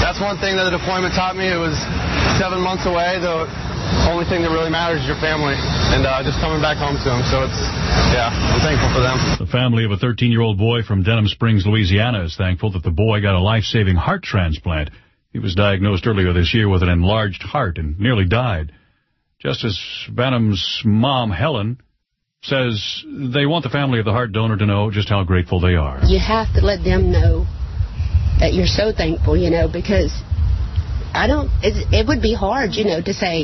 that's one thing that the deployment taught me. It was 7 months away. The only thing that really matters is your family, and just coming back home to them. So I'm thankful for them. The family of a 13-year-old boy from Denham Springs, Louisiana, is thankful that the boy got a life-saving heart transplant. He was diagnosed earlier this year with an enlarged heart and nearly died. Justice Banham's mom, Helen, says they want the family of the heart donor to know just how grateful they are. You have to let them know that you're so thankful, because it would be hard, to say,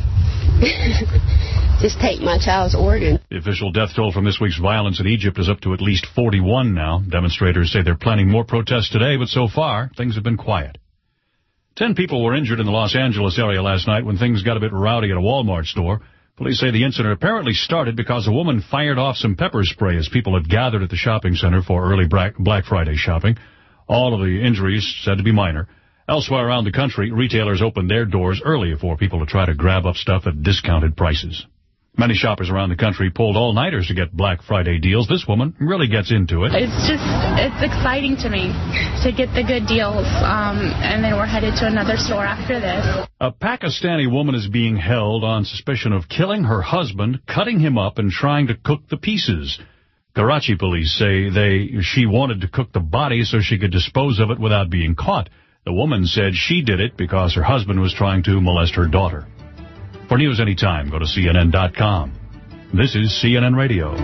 just take my child's organ. The official death toll from this week's violence in Egypt is up to at least 41 now. Demonstrators say they're planning more protests today, but so far, things have been quiet. 10 people were injured in the Los Angeles area last night when things got a bit rowdy at a Walmart store. Police say the incident apparently started because a woman fired off some pepper spray as people had gathered at the shopping center for early Black Friday shopping. All of the injuries said to be minor. Elsewhere around the country, retailers opened their doors early for people to try to grab up stuff at discounted prices. Many shoppers around the country pulled all-nighters to get Black Friday deals. This woman really gets into it. It's exciting to me to get the good deals, and then we're headed to another store after this. A Pakistani woman is being held on suspicion of killing her husband, cutting him up, and trying to cook the pieces. Karachi police say she wanted to cook the body so she could dispose of it without being caught. The woman said she did it because her husband was trying to molest her daughter. For news anytime, go to CNN.com. This is CNN Radio.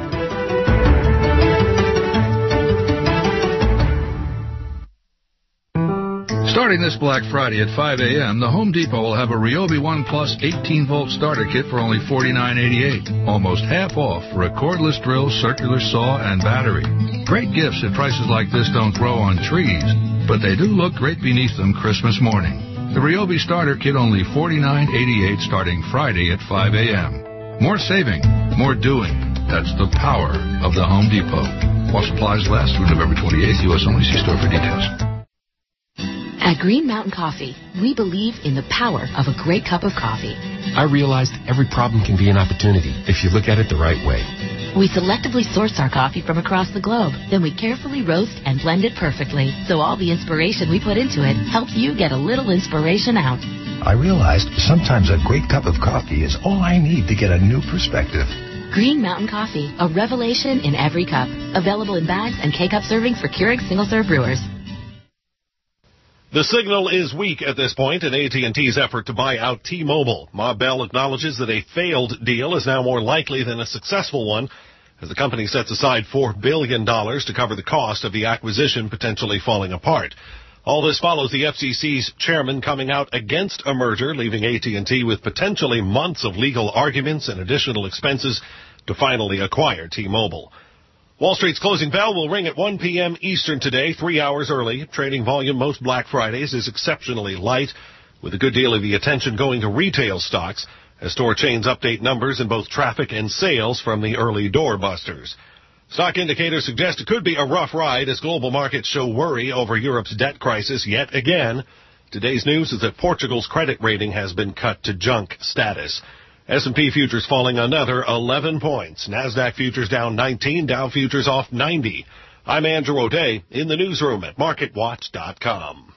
Starting this Black Friday at 5 a.m., the Home Depot will have a Ryobi One Plus 18-volt starter kit for only $49.88, almost half off for a cordless drill, circular saw, and battery. Great gifts at prices like this don't grow on trees, but they do look great beneath them Christmas morning. The Ryobi starter kit only $49.88 starting Friday at 5 a.m. More saving, more doing. That's the power of the Home Depot. While supplies last through November 28th, U.S. only. See store for details. At Green Mountain Coffee, we believe in the power of a great cup of coffee. I realized every problem can be an opportunity if you look at it the right way. We selectively source our coffee from across the globe. Then we carefully roast and blend it perfectly, so all the inspiration we put into it helps you get a little inspiration out. I realized sometimes a great cup of coffee is all I need to get a new perspective. Green Mountain Coffee, a revelation in every cup. Available in bags and K-Cup servings for Keurig single-serve brewers. The signal is weak at this point in AT&T's effort to buy out T-Mobile. Ma Bell acknowledges that a failed deal is now more likely than a successful one, as the company sets aside $4 billion to cover the cost of the acquisition potentially falling apart. All this follows the FCC's chairman coming out against a merger, leaving AT&T with potentially months of legal arguments and additional expenses to finally acquire T-Mobile. Wall Street's closing bell will ring at 1 p.m. Eastern today, 3 hours early. Trading volume most Black Fridays is exceptionally light, with a good deal of the attention going to retail stocks as store chains update numbers in both traffic and sales from the early doorbusters. Stock indicators suggest it could be a rough ride as global markets show worry over Europe's debt crisis yet again. Today's news is that Portugal's credit rating has been cut to junk status. S&P futures falling another 11 points. NASDAQ futures down 19, Dow futures off 90. I'm Andrew O'Day in the newsroom at MarketWatch.com.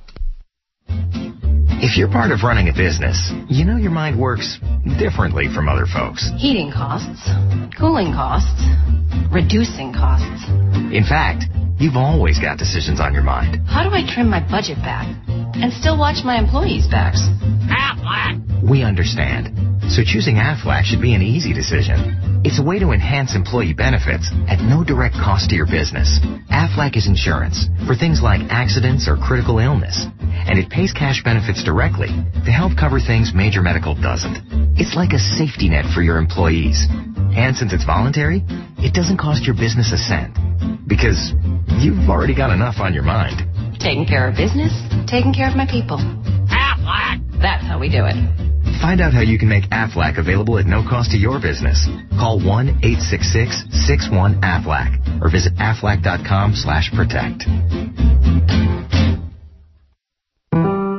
If you're part of running a business, you know your mind works differently from other folks. Heating costs, cooling costs, reducing costs. In fact, you've always got decisions on your mind. How do I trim my budget back and still watch my employees' backs? Aflac! We understand. So choosing Aflac should be an easy decision. It's a way to enhance employee benefits at no direct cost to your business. Aflac is insurance for things like accidents or critical illness, and it pays cash benefits directly to help cover things Major Medical doesn't. It's like a safety net for your employees. And since it's voluntary, it doesn't cost your business a cent, because you've already got enough on your mind. Taking care of business, taking care of my people. Aflac! That's how we do it. Find out how you can make Aflac available at no cost to your business. Call 1-866-61-AFLAC or visit aflac.com/protect.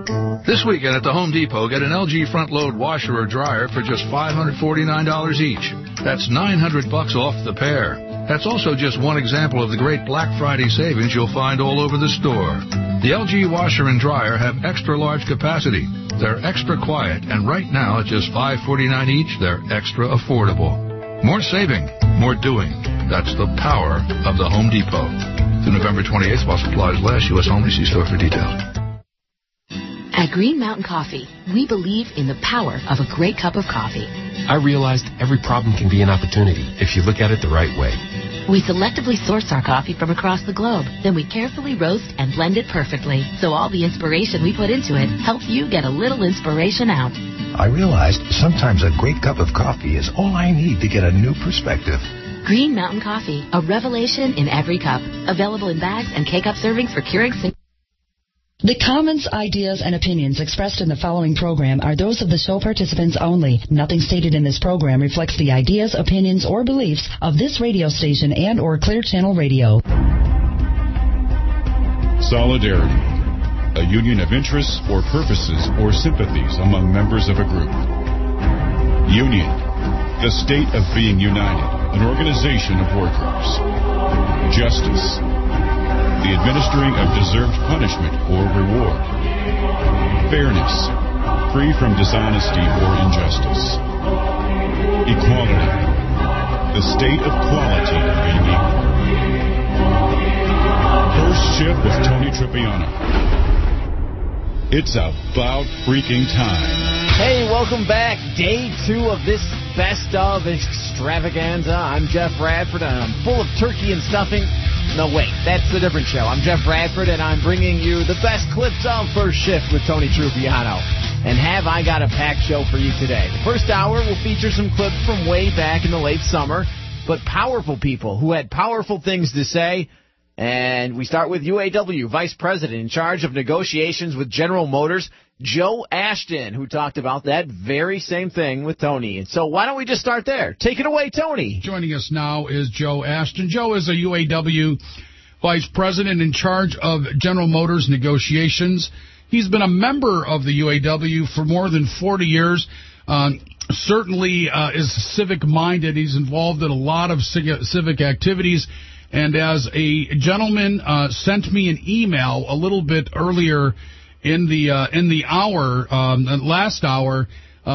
This weekend at the Home Depot, get an LG front-load washer or dryer for just $549 each. That's $900 off the pair. That's also just one example of the great Black Friday savings you'll find all over the store. The LG washer and dryer have extra large capacity. They're extra quiet, and right now at just $549 each, they're extra affordable. More saving, more doing. That's the power of the Home Depot. Through November 28th, while supplies last, U.S. only. See store for details. At Green Mountain Coffee, we believe in the power of a great cup of coffee. I realized every problem can be an opportunity if you look at it the right way. We selectively source our coffee from across the globe. Then we carefully roast and blend it perfectly. So all the inspiration we put into it helps you get a little inspiration out. I realized sometimes a great cup of coffee is all I need to get a new perspective. Green Mountain Coffee, a revelation in every cup. Available in bags and K-Cup servings for Keurig. The comments, ideas, and opinions expressed in the following program are those of the show participants only. Nothing stated in this program reflects the ideas, opinions, or beliefs of this radio station and or Clear Channel Radio. Solidarity, a union of interests or purposes or sympathies among members of a group. Union, the state of being united, an organization of workers. Justice, the administering of deserved punishment or reward. Fairness, free from dishonesty or injustice. Equality, the state of quality of being equal. First Shift with Tony Tripiano. It's about freaking time. Hey, welcome back. Day 2 of this Best of Extravaganza. I'm Jeff Radford, and I'm full of turkey and stuffing. No, wait, that's a different show. I'm Jeff Radford, and I'm bringing you the best clips of First Shift with Tony Trupiano. And have I got a packed show for you today? The first hour will feature some clips from way back in the late summer, but powerful people who had powerful things to say. And we start with UAW Vice President in charge of negotiations with General Motors, Joe Ashton, who talked about that very same thing with Tony. And so why don't we just start there? Take it away, Tony. Joining us now is Joe Ashton. Joe is a UAW Vice President in charge of General Motors negotiations. He's been a member of the UAW for more than 40 years. Certainly is civic-minded. He's involved in a lot of civic activities. And as a gentleman sent me an email a little bit earlier in the hour, last hour,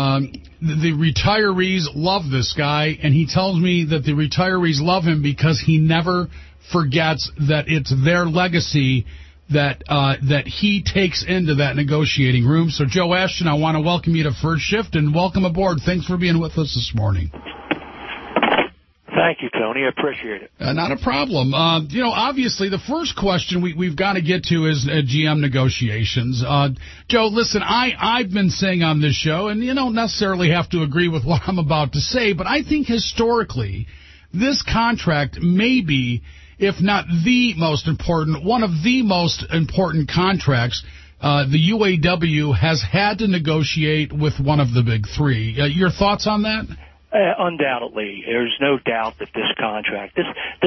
the retirees love this guy, and he tells me that the retirees love him because he never forgets that it's their legacy that he takes into that negotiating room. So, Joe Ashton, I want to welcome you to First Shift, and welcome aboard. Thanks for being with us this morning. Thank you, Tony. I appreciate it. Not a problem. Obviously, the first question we've got to get to is GM negotiations. Joe, listen, I've been saying on this show, and you don't necessarily have to agree with what I'm about to say, but I think historically this contract may be, if not the most important, one of the most important contracts the UAW has had to negotiate with one of the big three. Your thoughts on that? Undoubtedly, there's no doubt that this contract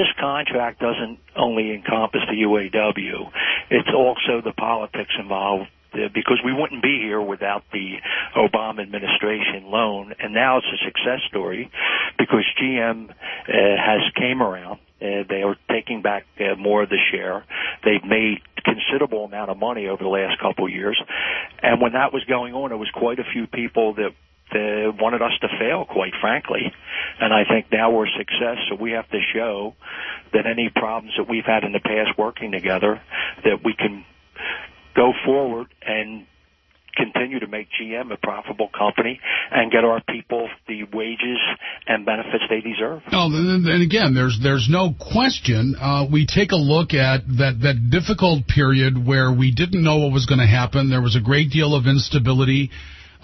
doesn't only encompass the UAW. It's also the politics involved, because we wouldn't be here without the Obama administration loan. And now it's a success story because GM has came around. They are taking back more of the share. They've made considerable amount of money over the last couple of years. And when that was going on, there was quite a few people that wanted us to fail, quite frankly. And I think now we're a success, so we have to show that any problems that we've had in the past working together, that we can go forward and continue to make GM a profitable company and get our people the wages and benefits they deserve. Oh, and again, there's no question. We take a look at that difficult period where we didn't know what was going to happen. There was a great deal of instability.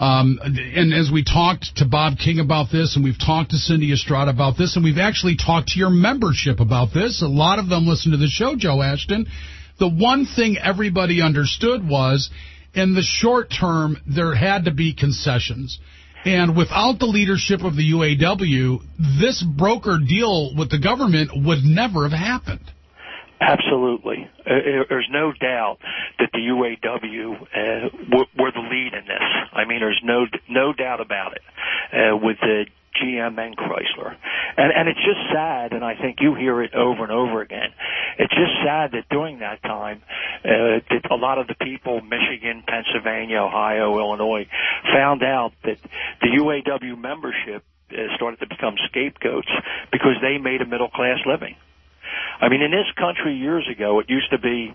And as we talked to Bob King about this, and we've talked to Cindy Estrada about this, and we've actually talked to your membership about this, a lot of them listen to the show, Joe Ashton, the one thing everybody understood was, in the short term, there had to be concessions. And without the leadership of the UAW, this broker deal with the government would never have happened. Absolutely. There's no doubt that the UAW were the lead in this. I mean, there's no doubt about it with the GM and Chrysler. And it's just sad, and I think you hear it over and over again. It's just sad that during that time, that a lot of the people, Michigan, Pennsylvania, Ohio, Illinois, found out that the UAW membership started to become scapegoats because they made a middle-class living. I mean, in this country years ago, it used to be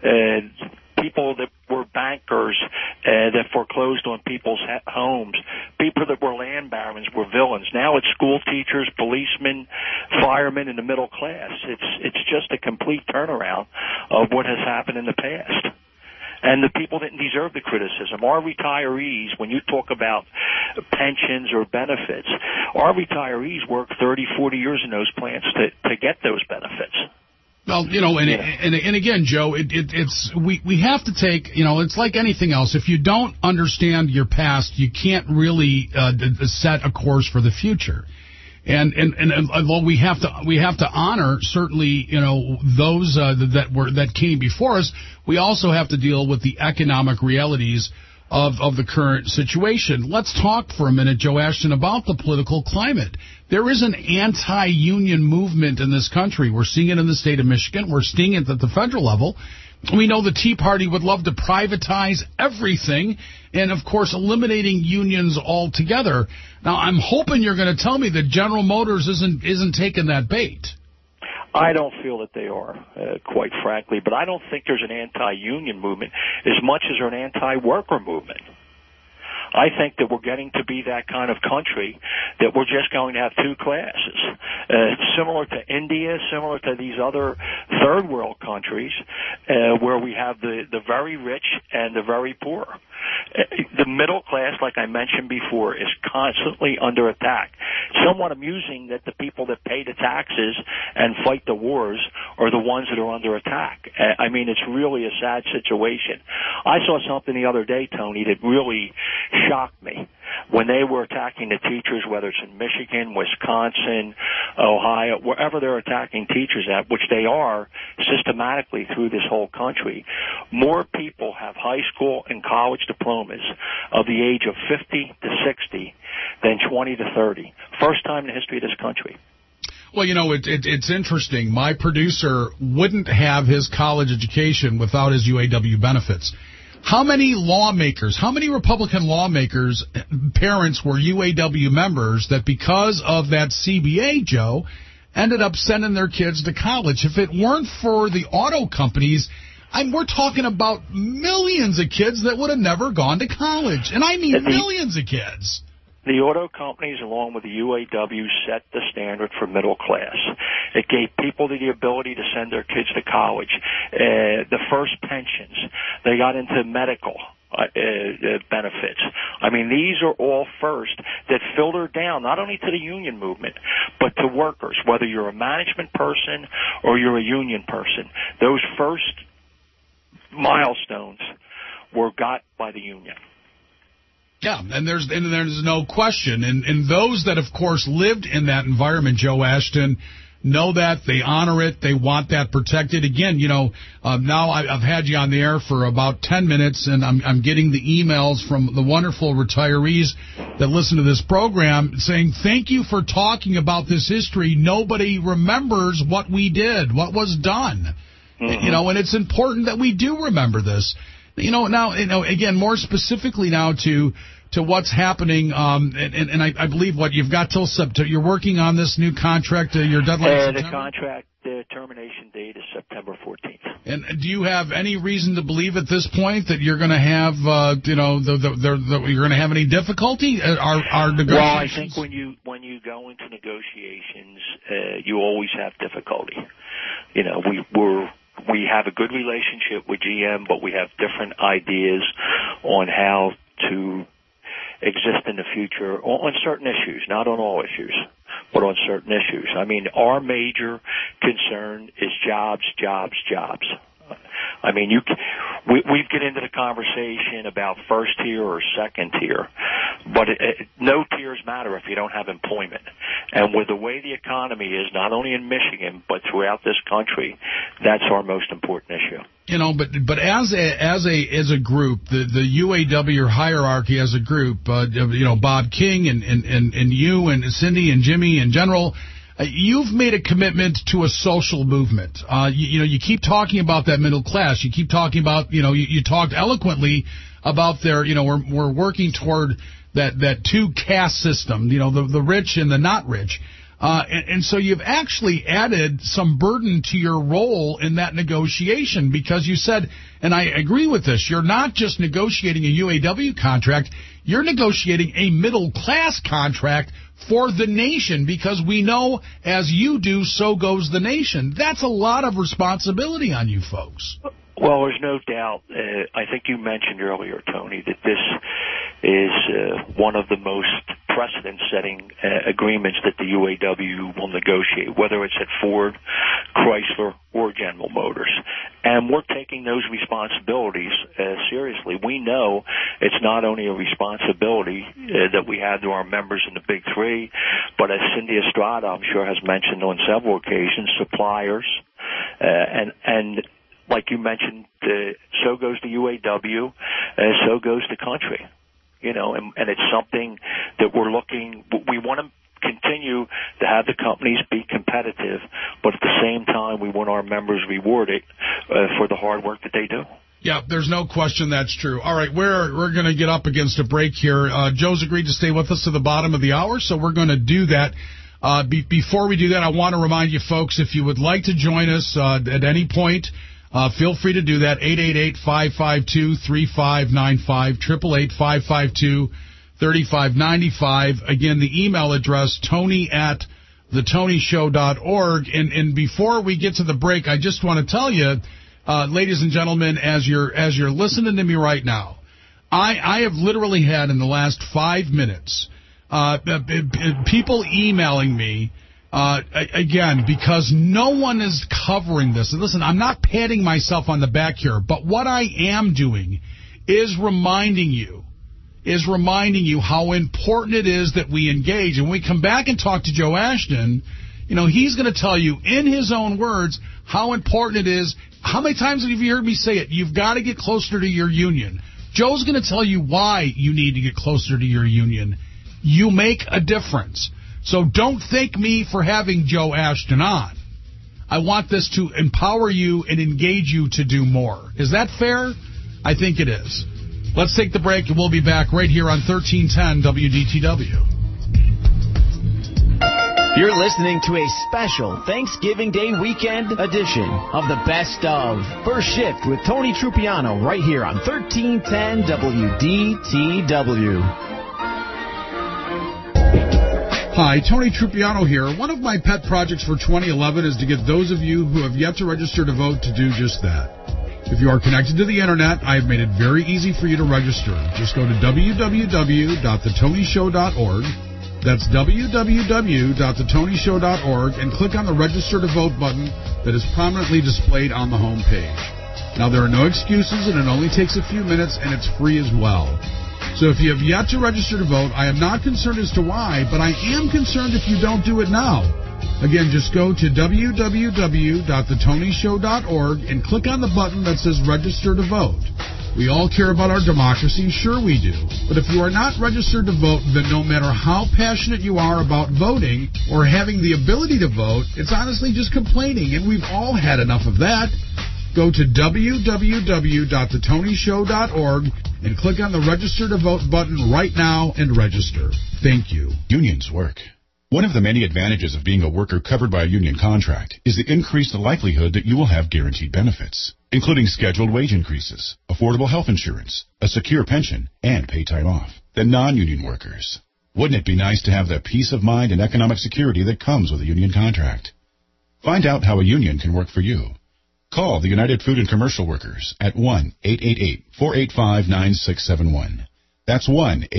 people that were bankers that foreclosed on people's homes. People that were land barons were villains. Now it's school teachers, policemen, firemen in the middle class. It's just a complete turnaround of what has happened in the past. And the people didn't deserve the criticism. Our retirees, when you talk about pensions or benefits, our retirees work 30, 40 years in those plants to get those benefits. Well, you know, and again, Joe, we have to take, you know, it's like anything else. If you don't understand your past, you can't really set a course for the future. And although we have to honor certainly, you know, those that came before us, we also have to deal with the economic realities of the current situation. Let's talk for a minute, Joe Ashton, about the political climate. There is an anti-union movement in this country. We're seeing it in the state of Michigan. We're seeing it at the federal level. We know the Tea Party would love to privatize everything and, of course, eliminating unions altogether. Now, I'm hoping you're going to tell me that General Motors isn't taking that bait. I don't feel that they are, quite frankly, but I don't think there's an anti-union movement as much as there's an anti-worker movement. I think that we're getting to be that kind of country that we're just going to have two classes, similar to India, similar to these other third world countries, where we have the very rich and the very poor. The middle class, like I mentioned before, is constantly under attack. Somewhat amusing that the people that pay the taxes and fight the wars are the ones that are under attack. I mean, it's really a sad situation. I saw something the other day, Tony, that really shocked me. When they were attacking the teachers, whether it's in Michigan, Wisconsin, Ohio, wherever they're attacking teachers at, which they are systematically through this whole country, more people have high school and college diplomas of the age of 50 to 60 than 20 to 30. First time in the history of this country. Well, you know, it's interesting. My producer wouldn't have his college education without his UAW benefits. How many lawmakers, how many Republican lawmakers' parents were UAW members that because of that CBA, Joe, ended up sending their kids to college? If it weren't for the auto companies, we're talking about millions of kids that would have never gone to college. And I mean millions of kids. The auto companies, along with the UAW, set the standard for middle class. It gave people the ability to send their kids to college. The first pensions, they got into medical benefits. I mean, these are all first that filter down not only to the union movement, but to workers, whether you're a management person or you're a union person. Those first milestones were got by the union. Yeah, and there's no question. And those that, of course, lived in that environment, Joe Ashton, know that. They honor it. They want that protected. Again, you know, now I've had you on the air for about 10 minutes, and I'm getting the emails from the wonderful retirees that listen to this program saying, thank you for talking about this history. Nobody remembers what we did, what was done. Mm-hmm. You know, and it's important that we do remember this. You know, now, you know, again, more specifically now to what's happening, and I believe what you've got till September. You're working on this new contract. Your deadline. The contract termination date is September 14th. And do you have any reason to believe at this point that you're going to have, you're going to have any difficulty? Our negotiations. Well, I think when you go into negotiations, you always have difficulty. You know, we have a good relationship with GM, but we have different ideas on how to exist in the future on certain issues, not on all issues, but on certain issues. I mean, our major concern is jobs, jobs, jobs. I mean, we get into the conversation about first tier or second tier, But no tears matter if you don't have employment. And with the way the economy is, not only in Michigan, but throughout this country, that's our most important issue. You know, but as a group, the UAW hierarchy as a group, you know, Bob King and you and Cindy and Jimmy in general, you've made a commitment to a social movement. You know, you keep talking about that middle class. You keep talking about, you know, you talked eloquently about you know, we're working toward that two caste system, you know, the rich and the not rich. And so you've actually added some burden to your role in that negotiation, because you said, and I agree with this, you're not just negotiating a UAW contract, you're negotiating a middle-class contract for the nation, because we know as you do, so goes the nation. That's a lot of responsibility on you folks. Well, there's no doubt. I think you mentioned earlier, Tony, that this is one of the most precedent-setting agreements that the UAW will negotiate, whether it's at Ford, Chrysler, or General Motors. And we're taking those responsibilities seriously. We know it's not only a responsibility that we have to our members in the Big Three, but as Cindy Estrada, I'm sure, has mentioned on several occasions, suppliers, and like you mentioned, so goes the UAW, so goes the country. You know, and it's something that we want to continue to have the companies be competitive, but at the same time, we want our members rewarded for the hard work that they do. Yeah, there's no question that's true. All right, we're going to get up against a break here. Joe's agreed to stay with us to the bottom of the hour, so we're going to do that. Before we do that, I want to remind you folks, if you would like to join us at any point, feel free to do that, 888-552-3595, 888-552-3595. Again, the email address, tony@thetonyshow.org. And before we get to the break, I just want to tell you, ladies and gentlemen, as you're listening to me right now, I have literally had in the last 5 minutes people emailing me, again, because no one is covering this. And listen, I'm not patting myself on the back here, but what I am doing is reminding you how important it is that we engage. And when we come back and talk to Joe Ashton, you know, he's going to tell you in his own words how important it is. How many times have you heard me say it? You've got to get closer to your union. Joe's going to tell you why you need to get closer to your union. You make a difference. So don't thank me for having Joe Ashton on. I want this to empower you and engage you to do more. Is that fair? I think it is. Let's take the break, and we'll be back right here on 1310 WDTW. You're listening to a special Thanksgiving Day weekend edition of the Best of First Shift with Tony Trupiano right here on 1310 WDTW. Hi, Tony Trupiano here. One of my pet projects for 2011 is to get those of you who have yet to register to vote to do just that. If you are connected to the Internet, I have made it very easy for you to register. Just go to www.thetonyshow.org. That's www.thetonyshow.org and click on the Register to Vote button that is prominently displayed on the home page. Now, there are no excuses, and it only takes a few minutes, and it's free as well. So if you have yet to register to vote, I am not concerned as to why, but I am concerned if you don't do it now. Again, just go to www.thetonyshow.org and click on the button that says Register to Vote. We all care about our democracy, sure we do. But if you are not registered to vote, then no matter how passionate you are about voting or having the ability to vote, it's honestly just complaining, and we've all had enough of that. Go to www.thetonyshow.org and click on the Register to Vote button right now and register. Thank you. Unions work. One of the many advantages of being a worker covered by a union contract is the increased likelihood that you will have guaranteed benefits, including scheduled wage increases, affordable health insurance, a secure pension, and paid time off, than non-union workers. Wouldn't it be nice to have the peace of mind and economic security that comes with a union contract? Find out how a union can work for you. Call the United Food and Commercial Workers at 1-888-485-9671. That's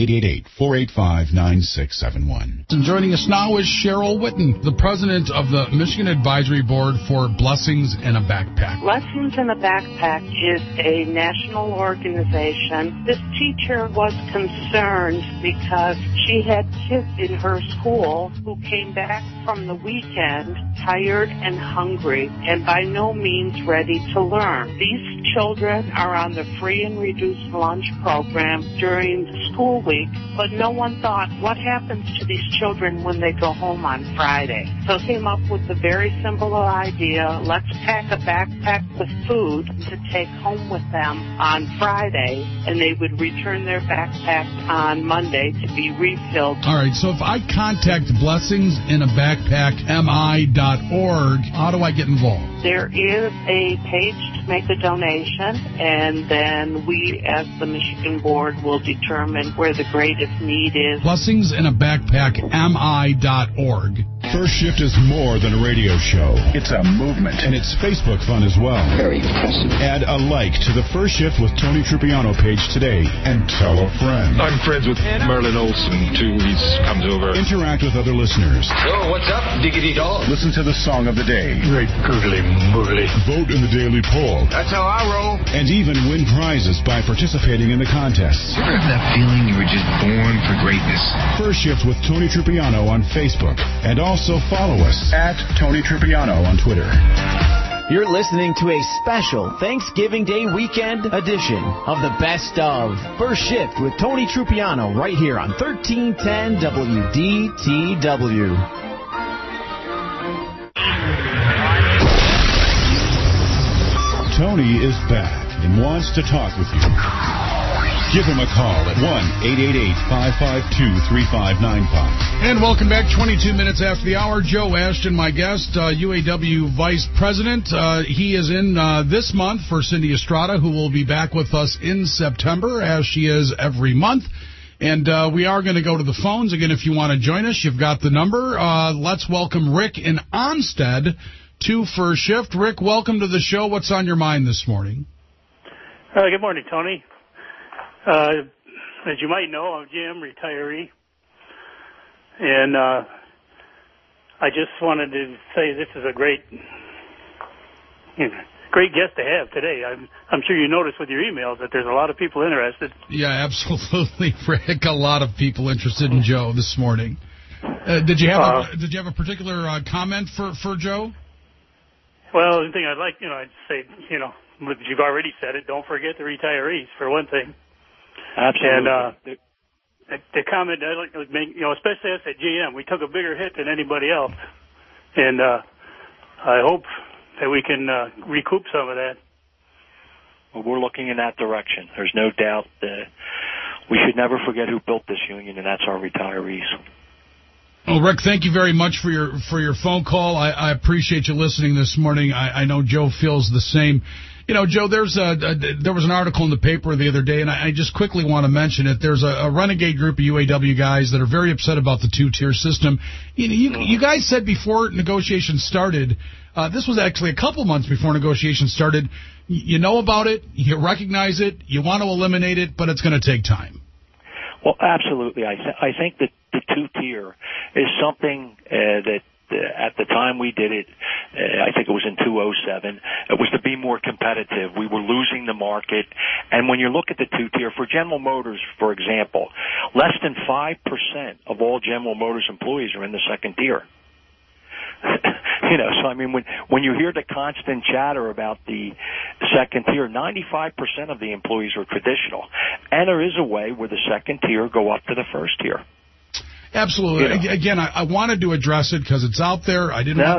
1-888-485-9671. And joining us now is Cheryl Witten, the president of the Michigan Advisory Board for Blessings in a Backpack. Blessings in a Backpack is a national organization. This teacher was concerned because she had kids in her school who came back from the weekend tired and hungry and by no means ready to learn. These children are on the free and reduced lunch program during the school week, but no one thought, what happens to these children when they go home on Friday? So came up with the very simple idea, let's pack a backpack with food to take home with them on Friday, and they would return their backpack on Monday to be refilled. All right, so if I contact blessingsinabagpackmi.org, how do I get involved? There is a page to make a donation, and then we, as the Michigan Board, will determine where the greatest need is. Blessingsinabagpackmi.org. First Shift is more than a radio show. It's a movement. And it's Facebook fun as well. Very impressive. Add a like to the First Shift with Tony Trupiano page today and tell a friend. I'm friends with Merlin Olsen, too. He's comes over. Interact with other listeners. So, what's up, diggity dog? Listen to the song of the day. Great googly moogly. Vote in the daily poll. That's how I roll. And even win prizes by participating in the contests. You ever have that feeling you were just born for greatness? First Shift with Tony Trupiano on Facebook. And also follow us at Tony Trupiano on Twitter. You're listening to a special Thanksgiving Day weekend edition of the Best of First Shift with Tony Trupiano right here on 1310 WDTW. Tony is back and wants to talk with you. Give him a call at 1-888-552-3595. And welcome back. 22 minutes after the hour. Joe Ashton, my guest, UAW Vice President. He is in this month for Cindy Estrada, who will be back with us in September, as she is every month. And we are going to go to the phones. Again, if you want to join us, you've got the number. Let's welcome Rick in Onstead to First Shift. Rick, welcome to the show. What's on your mind this morning? Good morning, Tony. As you might know, I'm a GM retiree, and I just wanted to say this is a great guest to have today. I'm sure you noticed with your emails that there's a lot of people interested. Yeah, absolutely, Rick. A lot of people interested in Joe this morning. Did you have a particular comment for Joe? Well, the thing I'd like, I'd say, you've already said it. Don't forget the retirees for one thing. Absolutely. And the comment I'd like to make, especially us at GM, we took a bigger hit than anybody else, and I hope that we can recoup some of that. Well, we're looking in that direction. There's no doubt that we should never forget who built this union, and that's our retirees. Well, Rick, thank you very much for your phone call. I appreciate you listening this morning. I know Joe feels the same. Joe, there was an article in the paper the other day, and I just quickly want to mention it. There's a renegade group of UAW guys that are very upset about the two-tier system. You guys said before negotiations started, this was actually a couple months before negotiations started, you know about it, you recognize it, you want to eliminate it, but it's going to take time. Well, absolutely. I think that the two-tier is something that at the time we did it, I think it was in 2007, it was to be more competitive. We were losing the market. And when you look at the two-tier, for General Motors, for example, less than 5% of all General Motors employees are in the second tier. So I mean, when you hear the constant chatter about the second tier, 95% of the employees are traditional. And there is a way where the second tier go up to the first tier. Absolutely. Again, I wanted to address it because it's out there.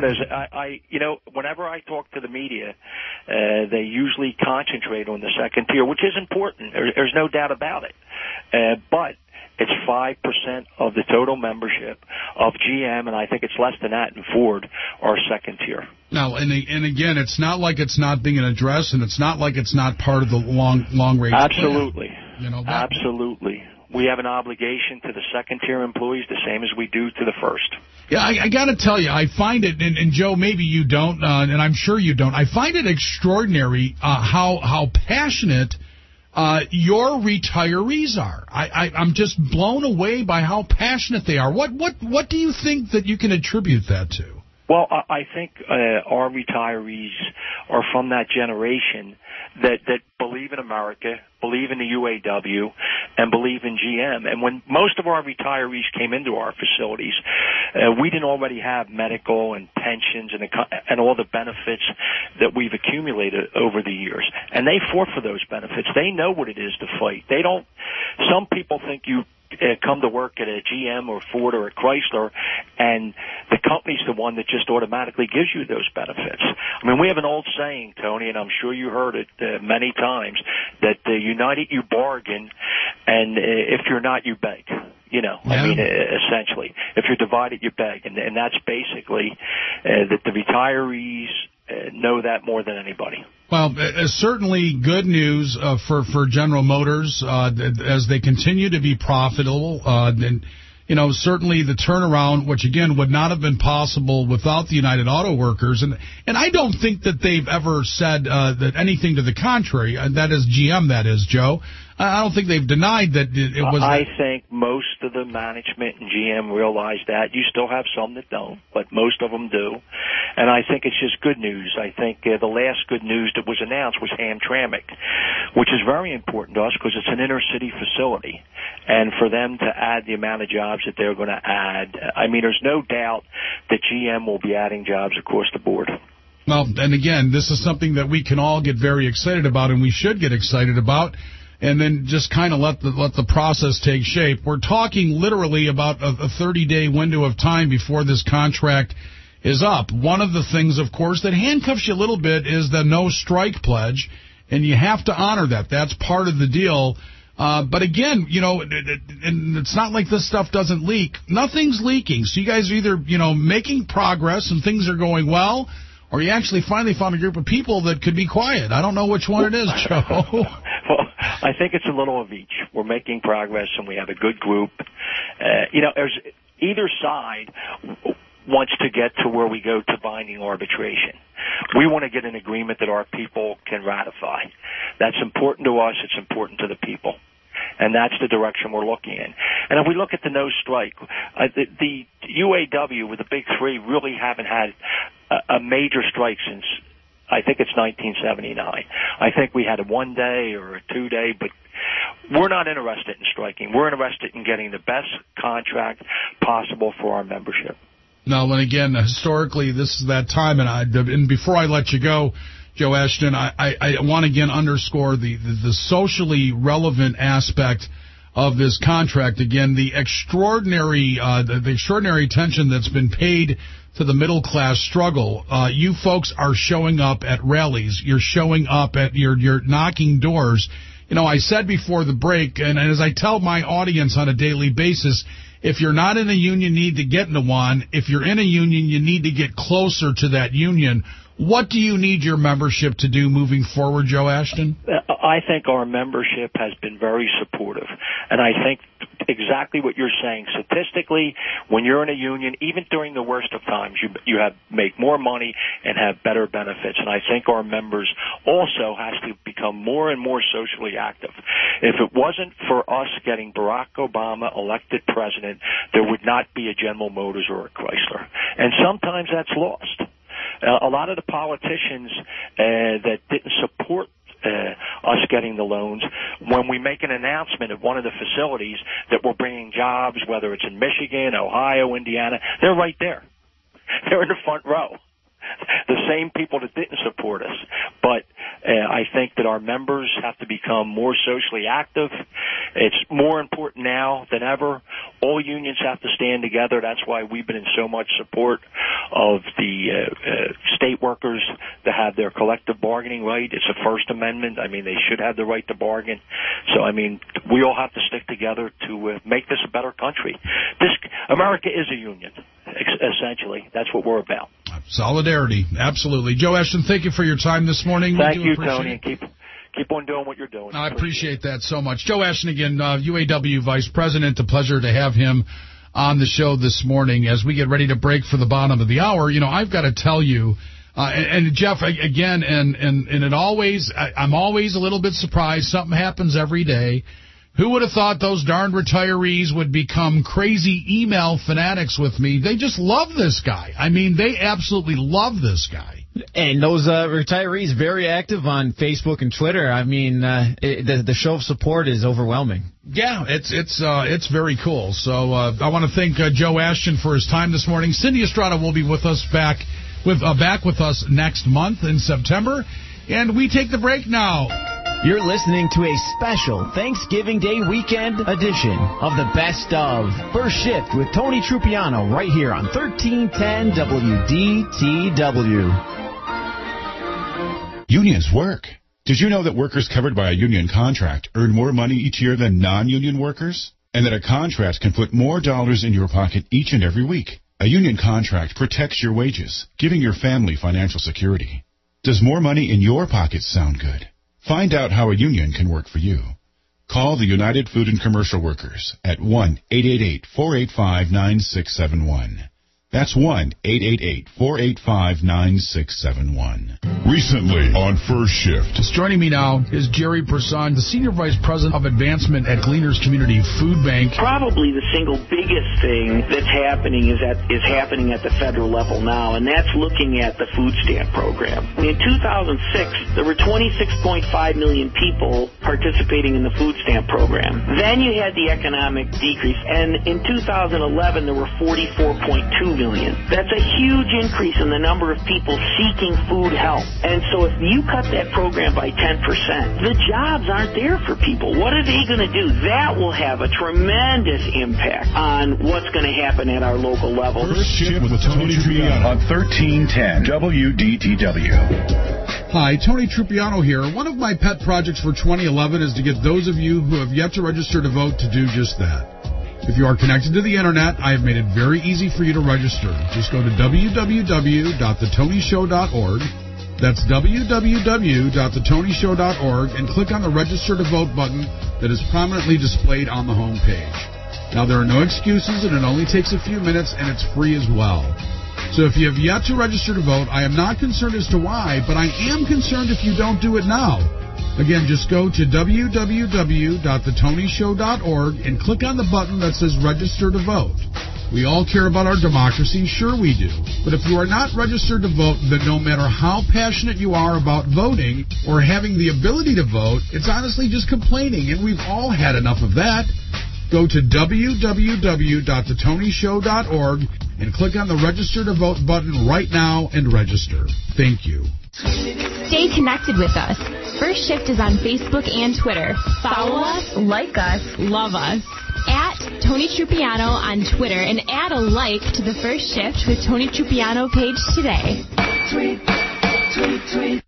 Whenever I talk to the media, they usually concentrate on the second tier, which is important. There's no doubt about it. But it's 5% of the total membership of GM, and I think it's less than that in Ford, are second tier. Now, and again, it's not like it's not being addressed, and it's not like it's not part of the long range. Absolutely. Plan. Absolutely. We have an obligation to the second-tier employees the same as we do to the first. Yeah, I got to tell you, I find it, and Joe, maybe you don't, and I'm sure you don't, I find it extraordinary how passionate your retirees are. I'm just blown away by how passionate they are. What do you think that you can attribute that to? Well, I think our retirees are from that generation that believe in America, believe in the UAW, and believe in GM. And when most of our retirees came into our facilities, we didn't already have medical and pensions and all the benefits that we've accumulated over the years. And they fought for those benefits. They know what it is to fight. They don't. Some people think you come to work at a GM or Ford or a Chrysler, and the company's the one that just automatically gives you those benefits. I mean, we have an old saying, Tony, and I'm sure you heard it many times, that united you bargain, and if you're not, you beg. You know, yeah. I mean, essentially, if you're divided, you beg, and that's basically that the retirees know that more than anybody. Well, certainly good news for General Motors as they continue to be profitable. And, you know, certainly the turnaround, which, again, would not have been possible without the United Auto Workers. And I don't think that they've ever said that anything to the contrary. That is GM, that is, Joe. I don't think they've denied that it was... I think most of the management in GM realize that. You still have some that don't, but most of them do. And I think it's just good news. I think the last good news that was announced was Hamtramck, which is very important to us because it's an inner-city facility. And for them to add the amount of jobs that they're going to add, I mean, there's no doubt that GM will be adding jobs across the board. Well, and again, this is something that we can all get very excited about, and we should get excited about, and then just kind of let the process take shape. We're talking literally about a 30-day window of time before this contract is up. One of the things, of course, that handcuffs you a little bit is the no strike pledge, and you have to honor that. That's part of the deal. But again, you know, and it's not like this stuff doesn't leak. Nothing's leaking. So you guys are either, you know, making progress and things are going well, or you actually finally found a group of people that could be quiet. I don't know which one it is, Joe. Well, I think it's a little of each. We're making progress, and we have a good group. You know, there's either side wants to get to where we go to binding arbitration. We want to get an agreement that our people can ratify. That's important to us. It's important to the people. And that's the direction we're looking in. And if we look at the no strike, the UAW with the big three really haven't had a major strike since, I think it's 1979. I think we had a 1 day or a 2 day, but we're not interested in striking. We're interested in getting the best contract possible for our membership. No, and again, historically, this is that time, and before I let you go, Joe Ashton, I want to again underscore the socially relevant aspect of this contract. Again, the extraordinary attention that's been paid to the middle class struggle. You folks are showing up at rallies. You're showing up at you're knocking doors. You know, I said before the break, and as I tell my audience on a daily basis, if you're not in a union, you need to get into one. If you're in a union, you need to get closer to that union. What do you need your membership to do moving forward, Joe Ashton? I think our membership has been very supportive. And I think exactly what you're saying. Statistically, when you're in a union, even during the worst of times, you make more money and have better benefits. And I think our members also has to become more and more socially active. If it wasn't for us getting Barack Obama elected president, there would not be a General Motors or a Chrysler. And sometimes that's lost. A lot of the politicians that didn't support us getting the loans, when we make an announcement at one of the facilities that we're bringing jobs, whether it's in Michigan, Ohio, Indiana, they're right there. They're in the front row. The same people that didn't support us. But I think that our members have to become more socially active. It's more important now than ever. All unions have to stand together. That's why we've been in so much support of the state workers to have their collective bargaining right. It's a First Amendment. I mean, they should have the right to bargain. So, I mean, we all have to stick together to make this a better country. America is a union, essentially. That's what we're about. Solidarity, absolutely. Joe Ashton, thank you for your time this morning. Thank you, Tony, and keep on doing what you're doing. I appreciate that so much. Joe Ashton again, UAW Vice President. A pleasure to have him on the show this morning as we get ready to break for the bottom of the hour. You know, I've got to tell you, And Jeff, again, and it always, I'm always a little bit surprised. Something happens every day. Who would have thought those darn retirees would become crazy email fanatics with me? They just love this guy. I mean, they absolutely love this guy. And those retirees very active on Facebook and Twitter. I mean, the show of support is overwhelming. Yeah, it's very cool. So I want to thank Joe Ashton for his time this morning. Cindy Estrada will be with us back with us next month in September, and we take the break now. You're listening to a special Thanksgiving Day weekend edition of the Best of First Shift with Tony Trupiano right here on 1310 WDTW. Unions work. Did you know that workers covered by a union contract earn more money each year than non-union workers? And that a contract can put more dollars in your pocket each and every week? A union contract protects your wages, giving your family financial security. Does more money in your pockets sound good? Find out how a union can work for you. Call the United Food and Commercial Workers at 1-888-485-9671. That's 1-888-485-9671. Recently on First Shift. Joining me now is Jerry Person, the Senior Vice President of Advancement at Gleaners Community Food Bank. Probably the single biggest thing that's happening is happening at the federal level now, and that's looking at the food stamp program. In 2006, there were 26.5 million people participating in the food stamp program. Then you had the economic decrease, and in 2011, there were 44.2 million. That's a huge increase in the number of people seeking food help. And so if you cut that program by 10%, the jobs aren't there for people. What are they going to do? That will have a tremendous impact on what's going to happen at our local level. First Shift with Tony Trupiano on 1310 WDTW. Hi, Tony Trupiano here. One of my pet projects for 2011 is to get those of you who have yet to register to vote to do just that. If you are connected to the Internet, I have made it very easy for you to register. Just go to www.thetonyshow.org. That's www.thetonyshow.org and click on the Register to Vote button that is prominently displayed on the home page. Now, there are no excuses, and it only takes a few minutes, and it's free as well. So if you have yet to register to vote, I am not concerned as to why, but I am concerned if you don't do it now. Again, just go to www.thetonyshow.org and click on the button that says Register to Vote. We all care about our democracy, sure we do. But if you are not registered to vote, then no matter how passionate you are about voting or having the ability to vote, it's honestly just complaining, and we've all had enough of that. Go to www.thetonyshow.org and click on the Register to Vote button right now and register. Thank you. Stay connected with us. First Shift is on Facebook and Twitter. Follow us, like us, love us. At Tony Trupiano on Twitter and add a like to the First Shift with Tony Trupiano page today. Tweet, tweet, tweet.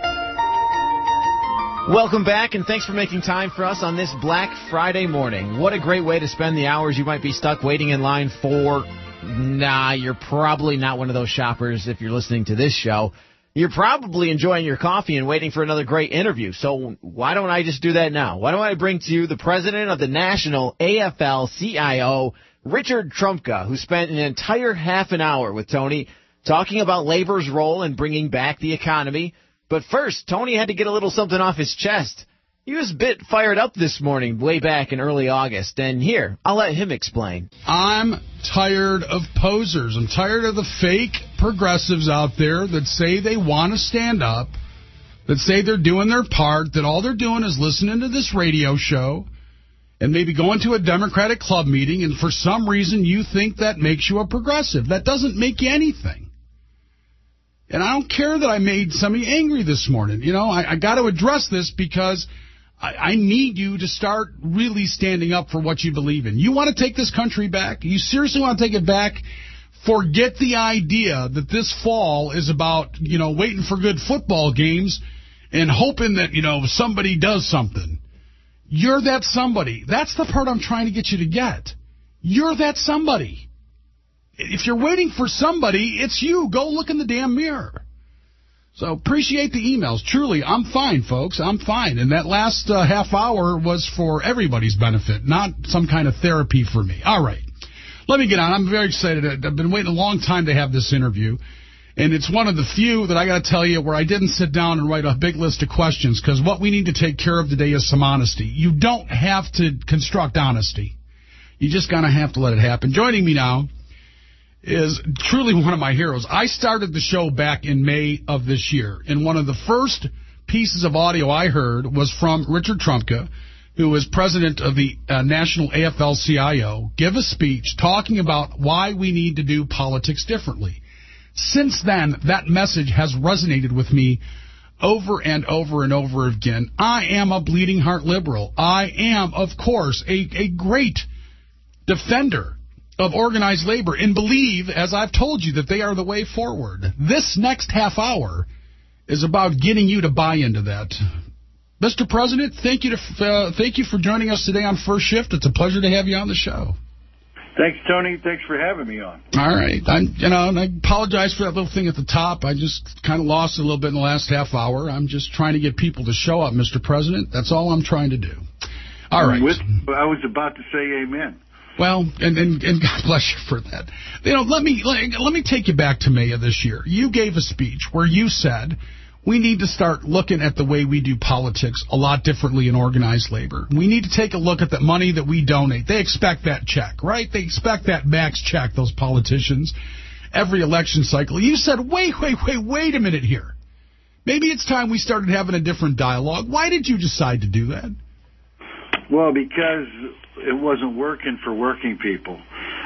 Welcome back, and thanks for making time for us on this Black Friday morning. What a great way to spend the hours you might be stuck waiting in line for. Nah, you're probably not one of those shoppers if you're listening to this show. You're probably enjoying your coffee and waiting for another great interview. So why don't I just do that now? Why don't I bring to you the president of the National AFL-CIO, Richard Trumka, who spent an entire half an hour with Tony talking about labor's role in bringing back the economy. But first, Tony had to get a little something off his chest. He was a bit fired up this morning, way back in early August. And here, I'll let him explain. I'm tired of posers. I'm tired of the fake progressives out there that say they want to stand up, that say they're doing their part, that all they're doing is listening to this radio show and maybe going to a Democratic club meeting, and for some reason you think that makes you a progressive. That doesn't make you anything. And I don't care that I made somebody angry this morning. You know, I got to address this because I need you to start really standing up for what you believe in. You want to take this country back? You seriously want to take it back? Forget the idea that this fall is about, waiting for good football games and hoping that, somebody does something. You're that somebody. That's the part I'm trying to get you to get. You're that somebody. If you're waiting for somebody, it's you. Go look in the damn mirror. So appreciate the emails. Truly, I'm fine, folks. I'm fine. And that last half hour was for everybody's benefit, not some kind of therapy for me. All right. Let me get on. I'm very excited. I've been waiting a long time to have this interview. And it's one of the few that I got to tell you where I didn't sit down and write a big list of questions, because what we need to take care of today is some honesty. You don't have to construct honesty. You just got to have to let it happen. Joining me now is truly one of my heroes. I started the show back in May of this year, and one of the first pieces of audio I heard was from Richard Trumka, who is president of the National AFL-CIO, give a speech talking about why we need to do politics differently. Since then, that message has resonated with me over and over and over again. I am a bleeding heart liberal. I am, of course, a great defender of organized labor and believe, as I've told you, that they are the way forward. This next half hour is about getting you to buy into that. Mr. President, thank you for joining us today on First Shift. It's a pleasure to have you on the show. Thanks, Tony. Thanks for having me on. All right. And I apologize for that little thing at the top. I just kind of lost it a little bit in the last half hour. I'm just trying to get people to show up, Mr. President. That's all I'm trying to do. All right. I was about to say amen. Well, and God bless you for that. Let me take you back to May of this year. You gave a speech where you said we need to start looking at the way we do politics a lot differently in organized labor. We need to take a look at the money that we donate. They expect that check, right? They expect that max check, those politicians, every election cycle. You said, wait a minute here. Maybe it's time we started having a different dialogue. Why did you decide to do that? Well, because it wasn't working for working people.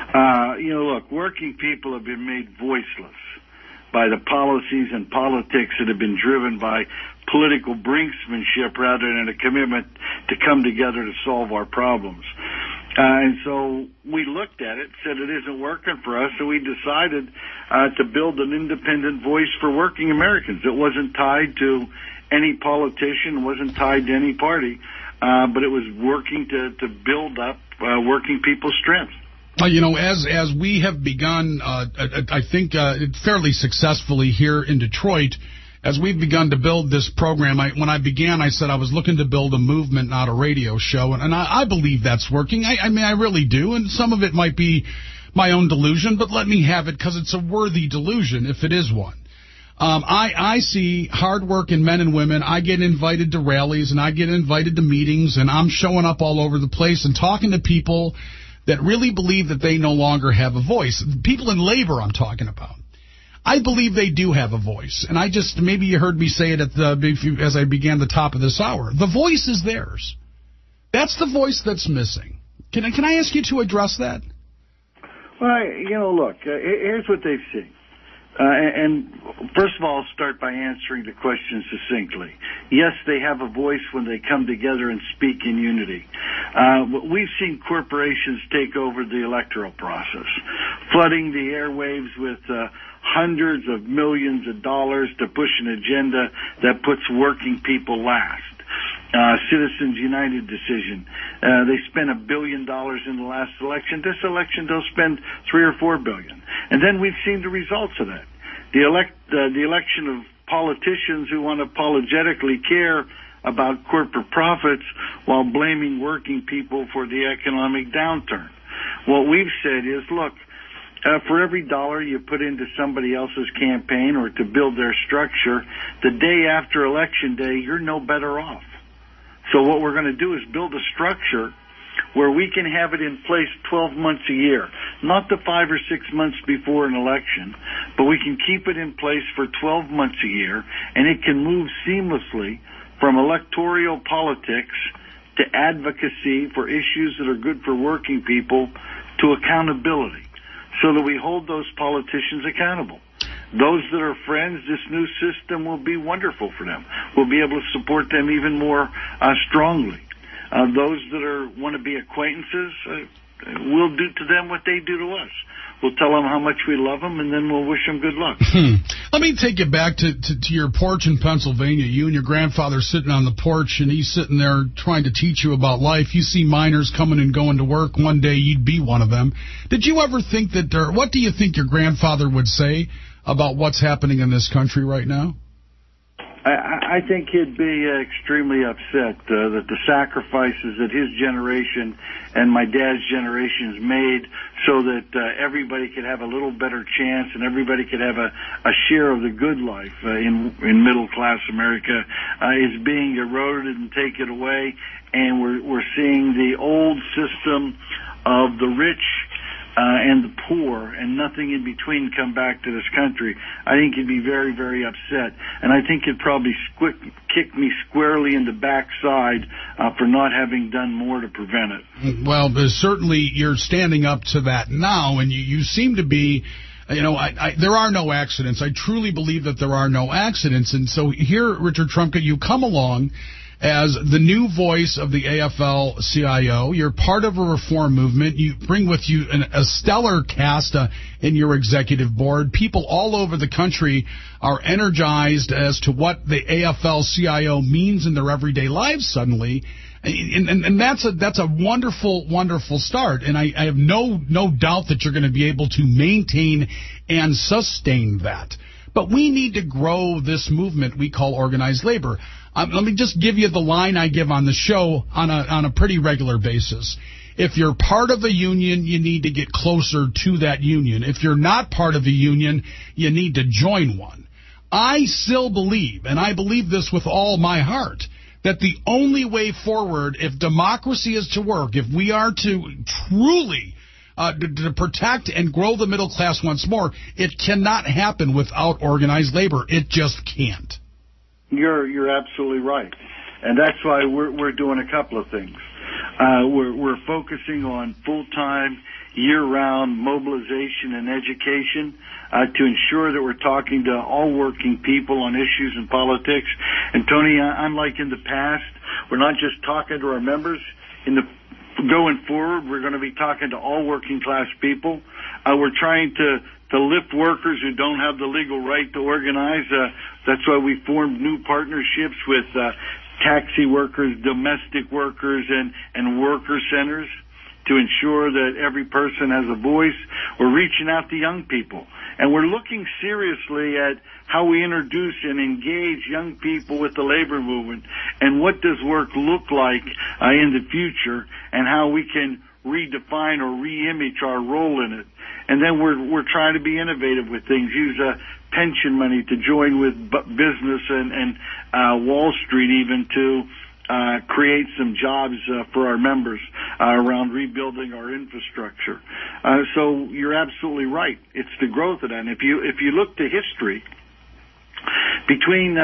Look, working people have been made voiceless by the policies and politics that have been driven by political brinksmanship rather than a commitment to come together to solve our problems. And so we looked at it, said it isn't working for us, so we decided to build an independent voice for working Americans. It wasn't tied to any politician, wasn't tied to any party, but it was working to build up working people's strength. As we have begun, I think fairly successfully here in Detroit, as we've begun to build this program, when I began, I said I was looking to build a movement, not a radio show, and I believe that's working. I mean, I really do, and some of it might be my own delusion, but let me have it because it's a worthy delusion if it is one. I see hard-working men and women. I get invited to rallies, and I get invited to meetings, and I'm showing up all over the place and talking to people that really believe that they no longer have a voice. People in labor I'm talking about. I believe they do have a voice. And maybe you heard me say it as I began the top of this hour. The voice is theirs. That's the voice that's missing. Can I ask you to address that? Well, look, here's what they've seen. And first of all, I'll start by answering the question succinctly. Yes, they have a voice when they come together and speak in unity. We've seen corporations take over the electoral process, flooding the airwaves with hundreds of millions of dollars to push an agenda that puts working people last. Citizens United decision. They spent $1 billion in the last election. This election they'll spend $3 or $4 billion. And then we've seen the results of that. The election of politicians who want to apologetically care about corporate profits while blaming working people for the economic downturn. What we've said is, look, for every dollar you put into somebody else's campaign or to build their structure, the day after Election Day, you're no better off. So what we're going to do is build a structure where we can have it in place 12 months a year, not the 5 or 6 months before an election, but we can keep it in place for 12 months a year, and it can move seamlessly from electoral politics to advocacy for issues that are good for working people to accountability, so that we hold those politicians accountable. Those that are friends, this new system will be wonderful for them. We'll be able to support them even more strongly. Those that want to be acquaintances, we'll do to them what they do to us. We'll tell them how much we love them, and then we'll wish them good luck. Let me take you back to your porch in Pennsylvania. You and your grandfather sitting on the porch, and he's sitting there trying to teach you about life. You see miners coming and going to work. One day you'd be one of them. Did you ever think what do you think your grandfather would say about what's happening in this country right now? I think he'd be extremely upset that the sacrifices that his generation and my dad's generations made so that everybody could have a little better chance and everybody could have a share of the good life in middle-class America is being eroded and taken away, and we're seeing the old system of the rich and the poor and nothing in between come back to this country. I think he'd be very, very upset. And I think he'd probably kick me squarely in the backside for not having done more to prevent it. Well, certainly you're standing up to that now, and you seem to be... there are no accidents. I truly believe that there are no accidents. And so here, Richard Trumka, you come along as the new voice of the AFL-CIO. You're part of a reform movement. You bring with you a stellar cast in your executive board. People all over the country are energized as to what the AFL-CIO means in their everyday lives suddenly. And that's a wonderful, wonderful start. And I have no doubt that you're going to be able to maintain and sustain that. But we need to grow this movement we call organized labor. Let me just give you the line I give on the show on a pretty regular basis. If you're part of a union, you need to get closer to that union. If you're not part of a union, you need to join one. I still believe, and I believe this with all my heart, that the only way forward, if democracy is to work, if we are to truly to protect and grow the middle class once more, it cannot happen without organized labor. It just can't. You're absolutely right, and that's why we're doing a couple of things. We're focusing on full-time, year-round mobilization and education to ensure that we're talking to all working people on issues in politics. And Tony, unlike in the past, we're not just talking to our members. Going forward, we're going to be talking to all working class people. We're trying to lift workers who don't have the legal right to organize. That's why we formed new partnerships with taxi workers, domestic workers, and worker centers to ensure that every person has a voice. We're reaching out to young people, and we're looking seriously at how we introduce and engage young people with the labor movement and what does work look like in the future and how we can redefine or re-image our role in it. And then we're trying to be innovative with things, use pension money to join with business and Wall Street even to create some jobs for our members around rebuilding our infrastructure. So you're absolutely right. It's the growth of that. And if you look to history, between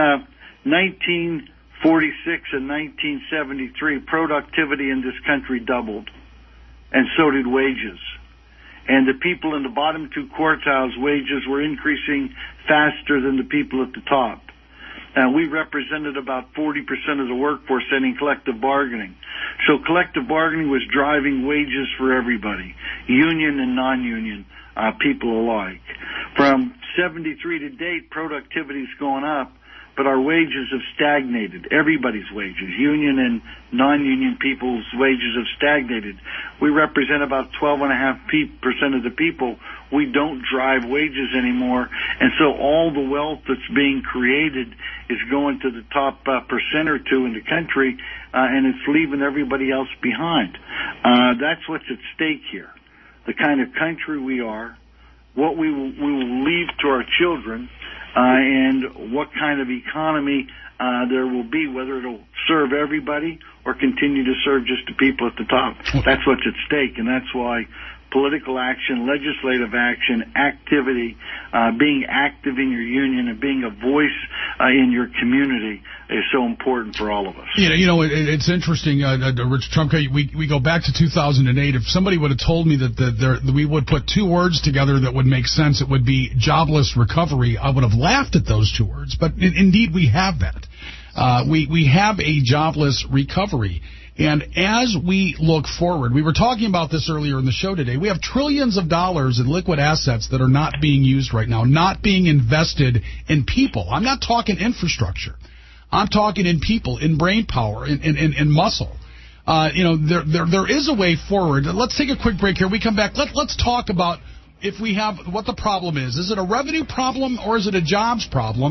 1946 and 1973, productivity in this country doubled, and so did wages. And the people in the bottom two quartiles, wages were increasing faster than the people at the top. We represented about 40% of the workforce in collective bargaining. So collective bargaining was driving wages for everybody, union and non-union people alike. From 73 to date, productivity's gone up, but our wages have stagnated. Everybody's wages, union and non-union people's wages have stagnated. We represent about 12.5% of the people. We don't drive wages anymore, and so all the wealth that's being created is going to the top percent or two in the country, and it's leaving everybody else behind. That's what's at stake here. The kind of country we are, what we will leave to our children, and what kind of economy there will be, whether it'll serve everybody or continue to serve just the people at the top. That's what's at stake, and that's why political action, legislative action, activity, being active in your union and being a voice in your community is so important for all of us. It's interesting, Rich Trumka, we go back to 2008. If somebody would have told me that we would put two words together that would make sense, it would be jobless recovery, I would have laughed at those two words. But indeed, we have that. We have a jobless recovery. And as we look forward, we were talking about this earlier in the show today, we have trillions of dollars in liquid assets that are not being used right now, not being invested in people. I'm not talking infrastructure. I'm talking in people, in brain power, in muscle. There is a way forward. Let's take a quick break here. We come back. Let's talk about what the problem is. Is it a revenue problem or is it a jobs problem?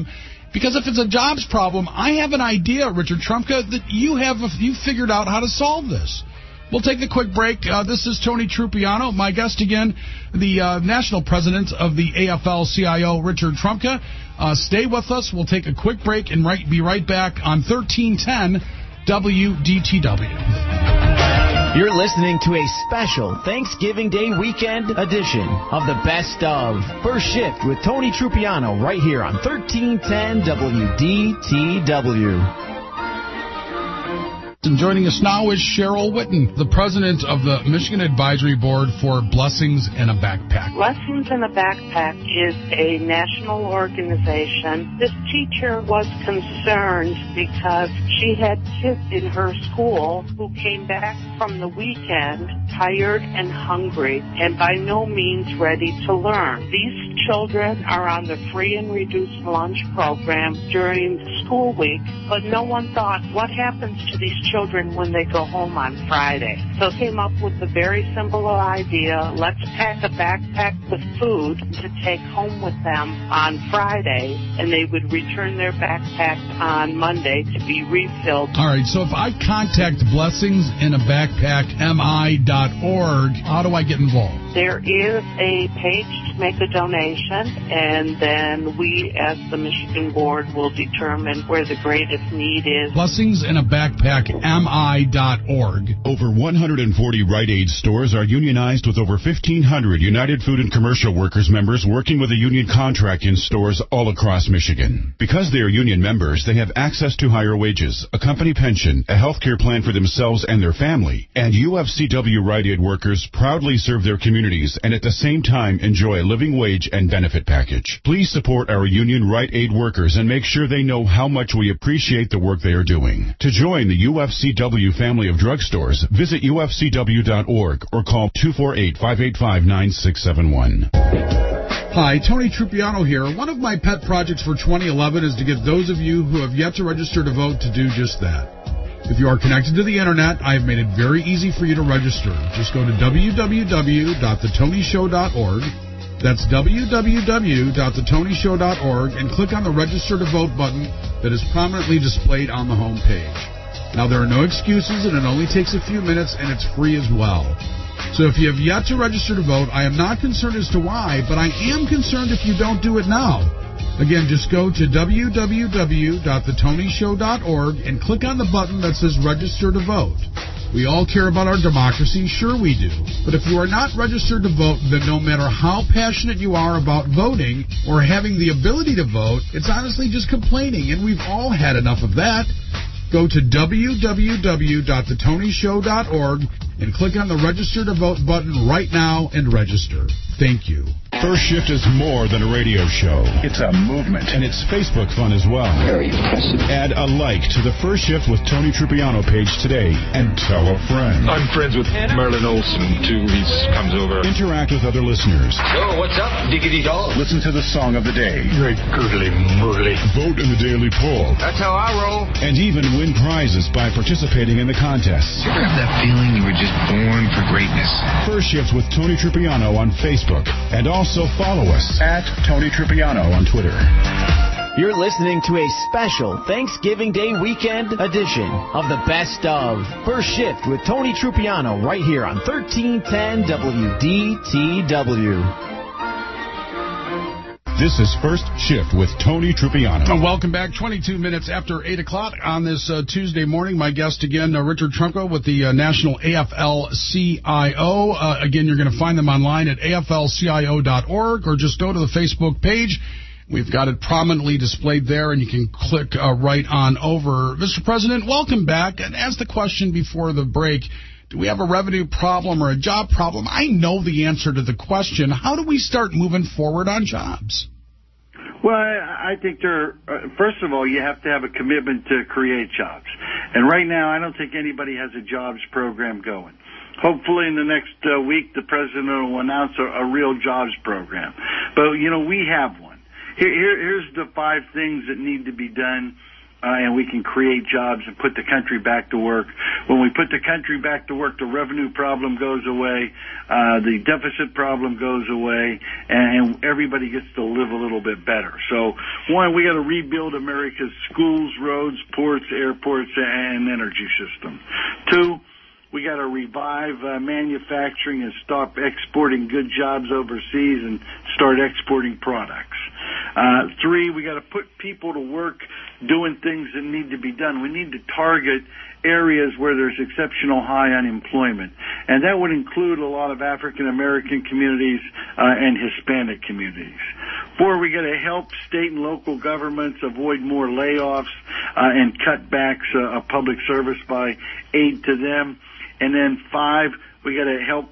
Because if it's a jobs problem, I have an idea, Richard Trumka, that you figured out how to solve this. We'll take a quick break. This is Tony Trupiano. My guest again, the national president of the AFL-CIO, Richard Trumka. Stay with us. We'll take a quick break and be right back on 1310 WDTW. You're listening to a special Thanksgiving Day weekend edition of the Best of First Shift with Tony Trupiano right here on 1310 WDTW. And joining us now is Cheryl Whitten, the president of the Michigan Advisory Board for Blessings in a Backpack. Blessings in a Backpack is a national organization. This teacher was concerned because she had kids in her school who came back from the weekend tired and hungry and by no means ready to learn. These children are on the free and reduced lunch program during the school week, but no one thought, what happens to these children when they go home on Friday? So came up with the very simple idea, let's pack a backpack with food to take home with them on Friday, and they would return their backpack on Monday to be refilled. All right, so if I contact blessingsinabagpackmi.org, how do I get involved? There is a page to make a donation, and then we, as the Michigan Board, will determine where the greatest need is. blessingsinabagpackmi.org. Over 140 Rite Aid stores are unionized with over 1,500 United Food and Commercial Workers members working with a union contract in stores all across Michigan. Because they are union members, they have access to higher wages, a company pension, a health care plan for themselves and their family, and UFCW Rite Aid workers proudly serve their communities and at the same time enjoy a living wage and benefit package. Please support our union Rite Aid workers and make sure they know how much we appreciate the work they are doing. To join the UFCW family of drugstores, visit ufcw.org or call 248-585-9671. Hi, Tony Trupiano here. One of my pet projects for 2011 is to get those of you who have yet to register to vote to do just that. If you are connected to the Internet, I have made it very easy for you to register. Just go to www.thetonyshow.org. That's www.thetonyshow.org and click on the Register to Vote button that is prominently displayed on the home page. Now, there are no excuses, and it only takes a few minutes, and it's free as well. So if you have yet to register to vote, I am not concerned as to why, but I am concerned if you don't do it now. Again, just go to www.thetonyshow.org and click on the button that says Register to Vote. We all care about our democracy, sure we do. But if you are not registered to vote, then no matter how passionate you are about voting or having the ability to vote, it's honestly just complaining, and we've all had enough of that. Go to www.thetonyshow.org and click on the Register to Vote button right now and register. Thank you. First Shift is more than a radio show. It's a movement. And it's Facebook fun as well. Very impressive. Add a like to the First Shift with Tony Trupiano page today and tell a friend. I'm friends with Merlin Olsen, too. He comes over. Interact with other listeners. So, what's up, diggity dog? Listen to the song of the day. Great goodly moodly. Vote in the daily poll. That's how I roll. And even win prizes by participating in the contests. You ever have that feeling you were just born for greatness? First Shift with Tony Trupiano on Facebook. And also follow us at Tony Trupiano on Twitter. You're listening to a special Thanksgiving Day weekend edition of the Best of First Shift with Tony Trupiano right here on 1310 WDTW. This is First Shift with Tony Trupiano. Welcome back. 22 minutes after 8 o'clock on this Tuesday morning. My guest again, Richard Trumka with the National AFL-CIO. Again, you're going to find them online at aflcio.org or just go to the Facebook page. We've got it prominently displayed there, and you can click right on over. Mr. President, welcome back. And ask the question before the break, do we have a revenue problem or a job problem? I know the answer to the question. How do we start moving forward on jobs? Well, I think first of all, you have to have a commitment to create jobs. And right now, I don't think anybody has a jobs program going. Hopefully in the next week, the president will announce a real jobs program. But, we have one. Here's the 5 things that need to be done and we can create jobs and put the country back to work. When we put the country back to work, the revenue problem goes away, the deficit problem goes away, and everybody gets to live a little bit better. So, one, we got to rebuild America's schools, roads, ports, airports, and energy system. Two, we got to revive manufacturing and stop exporting good jobs overseas and start exporting products. Three, we got to put people to work doing things that need to be done. We need to target areas where there's exceptional high unemployment, and that would include a lot of African American communities and Hispanic communities. Four, we got to help state and local governments avoid more layoffs and cutbacks of public service by aid to them. And then five, we got to help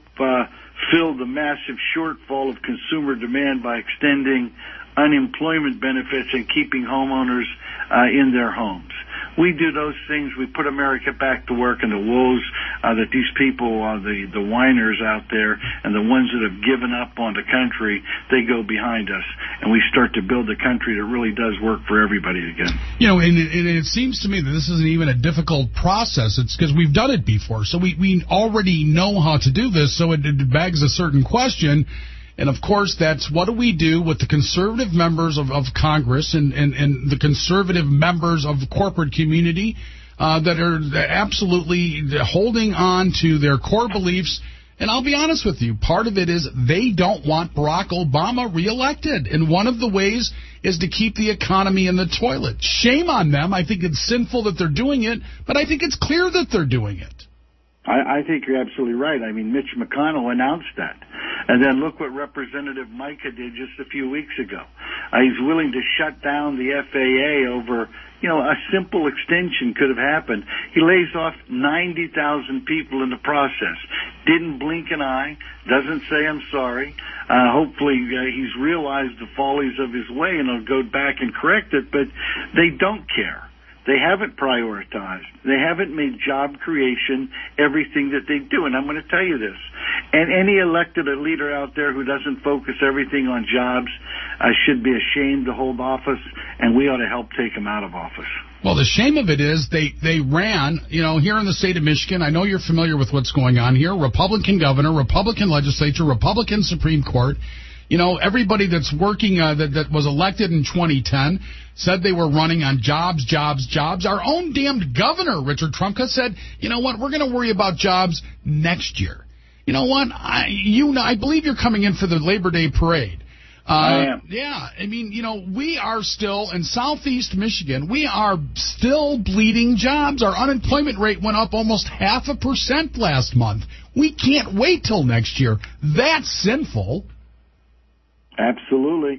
fill the massive shortfall of consumer demand by extending unemployment benefits and keeping homeowners in their homes. We do those things. We put America back to work, and the woes that these people, the whiners out there, and the ones that have given up on the country, they go behind us, and we start to build a country that really does work for everybody again. You know, and it seems to me that this isn't even a difficult process. It's because we've done it before, so we already know how to do this. So it begs a certain question. And, of course, that's what do we do with the conservative members of Congress and the conservative members of the corporate community that are absolutely holding on to their core beliefs. And I'll be honest with you, part of it is they don't want Barack Obama reelected. And one of the ways is to keep the economy in the toilet. Shame on them. I think it's sinful that they're doing it, but I think it's clear that they're doing it. I think you're absolutely right. I mean, Mitch McConnell announced that. And then look what Representative Micah did just a few weeks ago. He's willing to shut down the FAA over, a simple extension could have happened. He lays off 90,000 people in the process. Didn't blink an eye. Doesn't say I'm sorry. Hopefully he's realized the follies of his way and he'll go back and correct it, but they don't care. They haven't prioritized. They haven't made job creation everything that they do. And I'm going to tell you this. And any elected leader out there who doesn't focus everything on jobs should be ashamed to hold office, and we ought to help take them out of office. Well, the shame of it is they ran, here in the state of Michigan. I know you're familiar with what's going on here. Republican governor, Republican legislature, Republican Supreme Court. Everybody that's working, that was elected in 2010 said they were running on jobs. Our own damned governor, Richard Trumka, said, you know what, we're going to worry about jobs next year. You know what, I believe you're coming in for the Labor Day parade. I am. Yeah, I mean, we are still, in southeast Michigan, we are still bleeding jobs. Our unemployment rate went up almost 0.5% last month. We can't wait till next year. That's sinful. Absolutely.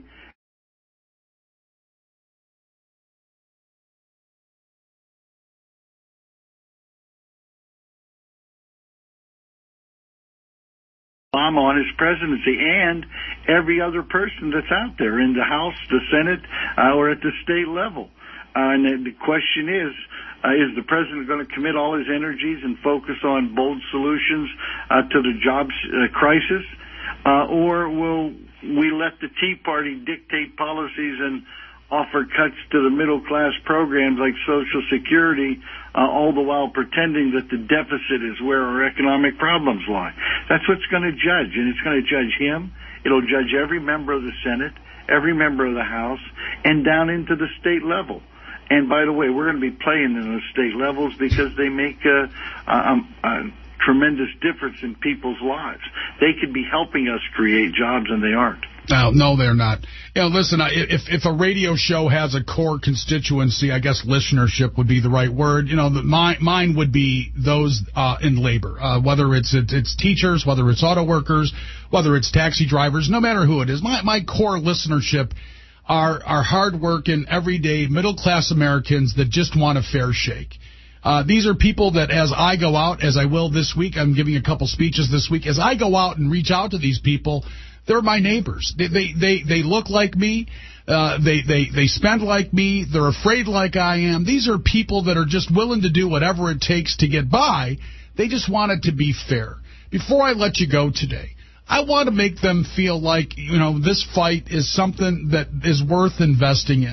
Obama on his presidency and every other person that's out there in the House, the Senate, or at the state level. And the question is the president going to commit all his energies and focus on bold solutions to the jobs crisis, or will we let the Tea Party dictate policies and offer cuts to the middle-class programs like Social Security, all the while pretending that the deficit is where our economic problems lie? That's what's going to judge, and it's going to judge him. It'll judge every member of the Senate, every member of the House, and down into the state level. And by the way, we're going to be playing in those state levels because they make a tremendous difference in people's lives. They could be helping us create jobs, and they aren't. No, they're not. Listen, if a radio show has a core constituency, I guess listenership would be the right word. Mine would be those in labor, whether it's teachers, whether it's auto workers, whether it's taxi drivers, no matter who it is. My core listenership are hard-working, everyday, middle-class Americans that just want a fair shake. These are people that, as I go out, as I will this week, I'm giving a couple speeches this week, as I go out and reach out to these people, they're my neighbors. They look like me. They spend like me. They're afraid like I am. These are people that are just willing to do whatever it takes to get by. They just want it to be fair. Before I let you go today, I want to make them feel like, this fight is something that is worth investing in.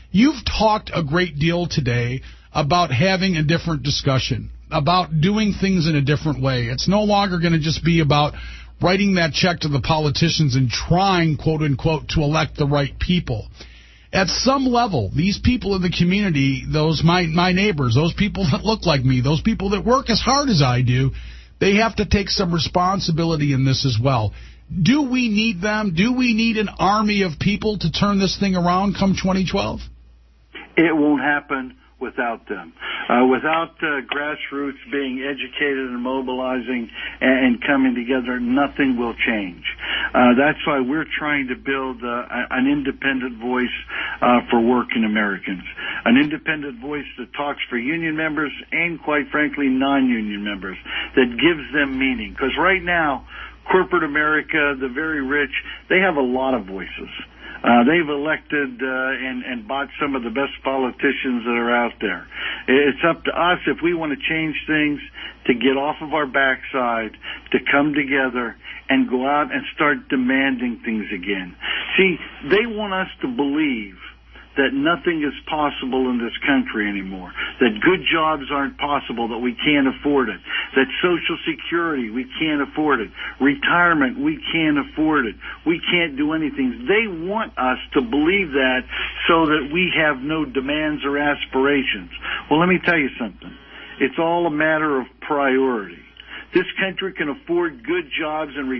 You've talked a great deal today about having a different discussion, about doing things in a different way. It's no longer going to just be about writing that check to the politicians and trying, quote unquote, to elect the right people. At some level, these people in the community, those my neighbors, those people that look like me, those people that work as hard as I do, they have to take some responsibility in this as well. Do we need them? Do we need an army of people to turn this thing around come 2012? It won't happen without them. Without grassroots being educated and mobilizing and coming together, nothing will change. That's why we're trying to build an independent voice for working Americans, an independent voice that talks for union members and, quite frankly, non-union members, that gives them meaning. Because right now, corporate America, the very rich, they have a lot of voices. They've elected and bought some of the best politicians that are out there. It's up to us, if we want to change things, to get off of our backside, to come together and go out and start demanding things again. See, they want us to believe that nothing is possible in this country anymore, that good jobs aren't possible, that we can't afford it, that Social Security, we can't afford it, retirement, we can't afford it, we can't do anything. They want us to believe that so that we have no demands or aspirations. Well, let me tell you something. It's all a matter of priority. This country can afford good jobs and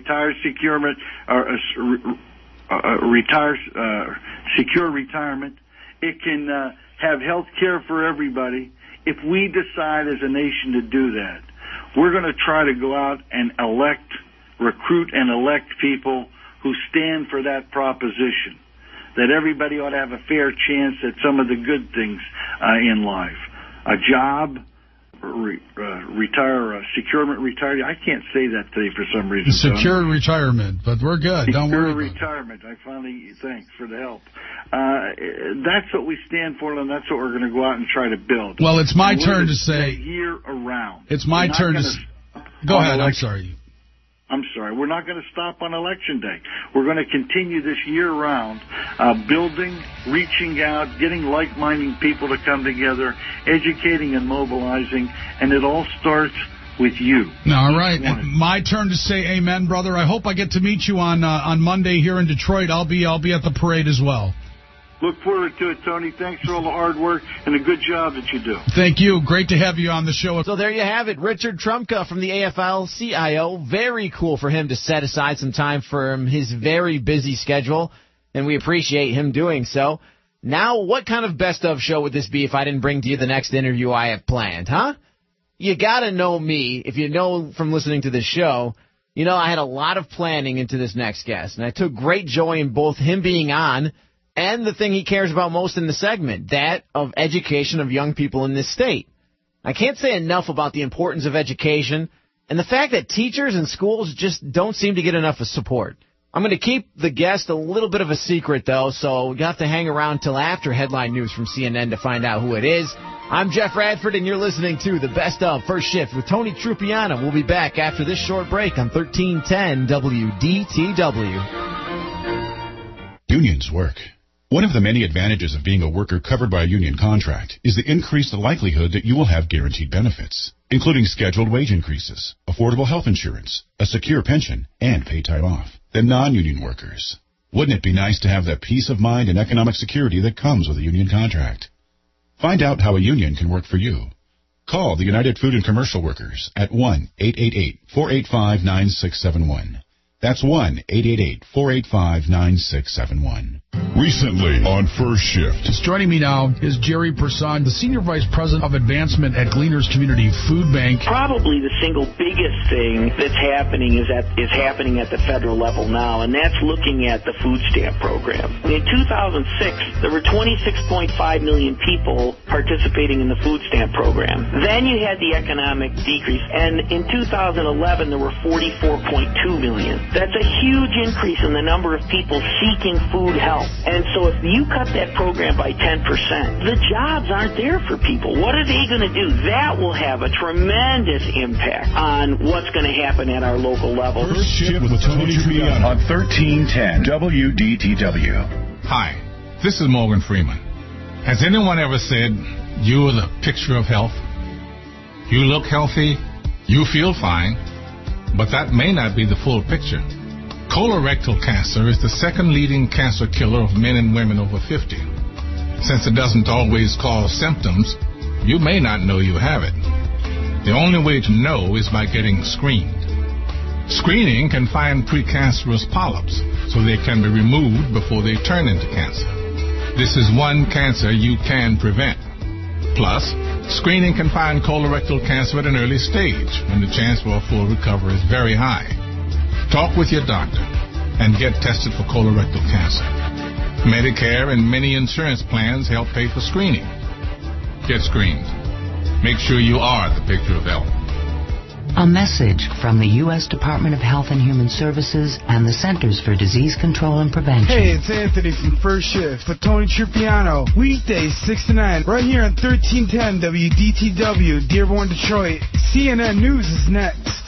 secure retirement. It can have health care for everybody. If we decide as a nation to do that, we're going to try to go out and recruit and elect people who stand for that proposition, that everybody ought to have a fair chance at some of the good things in life. A job, securement retirement. I can't say that today for some reason. Secure retirement, but we're good. Don't worry. Secure retirement. I finally thanks for the help. That's what we stand for, and that's what we're going to go out and try to build. Well, it's my turn to say year around. It's my turn to go ahead. I'm sorry. We're not going to stop on Election Day. We're going to continue this year-round, building, reaching out, getting like-minded people to come together, educating and mobilizing, and it all starts with you. All right. And my turn to say amen, brother. I hope I get to meet you on Monday here in Detroit. I'll be at the parade as well. Look forward to it, Tony. Thanks for all the hard work and the good job that you do. Thank you. Great to have you on the show. So there you have it. Richard Trumka from the AFL-CIO. Very cool for him to set aside some time from his very busy schedule, and we appreciate him doing so. Now, what kind of best-of show would this be if I didn't bring to you the next interview I have planned, huh? You got to know me. If you know from listening to this show, you know I had a lot of planning into this next guest, and I took great joy in both him being on and the thing he cares about most in the segment, that of education of young people in this state. I can't say enough about the importance of education and the fact that teachers and schools just don't seem to get enough support. I'm going to keep the guest a little bit of a secret, though, so you have to hang around till after headline news from CNN to find out who it is. I'm Jeff Radford, and you're listening to the Best of First Shift with Tony Trupiano. We'll be back after this short break on 1310 WDTW. Unions work. One of the many advantages of being a worker covered by a union contract is the increased likelihood that you will have guaranteed benefits, including scheduled wage increases, affordable health insurance, a secure pension, and paid time off, than non-union workers. Wouldn't it be nice to have that peace of mind and economic security that comes with a union contract? Find out how a union can work for you. Call the United Food and Commercial Workers at 1-888-485-9671. That's 1-888-485-9671. Recently on First Shift. Joining me now is Jerry Persson, the Senior Vice President of Advancement at Gleaners Community Food Bank. Probably the single biggest thing that's happening is happening at the federal level now, and that's looking at the food stamp program. In 2006, there were 26.5 million people participating in the food stamp program. Then you had the economic decrease, and in 2011, there were 44.2 million. That's a huge increase in the number of people seeking food help. And so if you cut that program by 10%, the jobs aren't there for people. What are they going to do? That will have a tremendous impact on what's going to happen at our local level. First Shift with Tony Trupiano on 1310 WDTW. Hi, this is Morgan Freeman. Has anyone ever said, you're the picture of health? You look healthy, you feel fine, but that may not be the full picture. Colorectal cancer is the second leading cancer killer of men and women over 50. Since it doesn't always cause symptoms, you may not know you have it. The only way to know is by getting screened. Screening can find precancerous polyps, so they can be removed before they turn into cancer. This is one cancer you can prevent. Plus, screening can find colorectal cancer at an early stage when the chance for a full recovery is very high. Talk with your doctor and get tested for colorectal cancer. Medicare and many insurance plans help pay for screening. Get screened. Make sure you are the picture of health. A message from the U.S. Department of Health and Human Services and the Centers for Disease Control and Prevention. Hey, it's Anthony from First Shift with Tony Trupiano. Weekdays 6 to 9, right here on 1310 WDTW, Dearborn, Detroit. CNN News is next.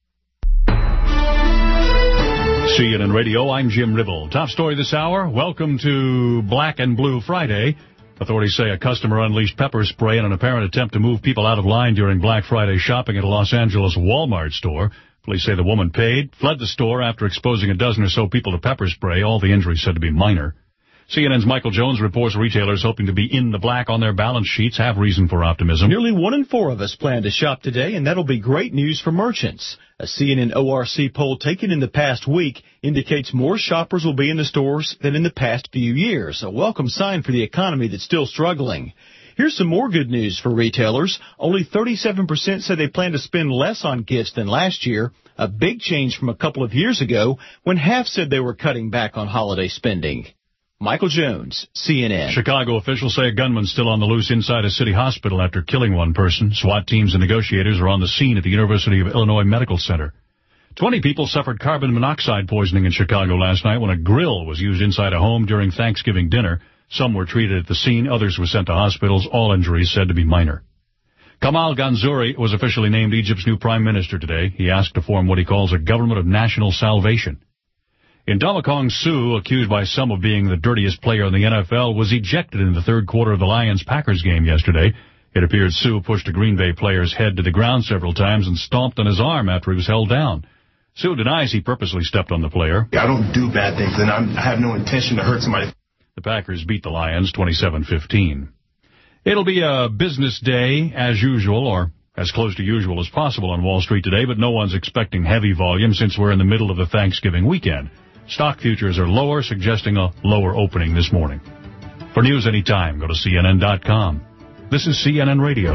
CNN Radio, I'm Jim Ribble. Top story this hour, welcome to Black and Blue Friday. Authorities say a customer unleashed pepper spray in an apparent attempt to move people out of line during Black Friday shopping at a Los Angeles Walmart store. Police say the woman paid, fled the store after exposing a dozen or so people to pepper spray. All the injuries said to be minor. CNN's Michael Jones reports retailers hoping to be in the black on their balance sheets have reason for optimism. Nearly 1 in 4 of us plan to shop today, and that'll be great news for merchants. A CNN ORC poll taken in the past week indicates more shoppers will be in the stores than in the past few years, a welcome sign for the economy that's still struggling. Here's some more good news for retailers. Only 37% said they plan to spend less on gifts than last year, a big change from a couple of years ago when half said they were cutting back on holiday spending. Michael Jones, CNN. Chicago officials say a gunman's still on the loose inside a city hospital after killing one person. SWAT teams and negotiators are on the scene at the University of Illinois Medical Center. 20 people suffered carbon monoxide poisoning in Chicago last night when a grill was used inside a home during Thanksgiving dinner. Some were treated at the scene. Others were sent to hospitals. All injuries said to be minor. Kamal Ganzouri was officially named Egypt's new prime minister today. He asked to form what he calls a government of national salvation. Ndamukong Suh, accused by some of being the dirtiest player in the NFL, was ejected in the third quarter of the Lions-Packers game yesterday. It appears Suh pushed a Green Bay player's head to the ground several times and stomped on his arm after he was held down. Suh denies he purposely stepped on the player. I don't do bad things, and I have no intention to hurt somebody. The Packers beat the Lions 27-15. It'll be a business day as usual, or as close to usual as possible on Wall Street today, but no one's expecting heavy volume since we're in the middle of the Thanksgiving weekend. Stock futures are lower, suggesting a lower opening this morning. For news anytime, go to CNN.com. This is CNN Radio.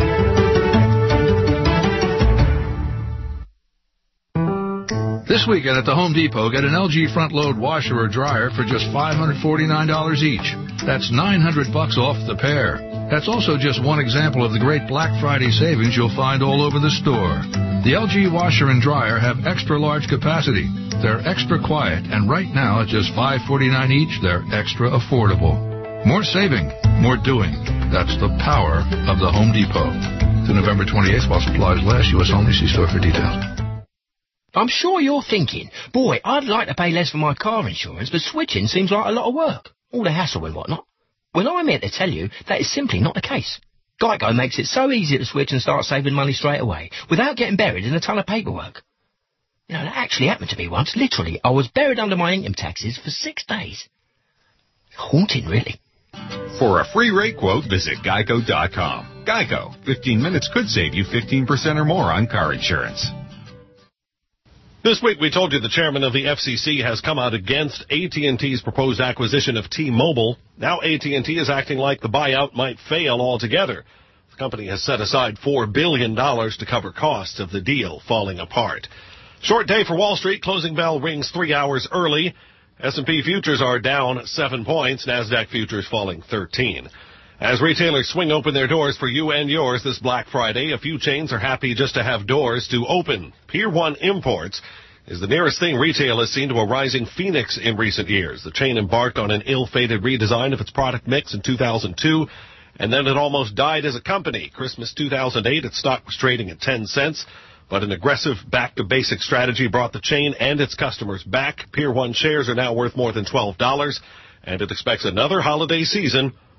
This weekend at the Home Depot, get an LG front-load washer or dryer for just $549 each. That's $900 off the pair. That's also just one example of the great Black Friday savings you'll find all over the store. The LG washer and dryer have extra large capacity. They're extra quiet, and right now at just $549 each, they're extra affordable. More saving, more doing. That's the power of the Home Depot. To November 28th, while supplies last, U.S. only. See store for details. I'm sure you're thinking, boy, I'd like to pay less for my car insurance, but switching seems like a lot of work. All the hassle and whatnot. Well, I'm here to tell you that is simply not the case. Geico makes it so easy to switch and start saving money straight away, without getting buried in a ton of paperwork. You know, that actually happened to me once. Literally, I was buried under my income taxes for 6 days. Haunting, really. For a free rate quote, visit Geico.com. Geico. 15 minutes could save you 15% or more on car insurance. This week we told you the chairman of the FCC has come out against AT&T's proposed acquisition of T-Mobile. Now AT&T is acting like the buyout might fail altogether. The company has set aside $4 billion to cover costs of the deal falling apart. Short day for Wall Street. Closing bell rings 3 hours early. S&P futures are down 7 points. NASDAQ futures falling 13. As retailers swing open their doors for you and yours this Black Friday, a few chains are happy just to have doors to open. Pier 1 Imports is the nearest thing retail has seen to a rising phoenix in recent years. The chain embarked on an ill-fated redesign of its product mix in 2002, and then it almost died as a company. Christmas 2008, its stock was trading at 10 cents, but an aggressive back-to-basic strategy brought the chain and its customers back. Pier 1 shares are now worth more than $12, and it expects another holiday season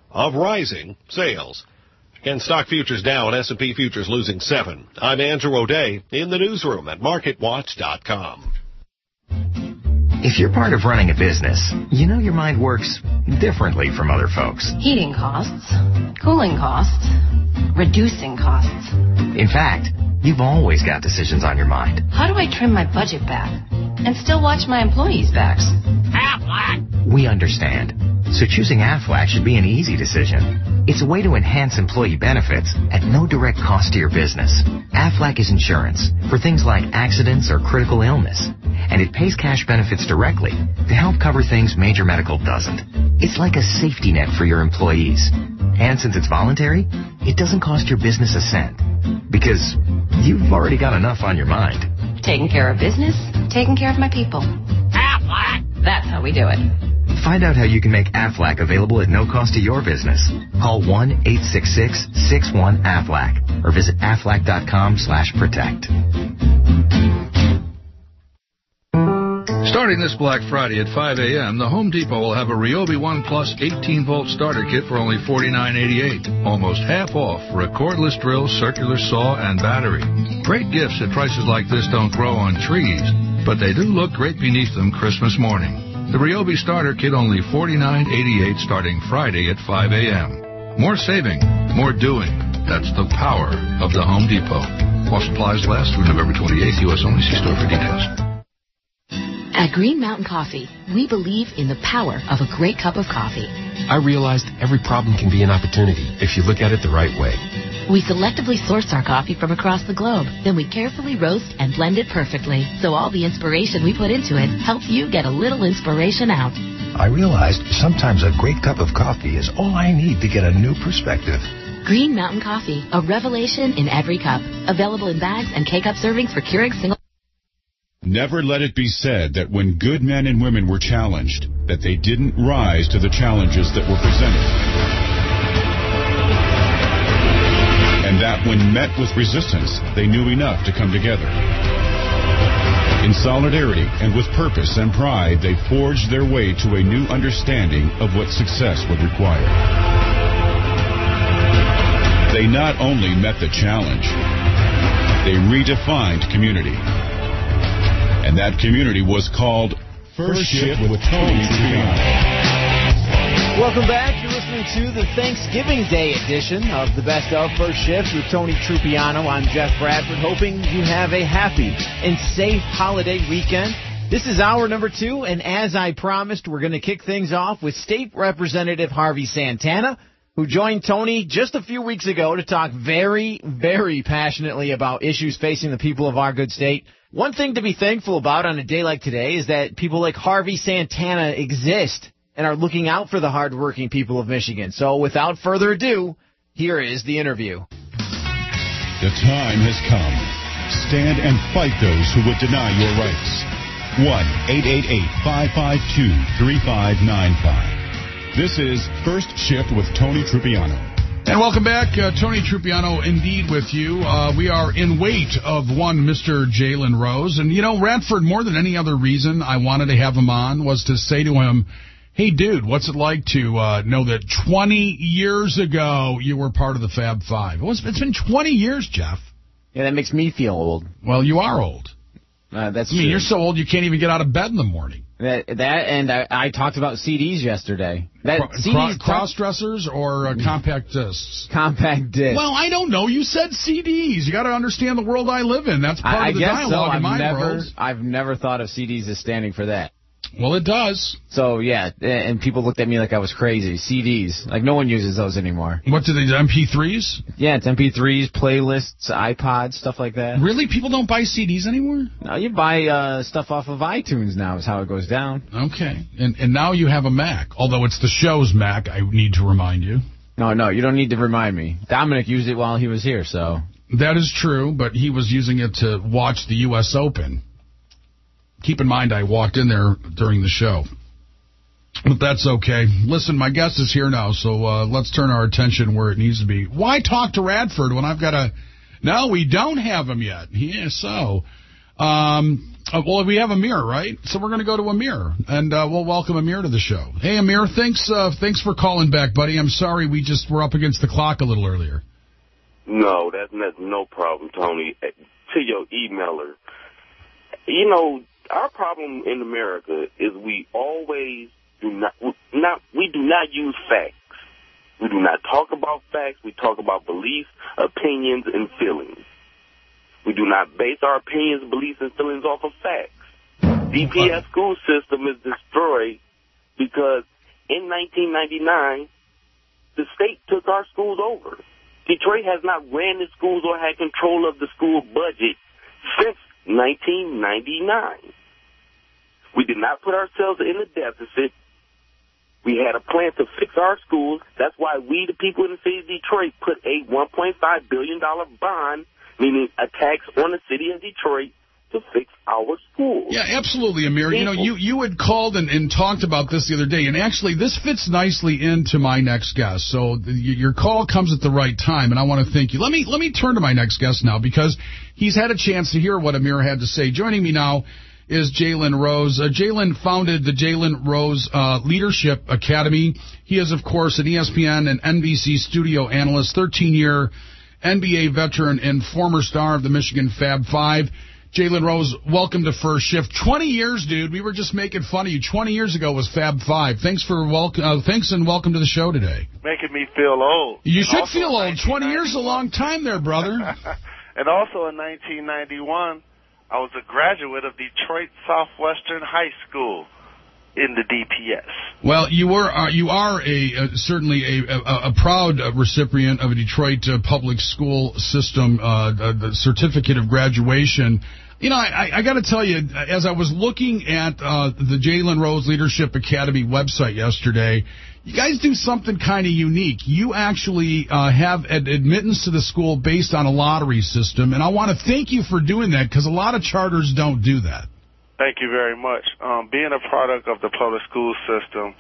of rising sales. Again, stock futures down, S&P futures losing 7. I'm Andrew O'Day in the newsroom at MarketWatch.com. If you're part of running a business, you know your mind works differently from other folks. Heating costs, cooling costs, reducing costs. In fact, you've always got decisions on your mind. How do I trim my budget back and still watch my employees' backs? Aflac! We understand. So choosing Aflac should be an easy decision. It's a way to enhance employee benefits at no direct cost to your business. Aflac is insurance for things like accidents or critical illness, and it pays cash benefits directly to help cover things major medical doesn't. It's like a safety net for your employees. And since it's voluntary, it doesn't cost your business a cent, because you've already got enough on your mind. Taking care of business, taking care of my people. Aflac! That's how we do it. Find out how you can make Aflac available at no cost to your business. Call 1-866-61-AFLAC or visit aflac.com/protect. Starting this Black Friday at 5 a.m., the Home Depot will have a Ryobi One Plus 18-volt starter kit for only $49.88, almost half off for a cordless drill, circular saw, and battery. Great gifts at prices like this don't grow on trees, but they do look great beneath them Christmas morning. The Ryobi starter kit only $49.88 starting Friday at 5 a.m. More saving, more doing. That's the power of the Home Depot. While supplies last through November 28th, U.S. only. See store for details. At Green Mountain Coffee, we believe in the power of a great cup of coffee. I realized every problem can be an opportunity if you look at it the right way. We selectively source our coffee from across the globe. Then we carefully roast and blend it perfectly, so all the inspiration we put into it helps you get a little inspiration out. I realized sometimes a great cup of coffee is all I need to get a new perspective. Green Mountain Coffee, a revelation in every cup. Available in bags and K-Cup servings for Keurig single. Never let it be said that when good men and women were challenged, that they didn't rise to the challenges that were presented. And that when met with resistance, they knew enough to come together. In solidarity and with purpose and pride, they forged their way to a new understanding of what success would require. They not only met the challenge, they redefined community. And that community was called First Shift with Tony Truppiano. Welcome back. You're listening to the Thanksgiving Day edition of the Best of First Shift with Tony Truppiano. I'm Jeff Bradford, hoping you have a happy and safe holiday weekend. This is hour number 2, and as I promised, we're going to kick things off with State Representative Harvey Santana, who joined Tony just a few weeks ago to talk very, very passionately about issues facing the people of our good state. One thing to be thankful about on a day like today is that people like Harvey Santana exist and are looking out for the hardworking people of Michigan. So without further ado, here is the interview. The time has come. Stand and fight those who would deny your rights. 1-888-552-3595. This is First Shift with Tony Truppiano. And welcome back. Tony Truppiano indeed with you. We are in wait of one Mr. Jalen Rose. And, you know, Radford, more than any other reason I wanted to have him on was to say to him, hey, dude, what's it like to know that 20 years ago you were part of the Fab Five? It's been 20 years, Jeff. Yeah, that makes me feel old. Well, you are old. That's true. You're so old you can't even get out of bed in the morning. I talked about CDs yesterday. Cross-dressers or compact discs? Compact discs. Well, I don't know. You said CDs. You got to understand the world I live in. That's part of the dialogue in my world. I've never thought of CDs as standing for that. Well, it does. So, yeah, and people looked at me like I was crazy. CDs. Like, no one uses those anymore. What do they do, MP3s? Yeah, it's MP3s, playlists, iPods, stuff like that. Really? People don't buy CDs anymore? No, you buy stuff off of iTunes now is how it goes down. Okay. And now you have a Mac, although it's the show's Mac, I need to remind you. No, you don't need to remind me. Dominic used it while he was here, so. That is true, but he was using it to watch the U.S. Open. Keep in mind, I walked in there during the show. But that's okay. Listen, my guest is here now, so let's turn our attention where it needs to be. Why talk to Radford when I've got a... No, we don't have him yet. Yeah, so... Well, we have Amir, right? So we're going to go to Amir, and we'll welcome Amir to the show. Hey, Amir, thanks for calling back, buddy. I'm sorry we just were up against the clock a little earlier. No, that's no problem, Tony. To your emailer, you know, our problem in America is we always do not use facts. We do not talk about facts. We talk about beliefs, opinions, and feelings. We do not base our opinions, beliefs, and feelings off of facts. DPS school system is destroyed because in 1999, the state took our schools over. Detroit has not ran the schools or had control of the school budget since 1999. We did not put ourselves in a deficit. We had a plan to fix our schools. That's why we, the people in the city of Detroit, put a $1.5 billion bond, meaning a tax on the city of Detroit, to fix our schools. Yeah, absolutely, Amir. You know, you had called and talked about this the other day, and actually this fits nicely into my next guest. So your call comes at the right time, and I want to thank you. Let me turn to my next guest now, because he's had a chance to hear what Amir had to say. Joining me now is Jalen Rose. Jalen founded the Jalen Rose Leadership Academy. He is, of course, an ESPN and NBC studio analyst, 13-year NBA veteran, and former star of the Michigan Fab Five. Jalen Rose, welcome to First Shift. 20 years, dude. We were just making fun of you. 20 years ago was Fab Five. Thanks and welcome to the show today. Making me feel old. You should feel old. 20 years is a long time there, brother. And also in 1991, I was a graduate of Detroit Southwestern High School in the DPS. Well, you are certainly a proud recipient of a Detroit public school system the certificate of graduation. You know, I got to tell you, as I was looking at the Jalen Rose Leadership Academy website yesterday, you guys do something kind of unique. You actually have admittance to the school based on a lottery system, and I want to thank you for doing that, because a lot of charters don't do that. Thank you very much. Being a product of the public school system,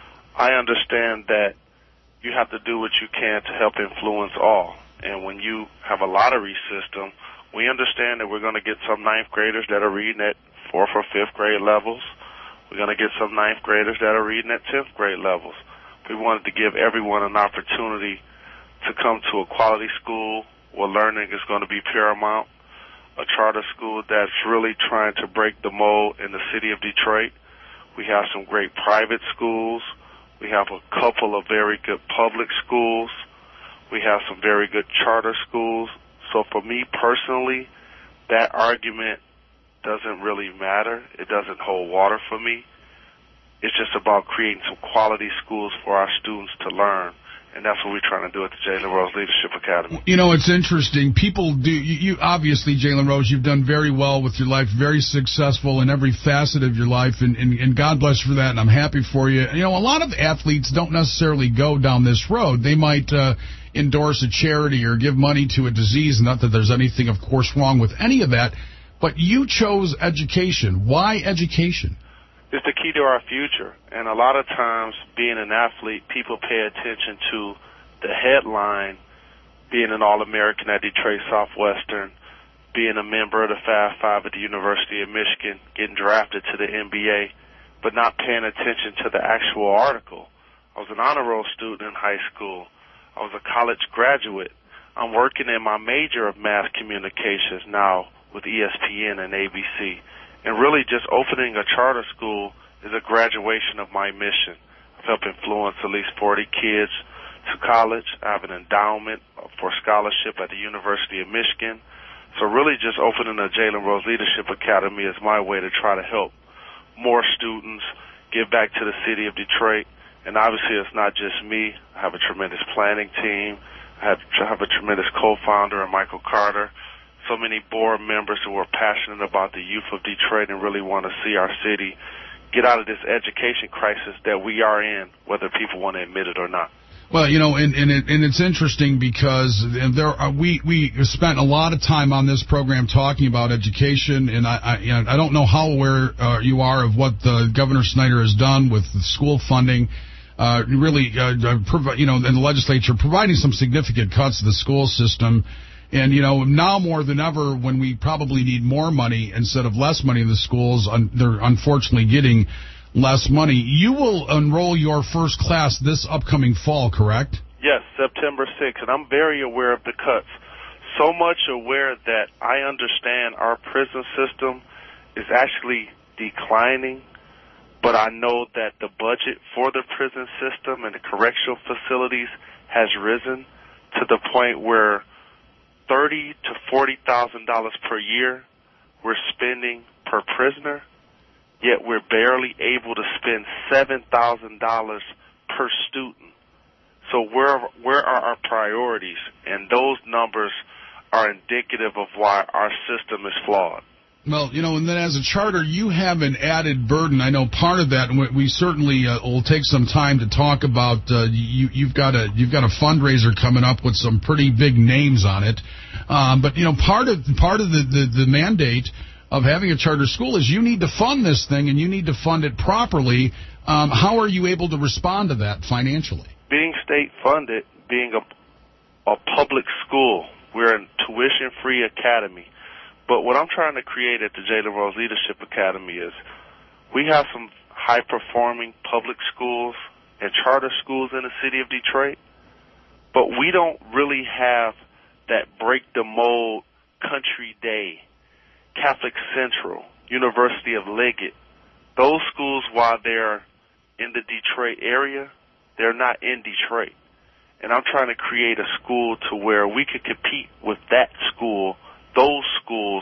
I understand that you have to do what you can to help influence all. And when you have a lottery system, we understand that we're going to get some ninth graders that are reading at 4th or 5th grade levels. We're going to get some ninth graders that are reading at 10th grade levels. We wanted to give everyone an opportunity to come to a quality school where learning is going to be paramount, a charter school that's really trying to break the mold in the city of Detroit. We have some great private schools. We have a couple of very good public schools. We have some very good charter schools. So for me personally, that argument doesn't really matter. It doesn't hold water for me. It's just about creating some quality schools for our students to learn. And that's what we're trying to do at the Jalen Rose Leadership Academy. You know, it's interesting. People do, you obviously, Jalen Rose, you've done very well with your life, very successful in every facet of your life, and God bless you for that, and I'm happy for you. You know, a lot of athletes don't necessarily go down this road. They might endorse a charity or give money to a disease, not that there's anything, of course, wrong with any of that, but you chose education. Why education? It's the key to our future. And a lot of times, being an athlete, people pay attention to the headline, being an All-American at Detroit Southwestern, being a member of the Fab Five at the University of Michigan, getting drafted to the NBA, but not paying attention to the actual article. I was an honor roll student in high school. I was a college graduate. I'm working in my major of mass communications now with ESPN and ABC. And really just opening a charter school is a graduation of my mission. I've helped influence at least 40 kids to college. I have an endowment for scholarship at the University of Michigan. So really just opening a Jalen Rose Leadership Academy is my way to try to help more students give back to the city of Detroit. And obviously it's not just me. I have a tremendous planning team. I have a tremendous co-founder in Michael Carter. So many board members who are passionate about the youth of Detroit and really want to see our city get out of this education crisis that we are in, whether people want to admit it or not. Well, you know, and it's interesting because we spent a lot of time on this program talking about education, and I don't know how aware you are of what Governor Snyder has done with the school funding. Really, and the legislature providing some significant cuts to the school system. And, now more than ever, when we probably need more money instead of less money in the schools, they're unfortunately getting less money. You will enroll your first class this upcoming fall, correct? Yes, September 6th, and I'm very aware of the cuts. So much aware that I understand our prison system is actually declining, but I know that the budget for the prison system and the correctional facilities has risen to the point where $30,000 to $40,000 per year we're spending per prisoner, yet we're barely able to spend $7,000 per student. So where are our priorities? And those numbers are indicative of why our system is flawed. Well, and then as a charter, you have an added burden. I know part of that, and we certainly will take some time to talk about. You've got a fundraiser coming up with some pretty big names on it. But part of the mandate of having a charter school is you need to fund this thing, and you need to fund it properly. How are you able to respond to that financially? Being state funded, being a public school, we're a tuition-free academy. But what I'm trying to create at the Jalen Rose Leadership Academy is we have some high-performing public schools and charter schools in the city of Detroit, but we don't really have that break-the-mold Country Day, Catholic Central, University of Liggett. Those schools, while they're in the Detroit area, they're not in Detroit. And I'm trying to create a school to where we could compete with that school, those schools,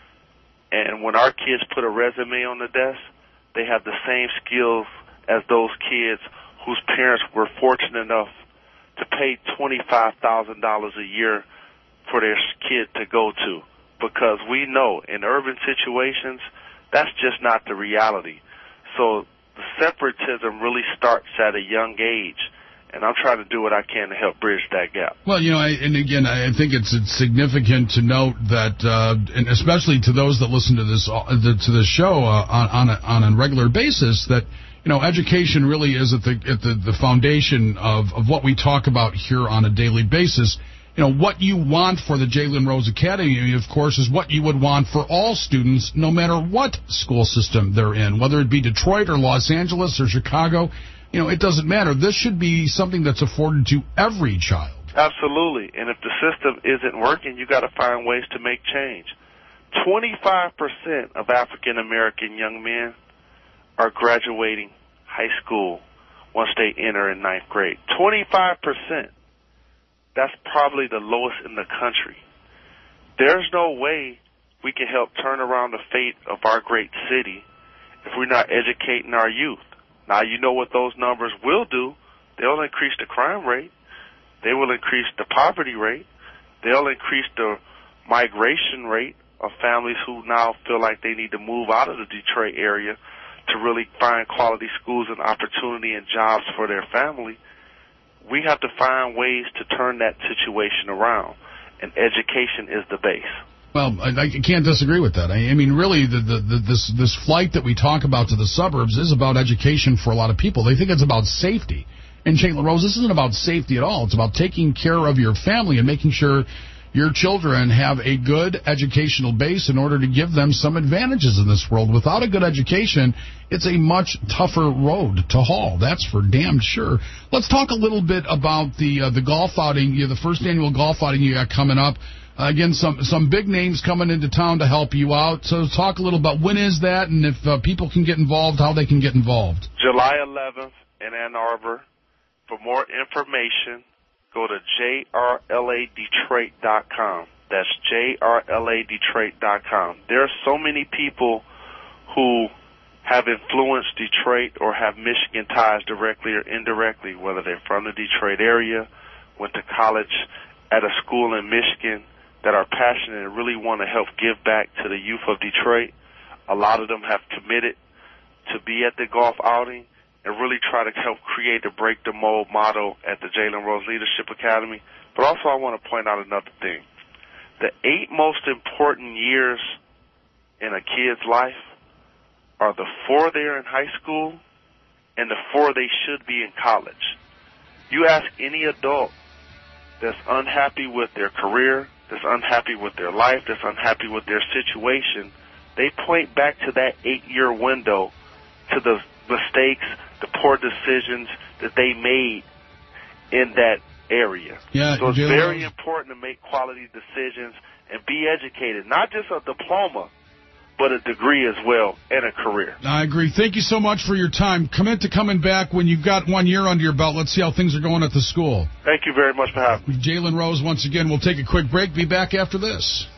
and when our kids put a resume on the desk, they have the same skills as those kids whose parents were fortunate enough to pay $25,000 a year for their kid to go to. Because we know in urban situations, that's just not the reality. So the separatism really starts at a young age. And I'm trying to do what I can to help bridge that gap. Well, I think it's significant to note that, and especially to those that listen to this show on a regular basis, that education really is at the foundation of what we talk about here on a daily basis. What you want for the Jalen Rose Academy, of course, is what you would want for all students, no matter what school system they're in, whether it be Detroit or Los Angeles or Chicago. It doesn't matter. This should be something that's afforded to every child. Absolutely. And if the system isn't working, you got to find ways to make change. 25% of African American young men are graduating high school once they enter in ninth grade. 25%. That's probably the lowest in the country. There's no way we can help turn around the fate of our great city if we're not educating our youth. Now, you know what those numbers will do. They'll increase the crime rate. They will increase the poverty rate. They'll increase the migration rate of families who now feel like they need to move out of the Detroit area to really find quality schools and opportunity and jobs for their family. We have to find ways to turn that situation around, and education is the base. Well, I can't disagree with that. I mean, really, this flight that we talk about to the suburbs is about education for a lot of people. They think it's about safety. And Jalen Rose, this isn't about safety at all. It's about taking care of your family and making sure your children have a good educational base in order to give them some advantages in this world. Without a good education, it's a much tougher road to haul. That's for damn sure. Let's talk a little bit about the golf outing, the first annual golf outing you got coming up. Again, some big names coming into town to help you out. So talk a little about when is that, and if people can get involved, how they can get involved. July 11th in Ann Arbor. For more information, go to jrladetroit.com. That's jrladetroit.com. There are so many people who have influenced Detroit or have Michigan ties directly or indirectly, whether they're from the Detroit area, went to college at a school in Michigan, that are passionate and really want to help give back to the youth of Detroit. A lot of them have committed to be at the golf outing and really try to help create the Break the Mold model at the Jalen Rose Leadership Academy. But also I want to point out another thing. The 8 most important years in a kid's life are the 4 they're in high school and the 4 they should be in college. You ask any adult that's unhappy with their career, that's unhappy with their life, that's unhappy with their situation, they point back to that 8-year window, to the mistakes, the poor decisions that they made in that area. Yeah, so it's very important to make quality decisions and be educated, not just a diploma, but a degree as well and a career. I agree. Thank you so much for your time. Commit to coming back when you've got 1 year under your belt. Let's see how things are going at the school. Thank you very much for having me. Jalen Rose, once again. We'll take a quick break. Be back after this.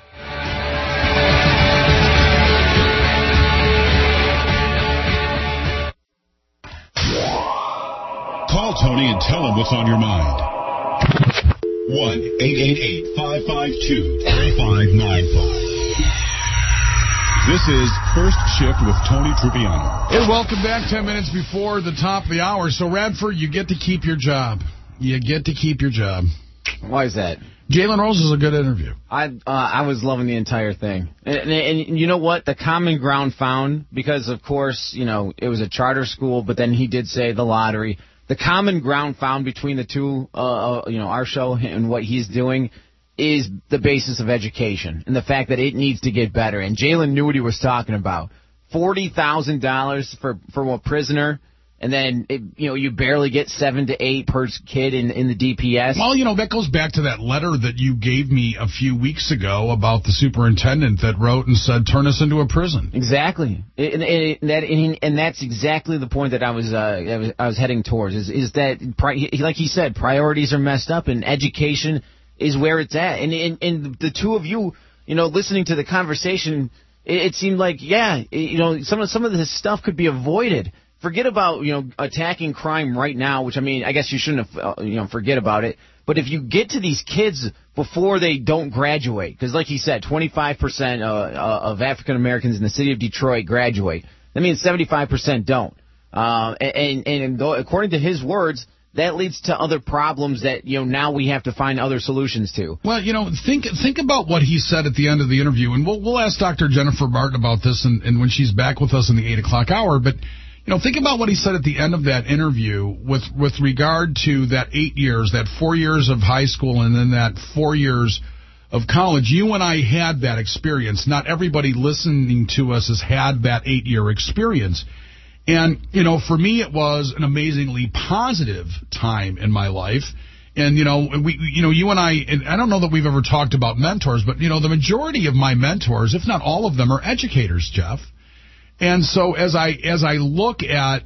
Call Tony and tell him what's on your mind. 1-888-552-3595. This is First Shift with Tony Trupiano. Hey, welcome back. 10 minutes before the top of the hour. So, Radford, you get to keep your job. You get to keep your job. Why is that? Jalen Rose is a good interview. I was loving the entire thing. And you know what? The common ground found, because, of course, you know, it was a charter school, but then he did say the lottery. The common ground found between the two, you know, our show and what he's doing is the basis of education and the fact that it needs to get better. And Jalen knew what he was talking about. $40,000 for a prisoner, and then you barely get 7 to 8 per kid in the DPS. Well, you know, that goes back to that letter that you gave me a few weeks ago about the superintendent that wrote and said, "Turn us into a prison." Exactly, and that's exactly the point that I was heading towards. Is that, like he said, priorities are messed up, and education is where it's at. And the two of you, you know, listening to the conversation, it seemed like, you know, some of this stuff could be avoided. Forget about, you know, attacking crime right now, which, I mean, I guess you shouldn't have, you know, forget about it. But if you get to these kids before they don't graduate, because like he said, 25% of African Americans in the city of Detroit graduate. That means 75% don't. And according to his words, that leads to other problems that, you know, now we have to find other solutions to. Well, you know, think about what he said at the end of the interview, and we'll ask Dr. Jennifer Martin about this and when she's back with us in the 8 o'clock hour, but you know, think about what he said at the end of that interview with regard to that 8 years, that 4 years of high school and then that 4 years of college. You and I had that experience. Not everybody listening to us has had that 8-year experience. And, you know, for me it was an amazingly positive time in my life. And, you know, you and I don't know that we've ever talked about mentors, but, you know, the majority of my mentors, if not all of them, are educators, Jeff. And so as I look at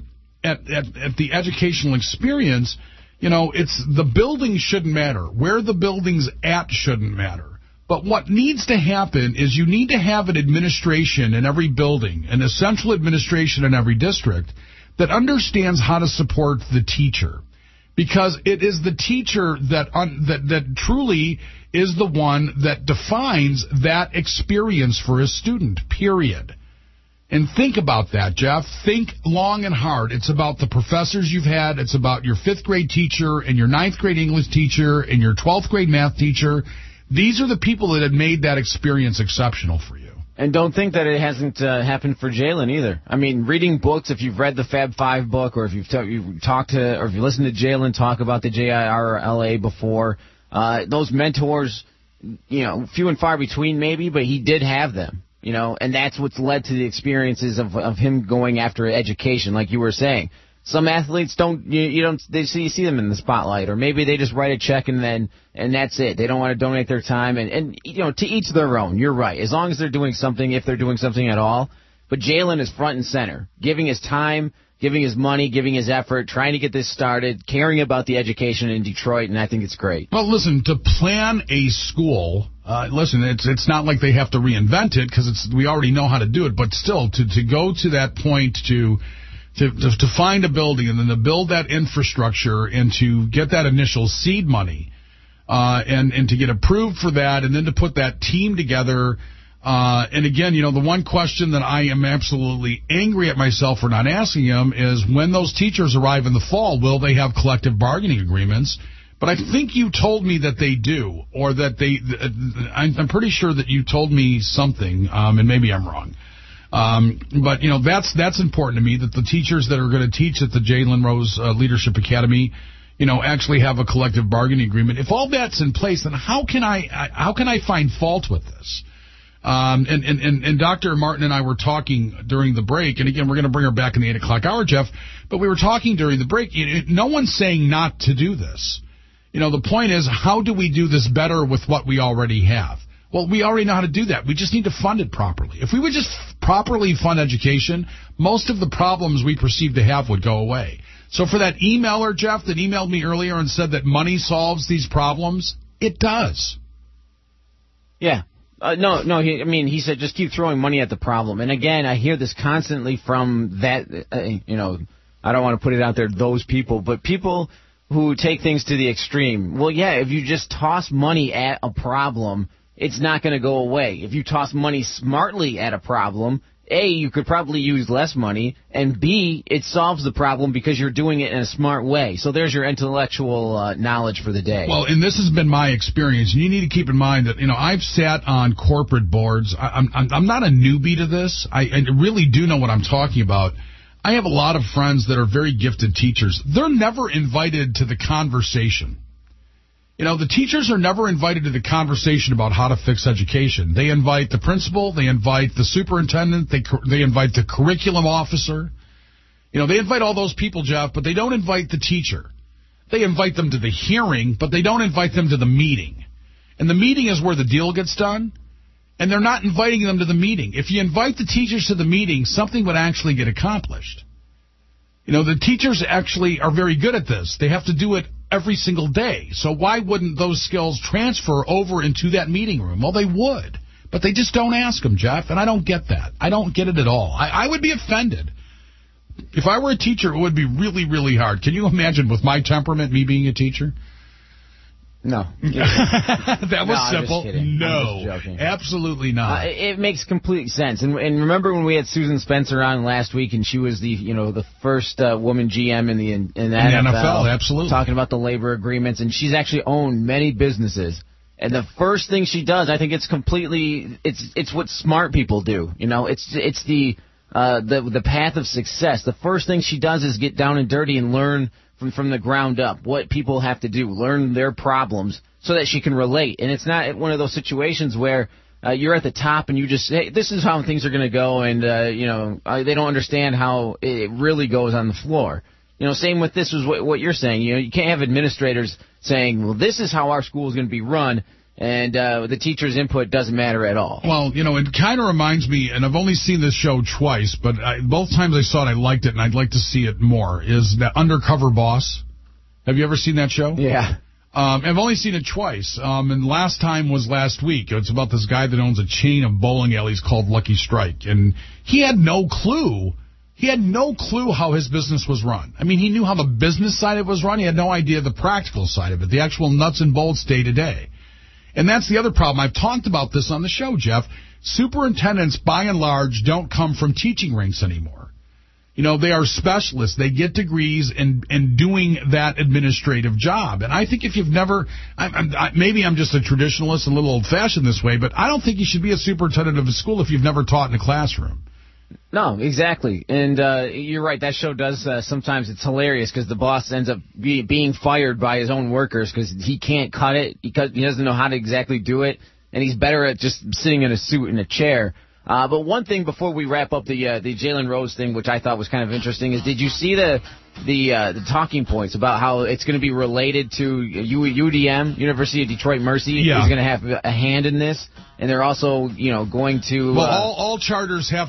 the educational experience, you know, it's the building shouldn't matter. Where the building's at shouldn't matter. But what needs to happen is you need to have an administration in every building, an essential administration in every district that understands how to support the teacher. Because it is the teacher that truly is the one that defines that experience for a student, period. And think about that, Jeff. Think long and hard. It's about the professors you've had. It's about your 5th grade teacher and your 9th grade English teacher and your 12th grade math teacher. These are the people that have made that experience exceptional for you. And don't think that it hasn't happened for Jalen either. I mean, reading books, if you've read the Fab Five book, or if you've talked to, or if you listened to Jalen talk about the JIRLA before, those mentors, you know, few and far between maybe, but he did have them. You know, and that's what's led to the experiences of him going after education, like you were saying. Some athletes you see them in the spotlight, or maybe they just write a check and that's it. They don't want to donate their time, and you know, to each their own. You're right. As long as they're doing something, if they're doing something at all. But Jalen is front and center, giving his time, giving his money, giving his effort, trying to get this started, caring about the education in Detroit, and I think it's great. Well, listen, to plan a school, it's not like they have to reinvent it, because we already know how to do it, but still, to go to that point to find a building and then to build that infrastructure and to get that initial seed money and to get approved for that and then to put that team together. And again, you know, the one question that I am absolutely angry at myself for not asking him is, when those teachers arrive in the fall, will they have collective bargaining agreements? But I think you told me that they do, or that I'm pretty sure that you told me something, and maybe I'm wrong. But, you know, that's important to me, that the teachers that are going to teach at the Jalen Rose Leadership Academy, actually have a collective bargaining agreement. If all that's in place, then how can I find fault with this? And Dr. Martin and I were talking during the break, and again, we're going to bring her back in the 8 o'clock hour, Jeff, but we were talking during the break. No one's saying not to do this. The point is, how do we do this better with what we already have? Well, we already know how to do that. We just need to fund it properly. If we would just properly fund education, most of the problems we perceive to have would go away. So for that emailer, Jeff, that emailed me earlier and said that money solves these problems, it does. Yeah. No. He said just keep throwing money at the problem. And again, I hear this constantly from that, I don't want to put it out there, those people, but people who take things to the extreme. Well, yeah, if you just toss money at a problem, it's not going to go away. If you toss money smartly at a problem, A, you could probably use less money, and B, it solves the problem because you're doing it in a smart way. So there's your intellectual knowledge for the day. Well, and this has been my experience, and you need to keep in mind that, I've sat on corporate boards. I'm not a newbie to this. I really do know what I'm talking about. I have a lot of friends that are very gifted teachers. They're never invited to the conversation. The teachers are never invited to the conversation about how to fix education. They invite the principal, they invite the superintendent, they invite the curriculum officer. They invite all those people, Jeff, but they don't invite the teacher. They invite them to the hearing, but they don't invite them to the meeting. And the meeting is where the deal gets done, and they're not inviting them to the meeting. If you invite the teachers to the meeting, something would actually get accomplished. The teachers actually are very good at this. They have to do it every single day. So why wouldn't those skills transfer over into that meeting room? Well, they would, but they just don't ask them, Jeff, and I don't get that. I don't get it at all. I would be offended. If I were a teacher, it would be really, really hard. Can you imagine with my temperament, me being a teacher? No. That was simple. No, absolutely not. It makes complete sense. And remember when we had Susan Spencer on last week, and she was the first woman GM in the NFL, absolutely, talking about the labor agreements, and she's actually owned many businesses. And the first thing she does, I think it's what smart people do. It's the path of success. The first thing she does is get down and dirty and learn from the ground up what people have to do, learn their problems so that she can relate. And it's not one of those situations where you're at the top and you just say, hey, this is how things are going to go, and they don't understand how it really goes on the floor. Same with this is what you're saying. You can't have administrators saying, well, this is how our school is going to be run, and the teacher's input doesn't matter at all. Well, it kind of reminds me, and I've only seen this show twice, but both times I saw it, I liked it, and I'd like to see it more, is the Undercover Boss. Have you ever seen that show? Yeah. I've only seen it twice, and last time was last week. It's about this guy that owns a chain of bowling alleys called Lucky Strike, and he had no clue. He had no clue how his business was run. I mean, he knew how the business side of it was run. He had no idea the practical side of it, the actual nuts and bolts day to day. And that's the other problem. I've talked about this on the show, Jeff. Superintendents, by and large, don't come from teaching ranks anymore. They are specialists. They get degrees in doing that administrative job. And I think if you've never, maybe I'm just a traditionalist, a little old-fashioned this way, but I don't think you should be a superintendent of a school if you've never taught in a classroom. No, exactly. And you're right, that show does, sometimes it's hilarious because the boss ends up being fired by his own workers because he can't cut it, because he doesn't know how to exactly do it, and he's better at just sitting in a suit in a chair. But one thing before we wrap up the Jalen Rose thing, which I thought was kind of interesting, is did you see the talking points about how it's going to be related to UDM, University of Detroit Mercy? Yeah. Who's going to have a hand in this? And they're also, going to... Well, all charters have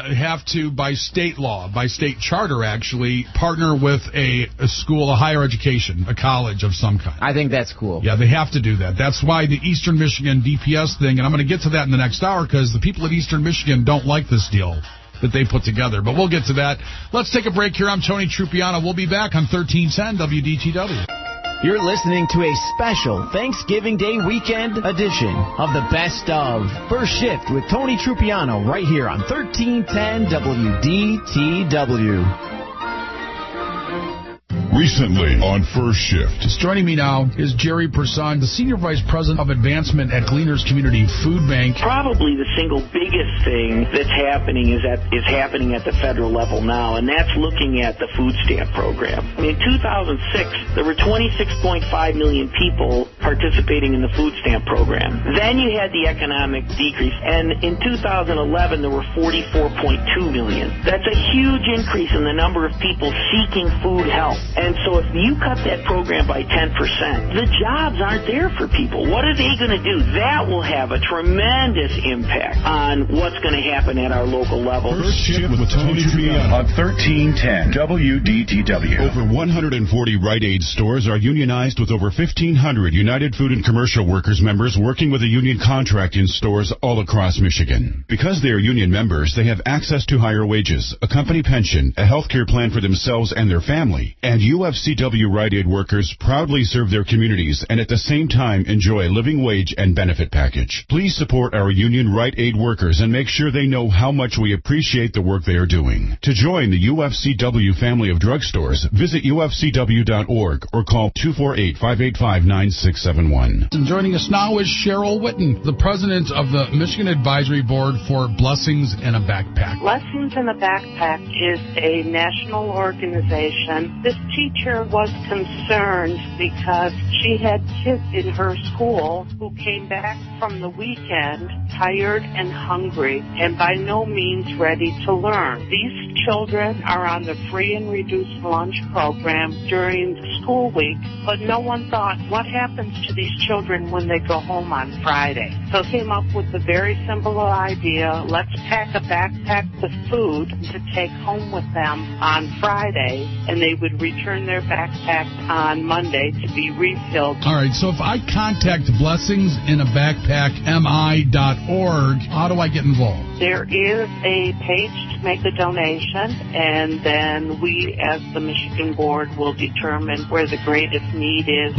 to, by state law, by state charter, actually, partner with a school, a higher education, a college of some kind. I think that's cool. Yeah, they have to do that. That's why the Eastern Michigan DPS thing, and I'm going to get to that in the next hour, because the people at Eastern Michigan don't like this deal that they put together. But we'll get to that. Let's take a break here. I'm Tony Trupiano. We'll be back on 1310 WDTW. You're listening to a special Thanksgiving Day weekend edition of the Best of First Shift with Tony Trupiano right here on 1310 WDTW. Recently on First Shift. Just joining me now is Jerry Person, the Senior Vice President of Advancement at Gleaners Community Food Bank. Probably the single biggest thing that's happening is happening at the federal level now, and that's looking at the food stamp program. In 2006, there were 26.5 million people participating in the food stamp program. Then you had the economic decrease, and in 2011, there were 44.2 million. That's a huge increase in the number of people seeking food help. And so if you cut that program by 10%, the jobs aren't there for people. What are they going to do? That will have a tremendous impact on what's going to happen at our local level. First Shift with Tony Triano on 1310 WDTW. Over 140 Rite Aid stores are unionized with over 1,500 United Food and Commercial Workers members working with a union contract in stores all across Michigan. Because they are union members, they have access to higher wages, a company pension, a health care plan for themselves and their family, and UFCW Rite Aid workers proudly serve their communities and at the same time enjoy a living wage and benefit package. Please support our union Rite Aid workers and make sure they know how much we appreciate the work they are doing. To join the UFCW family of drugstores, visit ufcw.org or call 248-585-9671. And joining us now is Cheryl Witten, the president of the Michigan Advisory Board for Blessings in a Backpack. Blessings in a Backpack is a national organization. This teacher was concerned because she had kids in her school who came back from the weekend tired and hungry and by no means ready to learn. These children are on the free and reduced lunch program during the school week, but no one thought, what happens to these children when they go home on Friday? So came up with the very simple idea, let's pack a backpack with food to take home with them on Friday, and they would return their backpack on Monday to be refilled. All right, so if I contact blessingsinabagpackmi.org, how do I get involved? There is a page to make a donation, and then we, as the Michigan Board, will determine where the greatest need is.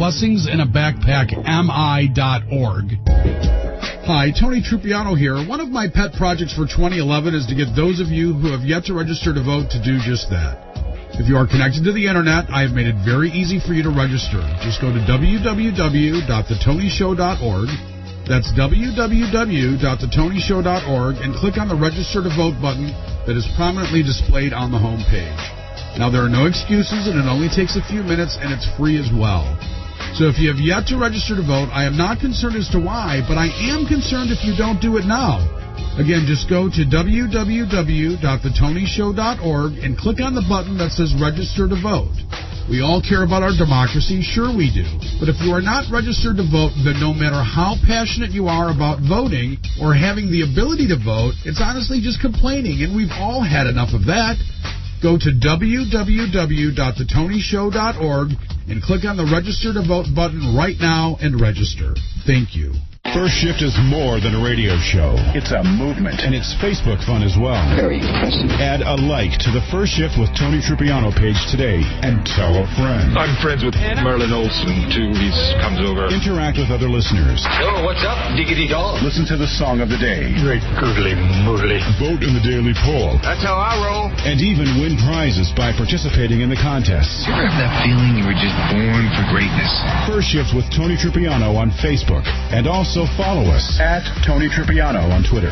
Blessingsinabagpackmi.org. Hi, Tony Trupiano here. One of my pet projects for 2011 is to get those of you who have yet to register to vote to do just that. If you are connected to the Internet, I have made it very easy for you to register. Just go to www.thetonyshow.org. That's www.thetonyshow.org and click on the Register to Vote button that is prominently displayed on the home page. Now, there are no excuses, and it only takes a few minutes, and it's free as well. So if you have yet to register to vote, I am not concerned as to why, but I am concerned if you don't do it now. Again, just go to www.thetonyshow.org and click on the button that says Register to Vote. We all care about our democracy, sure we do. But if you are not registered to vote, then no matter how passionate you are about voting or having the ability to vote, it's honestly just complaining, and we've all had enough of that. Go to www.thetonyshow.org and click on the Register to Vote button right now and register. Thank you. First Shift is more than a radio show. It's a movement. And it's Facebook fun as well. Very impressive. Add a like to the First Shift with Tony Trupiano page today and tell a friend. I'm friends with Merlin Olsen, too. He comes over. Interact with other listeners. Oh, what's up? Diggity dog. Listen to the song of the day. Great googly moogly. Vote in the daily poll. That's how I roll. And even win prizes by participating in the contests. You ever have that feeling you were just born for greatness? First Shift with Tony Trupiano on Facebook. And also follow us at Tony Trupiano on Twitter.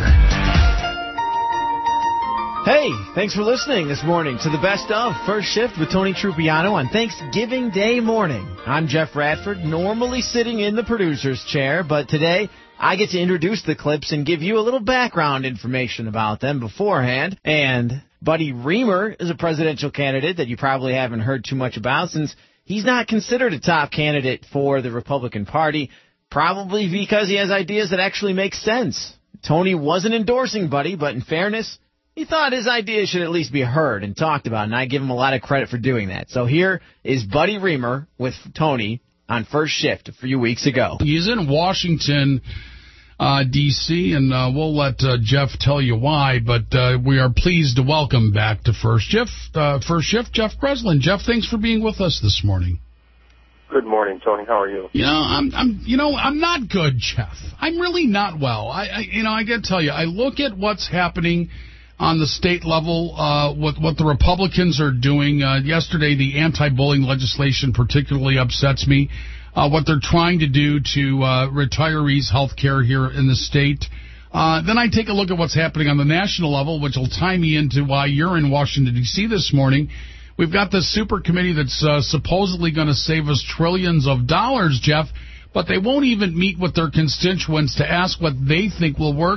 Hey, thanks for listening this morning to the best of First Shift with Tony Trupiano on Thanksgiving Day morning. I'm Jeff Radford, normally sitting in the producer's chair, but today I get to introduce the clips and give you a little background information about them beforehand. And Buddy Reamer is a presidential candidate that you probably haven't heard too much about since he's not considered a top candidate for the Republican Party. Probably because he has ideas that actually make sense. Tony wasn't endorsing Buddy, but in fairness, he thought his ideas should at least be heard and talked about, and I give him a lot of credit for doing that. So here is Buddy Reamer with Tony on First Shift a few weeks ago. He's in Washington, D.C., and we'll let Jeff tell you why, but we are pleased to welcome back to First Shift, Jeff Breslin. Jeff, thanks for being with us this morning. Good morning, Tony. How are you? I'm not good, Jeff. I'm really not well. I got to tell you, I look at what's happening on the state level, what the Republicans are doing. Yesterday, the anti-bullying legislation particularly upsets me. What they're trying to do to retirees' health care here in the state. Then I take a look at what's happening on the national level, which will tie me into why you're in Washington, D.C. this morning. We've got this super committee that's supposedly going to save us trillions of dollars, Jeff, but they won't even meet with their constituents to ask what they think will work.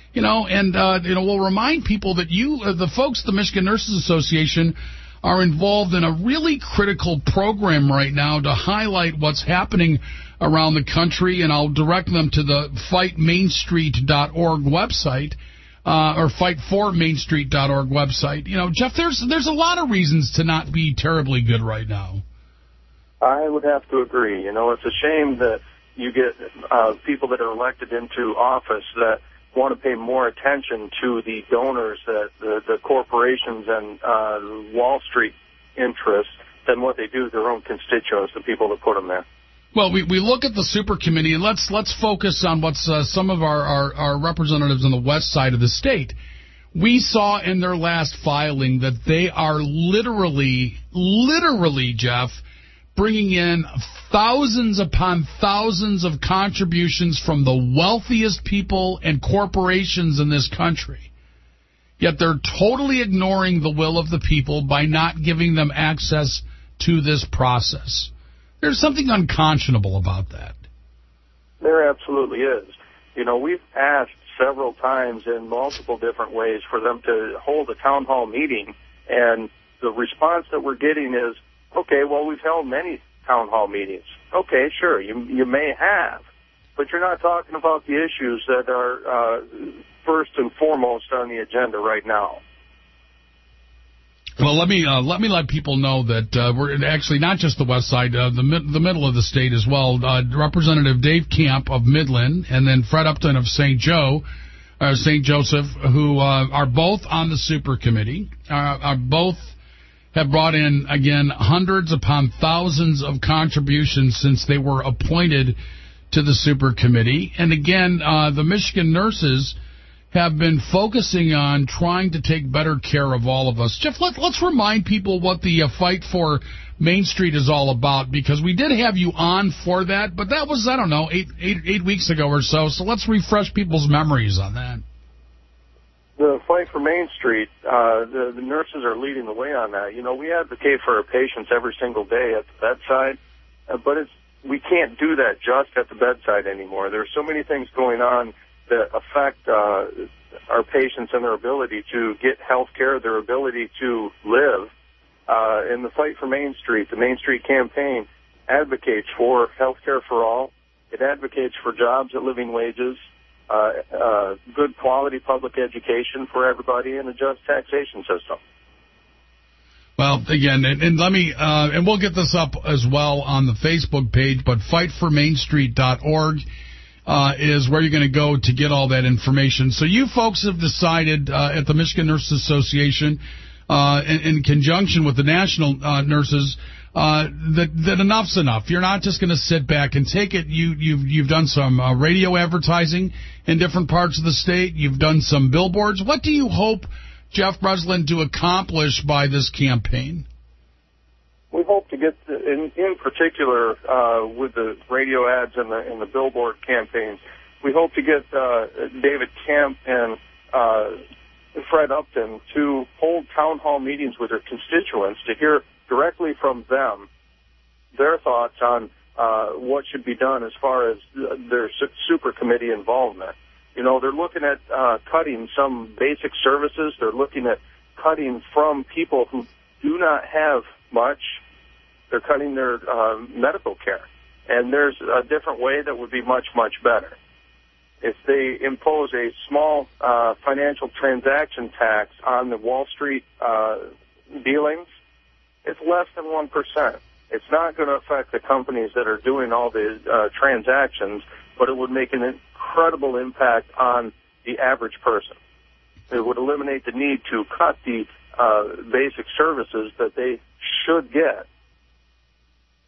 We'll remind people that the folks at the Michigan Nurses Association are involved in a really critical program right now to highlight what's happening around the country, and I'll direct them to the fightmainstreet.org website, or fightformainstreet.org website. Jeff, there's a lot of reasons to not be terribly good right now. I would have to agree. It's a shame that you get people that are elected into office that want to pay more attention to the donors, that the corporations and Wall Street interests, than what they do to their own constituents, the people that put them there. Well, we look at the super committee, and let's focus on what's some of our representatives on the west side of the state. We saw in their last filing that they are literally, Jeff, bringing in thousands upon thousands of contributions from the wealthiest people and corporations in this country. Yet they're totally ignoring the will of the people by not giving them access to this process. There's something unconscionable about that. There absolutely is. We've asked several times in multiple different ways for them to hold a town hall meeting, and the response that we're getting is, okay, well, we've held many town hall meetings. Okay, sure, you may have, but you're not talking about the issues that are first and foremost on the agenda right now. Well, let me let people know that we're actually not just the west side, the middle of the state as well. Representative Dave Camp of Midland, and then Fred Upton of St. Joseph, who are both on the super committee, are both have brought in, again, hundreds upon thousands of contributions since they were appointed to the super committee. And again, the Michigan nurses have been focusing on trying to take better care of all of us. Jeff, let's remind people what the Fight for Main Street is all about, because we did have you on for that, but that was, 8 weeks ago or so, so let's refresh people's memories on that. The Fight for Main Street, the nurses are leading the way on that. We advocate for our patients every single day at the bedside, but we can't do that just at the bedside anymore. There are so many things going on that affect our patients and their ability to get health care, their ability to live. In the Fight for Main Street, the Main Street campaign advocates for health care for all. It advocates for jobs at living wages, good quality public education for everybody, and a just taxation system. Well, again, and let me, and we'll get this up as well on the Facebook page, but fightformainstreet.org is where you're going to go to get all that information. So you folks have decided at the Michigan Nurses Association, in conjunction with the national nurses, that enough's enough. You're not just going to sit back and take it. You've done some radio advertising in different parts of the state. You've done some billboards. What do you hope, Jeff Breslin, to accomplish by this campaign? We hope to get, in particular, with the radio ads and the billboard campaigns, we hope to get David Camp and Fred Upton to hold town hall meetings with their constituents to hear directly from them their thoughts on what should be done as far as their super committee involvement. They're looking at cutting some basic services. They're looking at cutting from people who do not have much. They're cutting their medical care. And there's a different way that would be much, much better. If they impose a small financial transaction tax on the Wall Street dealings, it's less than 1%. It's not going to affect the companies that are doing all the transactions, but it would make an incredible impact on the average person. It would eliminate the need to cut the basic services that they should get.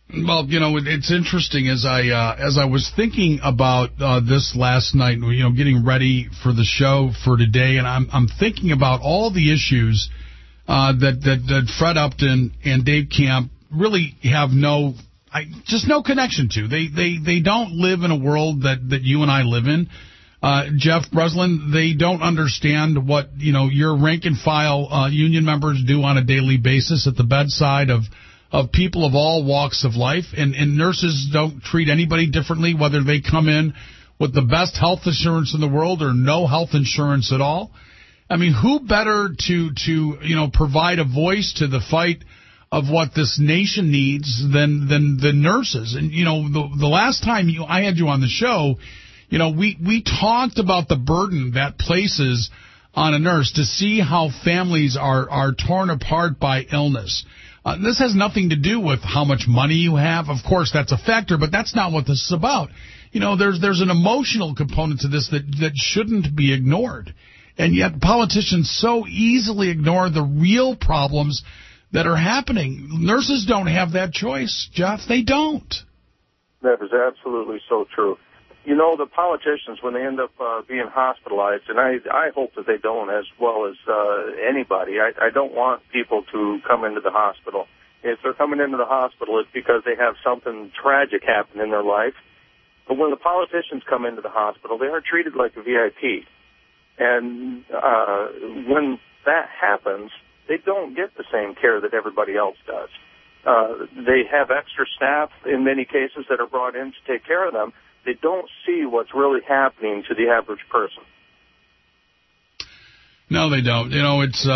Well, it's interesting as I was thinking about this last night, getting ready for the show for today, and I'm thinking about all the issues that Fred Upton and Dave Camp really have no connection to. They don't live in a world that you and I live in. Jeff Breslin, they don't understand what your rank and file union members do on a daily basis at the bedside of people of all walks of life, and nurses don't treat anybody differently, whether they come in with the best health insurance in the world or no health insurance at all. I mean, who better to provide a voice to the fight of what this nation needs than the nurses? And the last time I had you on the show, we talked about the burden that places on a nurse to see how families are torn apart by illness. This has nothing to do with how much money you have. Of course, that's a factor, but that's not what this is about. There's an emotional component to this that shouldn't be ignored. And yet politicians so easily ignore the real problems that are happening. Nurses don't have that choice, Jeff. They don't. That is absolutely so true. The politicians, when they end up being hospitalized, and I hope that they don't as well as anybody. I don't want people to come into the hospital. If they're coming into the hospital, it's because they have something tragic happen in their life. But when the politicians come into the hospital, they are treated like a VIP. And when that happens, they don't get the same care that everybody else does. They have extra staff in many cases that are brought in to take care of them. They don't see what's really happening to the average person. No, they don't. It's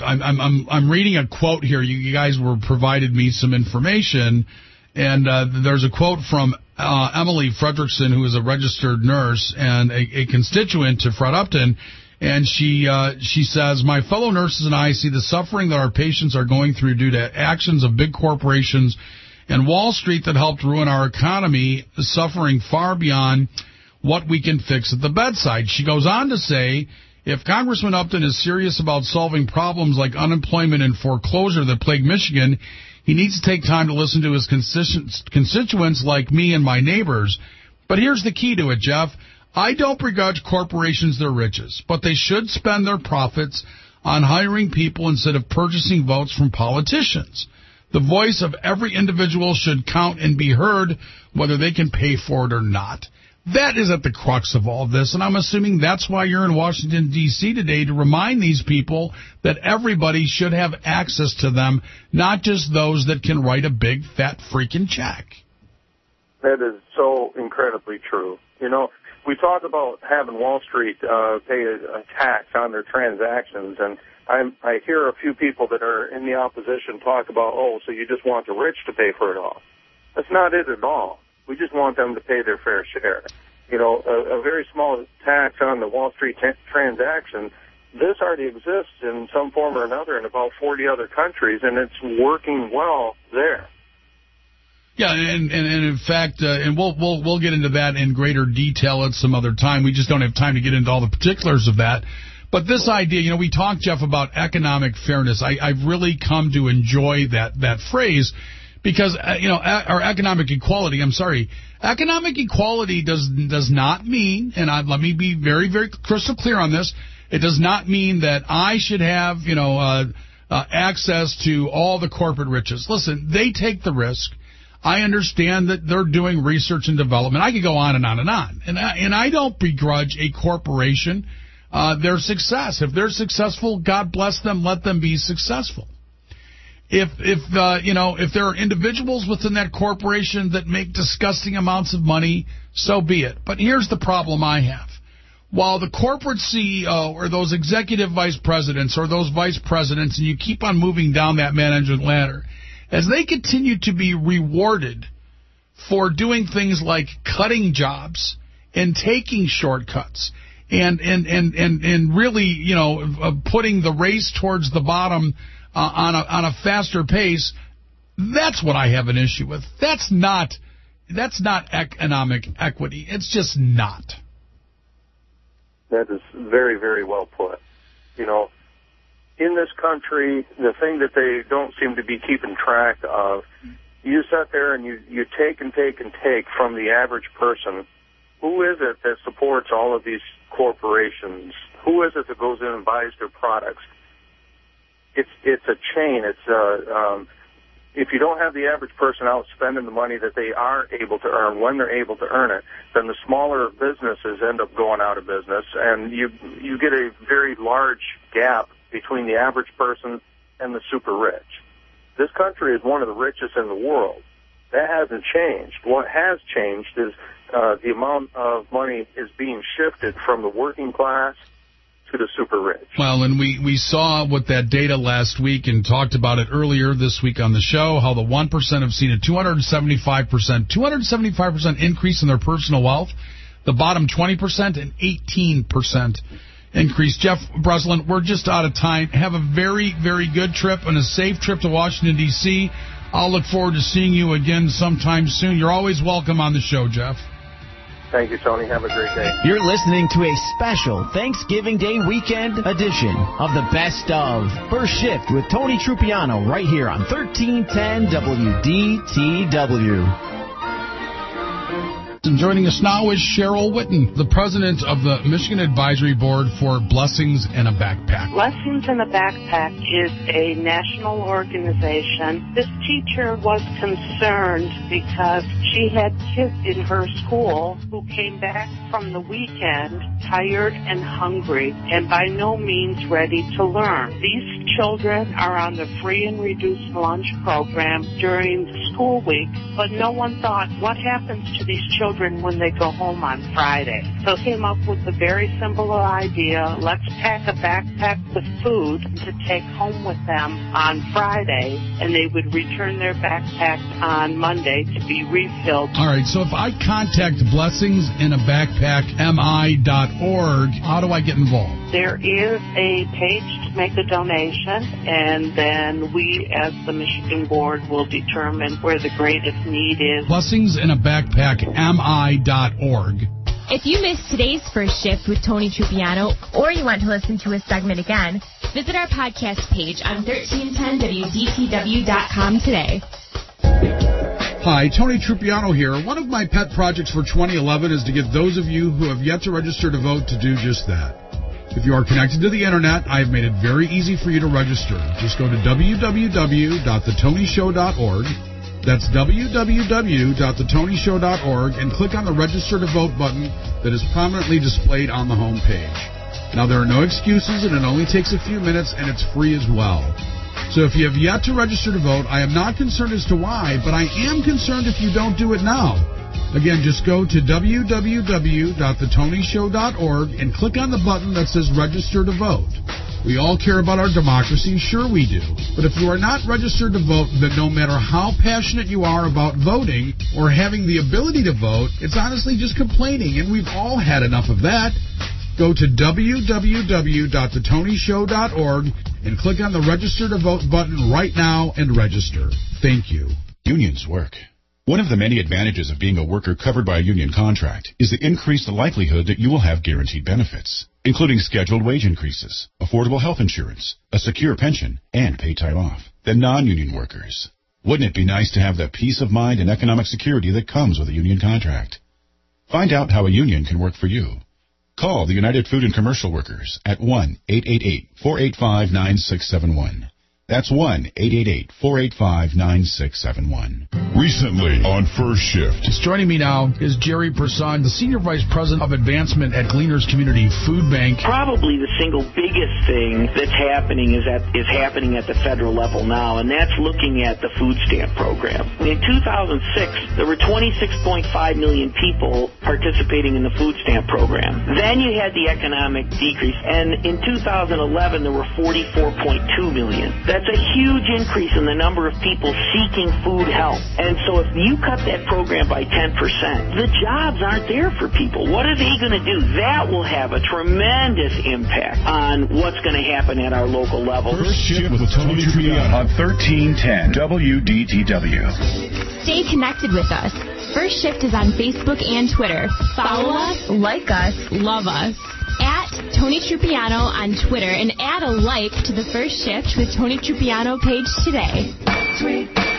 I'm reading a quote here. You guys provided me some information, and there's a quote from Emily Fredrickson, who is a registered nurse and a constituent to Fred Upton, and she says, "My fellow nurses and I see the suffering that our patients are going through due to actions of big corporations and Wall Street that helped ruin our economy, suffering far beyond what we can fix at the bedside." She goes on to say, if Congressman Upton is serious about solving problems like unemployment and foreclosure that plague Michigan, he needs to take time to listen to his constituents like me and my neighbors. But here's the key to it, Jeff. I don't begrudge corporations their riches, but they should spend their profits on hiring people instead of purchasing votes from politicians. The voice of every individual should count and be heard, whether they can pay for it or not. That is at the crux of all this, and I'm assuming that's why you're in Washington, D.C. today, to remind these people that everybody should have access to them, not just those that can write a big, fat freaking check. That is so incredibly true. We talk about having Wall Street pay a tax on their transactions, and I hear a few people that are in the opposition talk about, so you just want the rich to pay for it all. That's not it at all. We just want them to pay their fair share. A very small tax on the Wall Street transaction, this already exists in some form or another in about 40 other countries, and it's working well there. Yeah, and in fact, and we'll get into that in greater detail at some other time. We just don't have time to get into all the particulars of that. But this idea, we talked, Jeff, about economic fairness. I've really come to enjoy that phrase because, or economic equality, economic equality does not mean, and let me be very, very crystal clear on this, it does not mean that I should have, access to all the corporate riches. Listen, they take the risk. I understand that they're doing research and development. I could go on and on and on. And I don't begrudge a corporation their success. If they're successful, God bless them, let them be successful. If there are individuals within that corporation that make disgusting amounts of money, so be it. But here's the problem I have. While the corporate CEO or those executive vice presidents or those vice presidents, and you keep on moving down that management ladder, as they continue to be rewarded for doing things like cutting jobs and taking shortcuts and really, putting the race towards the bottom on a faster pace, that's what I have an issue with. That's not economic equity. It's just not. That is very, very well put. In this country, the thing that they don't seem to be keeping track of you sit there and you take and take and take from the average person. Who is it that supports all of these corporations? Who is it that goes in and buys their products? It's a chain. If you don't have the average person out spending the money that they are able to earn when they're able to earn it, then the smaller businesses end up going out of business, and you get a very large gap between the average person and the super rich. This country is one of the richest in the world. That hasn't changed. What has changed is the amount of money is being shifted from the working class to the super rich. Well, and we saw with that data last week and talked about it earlier this week on the show, how the 1% have seen a 275% increase in their personal wealth, the bottom 20% an 18% increase. Jeff Breslin, we're just out of time. Have a very, very good trip and a safe trip to Washington, D.C. I'll look forward to seeing you again sometime soon. You're always welcome on the show, Jeff. Thank you, Tony. Have a great day. You're listening to a special Thanksgiving Day weekend edition of the Best of First Shift with Tony Trupiano right here on 1310 WDTW. And joining us now is Cheryl Whitten, the president of the Michigan Advisory Board for Blessings in a Backpack. Blessings in a Backpack is a national organization. This teacher was concerned because she had kids in her school who came back from the weekend tired and hungry and by no means ready to learn. These children are on the free and reduced lunch program during the school week, but no one thought, what happens to these children when they go home on Friday? So came up with a very simple idea, let's pack a backpack with food to take home with them on Friday, and they would return their backpack on Monday to be refilled. All right, so if I contact blessingsinabagpackmi.org, how do I get involved? There is a page to make a donation, and then we, as the Michigan Board, will determine where the greatest need is. blessingsinabagpackmi.org. If you missed today's First Shift with Tony Trupiano, or you want to listen to a segment again, visit our podcast page on 1310WDTW.com today. Hi, Tony Trupiano here. One of my pet projects for 2011 is to get those of you who have yet to register to vote to do just that. If you are connected to the Internet, I have made it very easy for you to register. Just go to www.thetonyshow.org. That's www.thetonyshow.org and click on the Register to Vote button that is prominently displayed on the home page. Now, there are no excuses, and it only takes a few minutes, and it's free as well. So if you have yet to register to vote, I am not concerned as to why, but I am concerned if you don't do it now. Again, just go to www.thetonyshow.org and click on the button that says Register to Vote. We all care about our democracy, sure we do. But if you are not registered to vote, then no matter how passionate you are about voting or having the ability to vote, it's honestly just complaining, and we've all had enough of that. Go to www.thetonyshow.org and click on the Register to Vote button right now and register. Thank you. Unions work. One of the many advantages of being a worker covered by a union contract is the increased likelihood that you will have guaranteed benefits, including scheduled wage increases, affordable health insurance, a secure pension, and paid time off, than non-union workers. Wouldn't it be nice to have the peace of mind and economic security that comes with a union contract? Find out how a union can work for you. Call the United Food and Commercial Workers at 1-888-485-9671. That's 1-888-485-9671. Recently on First Shift. Just joining me now is Jerry Persson, the Senior Vice President of Advancement at Gleaners Community Food Bank. Probably the single biggest thing that's happening is happening at the federal level now, and that's looking at the food stamp program. In 2006, there were 26.5 million people participating in the food stamp program. Then you had the economic decrease, and in 2011, there were 44.2 million. That's a huge increase in the number of people seeking food help. And so if you cut that program by 10%, the jobs aren't there for people. What are they going to do? That will have a tremendous impact on what's going to happen at our local level. First Shift with Tony Trupiano on 1310 WDTW. Stay connected with us. First Shift is on Facebook and Twitter. Follow us, like us, love us. At Tony Trupiano on Twitter and add a like to the First Shift with Tony Trupiano page today. Tweet,